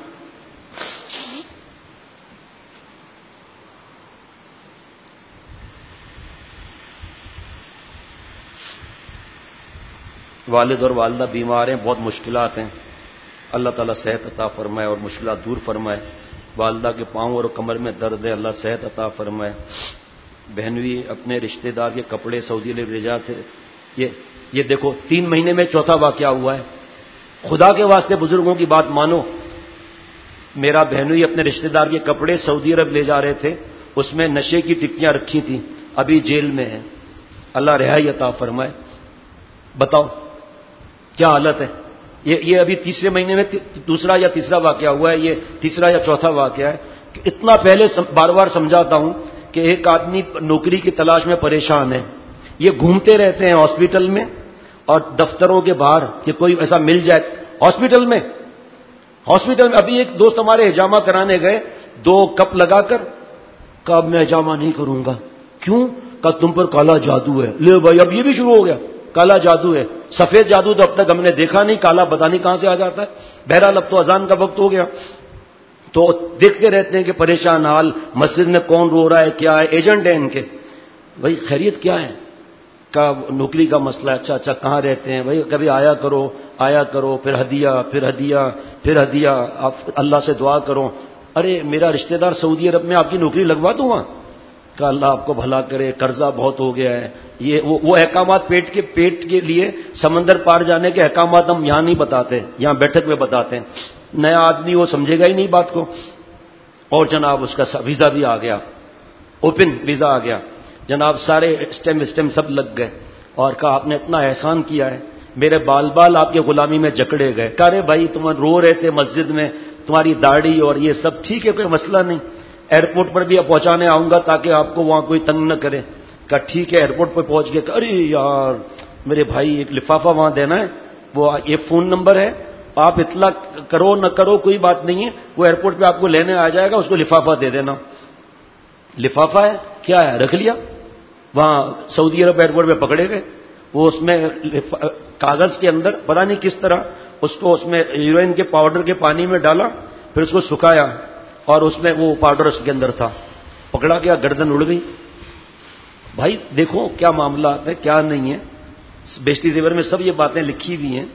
والد اور والدہ بیمار ہیں، بہت مشکلات ہیں، اللہ تعالیٰ صحت عطا فرمائے اور مشکلات دور فرمائے۔ والدہ کے پاؤں اور کمر میں درد ہے، اللہ صحت عطا فرمائے۔ بہنوئی اپنے رشتہ دار کے کپڑے سعودی عرب لے جاتے، یہ دیکھو 3 مہینے میں چوتھا واقعہ ہوا ہے۔ خدا کے واسطے بزرگوں کی بات مانو۔ میرا بہنوئی اپنے رشتہ دار کے کپڑے سعودی عرب لے جا رہے تھے، اس میں نشے کی ٹکیاں رکھی تھیں، ابھی جیل میں ہے، اللہ رہائی عطا فرمائے۔ بتاؤ کیا حالت ہے؟ یہ ابھی 3 مہینے میں دوسرا یا تیسرا واقعہ ہوا ہے، یہ تیسرا یا چوتھا واقعہ ہے۔ کہ اتنا پہلے بار بار سمجھاتا ہوں کہ ایک آدمی نوکری کی تلاش میں پریشان ہے، یہ گھومتے رہتے ہیں ہاسپٹل میں اور دفتروں کے باہر کہ کوئی ایسا مل جائے۔ ہاسپٹل میں ابھی ایک دوست ہمارے حجامہ کرانے گئے، 2 کپ لگا کر کہا میں حجامہ نہیں کروں گا۔ کیوں؟ کہا تم پر کالا جادو ہے۔ لے بھائی اب یہ بھی شروع ہو گیا، کالا جادو ہے۔ سفید جادو تو اب تک ہم نے دیکھا نہیں، کالا پتہ نہیں کہاں سے آ جاتا ہے۔ بہرحال اب تو اذان کا وقت ہو گیا، تو دیکھتے رہتے ہیں کہ پریشان حال، مسجد میں کون رو رہا ہے، کیا ہے، ایجنٹ ہیں ان کے۔ بھائی خیریت کیا ہے؟ کا نوکری کا مسئلہ ہے۔ اچھا کہاں رہتے ہیں؟ بھائی کبھی آیا کرو، پھر ہدیہ، آپ اللہ سے دعا کرو۔ ارے میرا رشتہ دار سعودی عرب میں، آپ کی نوکری لگوا دوں وہاں؟ کہ اللہ آپ کو بھلا کرے، قرضہ بہت ہو گیا ہے۔ یہ وہ احکامات پیٹ کے لیے سمندر پار جانے کے احکامات ہم یہاں نہیں بتاتے، یہاں بیٹھک میں بتاتے ہیں۔ نیا آدمی وہ سمجھے گا ہی نہیں بات کو۔ اور جناب اس کا ویزا بھی آ گیا، اوپن ویزا آ گیا جناب، سارے اسٹیم سب لگ گئے، اور کہا آپ نے اتنا احسان کیا ہے، میرے بال آپ کے غلامی میں جکڑے گئے۔ کہا رے بھائی تم رو رہے تھے مسجد میں، تمہاری داڑھی اور یہ سب ٹھیک ہے، کوئی مسئلہ نہیں، ایئرپورٹ پر بھی پہنچانے آؤں گا تاکہ آپ کو وہاں کوئی تنگ نہ کرے۔ کہا ٹھیک ہے، ایئرپورٹ پر پہنچ گئے۔ ارے یار میرے بھائی ایک لفافہ وہاں دینا ہے، وہ یہ فون نمبر ہے، آپ اطلاع کرو نہ کرو کوئی بات نہیں ہے، وہ ایئرپورٹ پہ آپ کو لینے آ جائے گا، اس کو لفافہ دے دینا۔ لفافہ ہے کیا ہے، رکھ لیا، وہاں سعودی عرب ایئرپورٹ پہ پکڑے گئے۔ وہ اس میں کاغذ کے اندر پتہ نہیں کس طرح اس کو اس میں ہیروئن کے پاؤڈر کے پانی میں ڈالا، پھر اس کو سکھایا اور اس میں وہ پاؤڈر اس کے اندر تھا، پکڑا گیا، گردن اڑ گئی۔ بھائی دیکھو کیا معاملات ہے کیا نہیں ہے، بیشتی زیور میں سب یہ باتیں لکھی ہوئی ہیں۔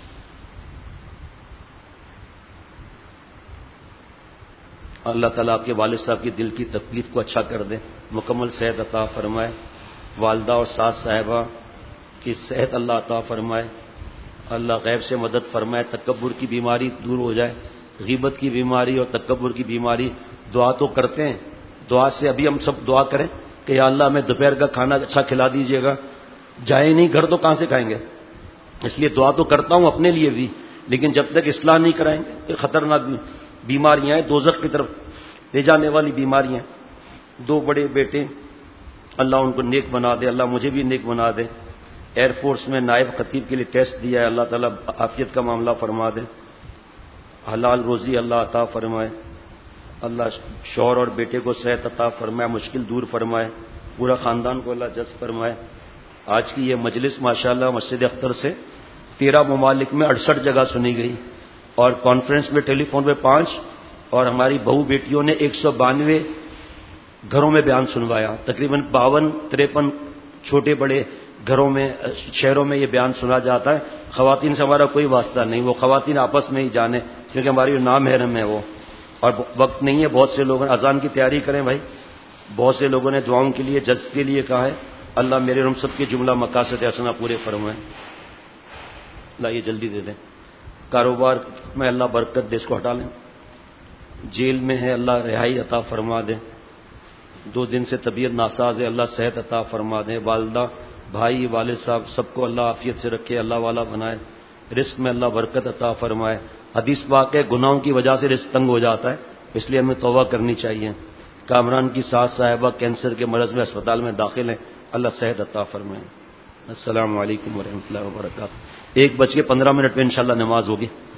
اللہ تعالیٰ آپ کے والد صاحب کی دل کی تکلیف کو اچھا کر دے، مکمل صحت عطا فرمائے، والدہ اور ساس صاحبہ کی صحت اللہ عطا فرمائے، اللہ غیب سے مدد فرمائے، تکبر کی بیماری دور ہو جائے، غیبت کی بیماری اور تکبر کی بیماری۔ دعا تو کرتے ہیں، دعا سے ابھی ہم سب دعا کریں کہ یا اللہ ہمیں دوپہر کا کھانا اچھا کھلا دیجیے گا، جائیں نہیں گھر تو کہاں سے کھائیں گے؟ اس لیے دعا تو کرتا ہوں اپنے لیے بھی، لیکن جب تک اصلاح نہیں کرائیں گے یہ خطرناک بیماریاں ہیں، دوزخ کی طرف لے جانے والی بیماریاں۔ دو بڑے بیٹے، اللہ ان کو نیک بنا دے، اللہ مجھے بھی نیک بنا دے۔ ایئر فورس میں نائب خطیب کے لیے ٹیسٹ دیا ہے، اللہ تعالیٰ عافیت کا معاملہ فرما دے، حلال روزی اللہ عطا فرمائے، اللہ شوہر اور بیٹے کو صحت عطا فرمائے، مشکل دور فرمائے، پورا خاندان کو اللہ جذب فرمائے۔ آج کی یہ مجلس ماشاءاللہ مسجد اختر سے 13 ممالک میں 68 جگہ سنی گئی، اور کانفرنس میں ٹیلی فون پہ 5، اور ہماری بہو بیٹیوں نے 192 گھروں میں بیان سنوایا، تقریباً 52-53 چھوٹے بڑے گھروں میں شہروں میں یہ بیان سنا جاتا ہے۔ خواتین سے ہمارا کوئی واسطہ نہیں، وہ خواتین آپس میں ہی جانے، کیونکہ ہماری نامحرم ہے وہ، اور وقت نہیں ہے۔ بہت سے لوگوں نے اذان کی تیاری کریں بھائی، بہت سے لوگوں نے دعاؤں کے لیے جذب کے لیے کہا ہے، اللہ میرے اور ہم سب کے جملہ مقاصد حسنہ پورے فرمائیں، اللہ یہ جلدی دے دیں۔ کاروبار میں اللہ برکت دے، اس کو ہٹا لیں۔ جیل میں ہے، اللہ رہائی عطا فرما دے۔ 2 دن سے طبیعت ناساز ہے، اللہ صحت عطا فرما دے۔ والدہ، بھائی، والد صاحب سب کو اللہ عافیت سے رکھے، اللہ والا بنائے۔ رزق میں اللہ برکت عطا فرمائے۔ حدیث پاک ہے گناہوں کی وجہ سے رزق تنگ ہو جاتا ہے، اس لیے ہمیں توبہ کرنی چاہیے۔ کامران کی ساس صاحبہ کینسر کے مرض میں اسپتال میں داخل ہیں، اللہ صحت عطا فرمائے۔ السلام علیکم ورحمۃ اللہ وبرکاتہ۔ 1:15 پہ انشاءاللہ نماز ہوگی۔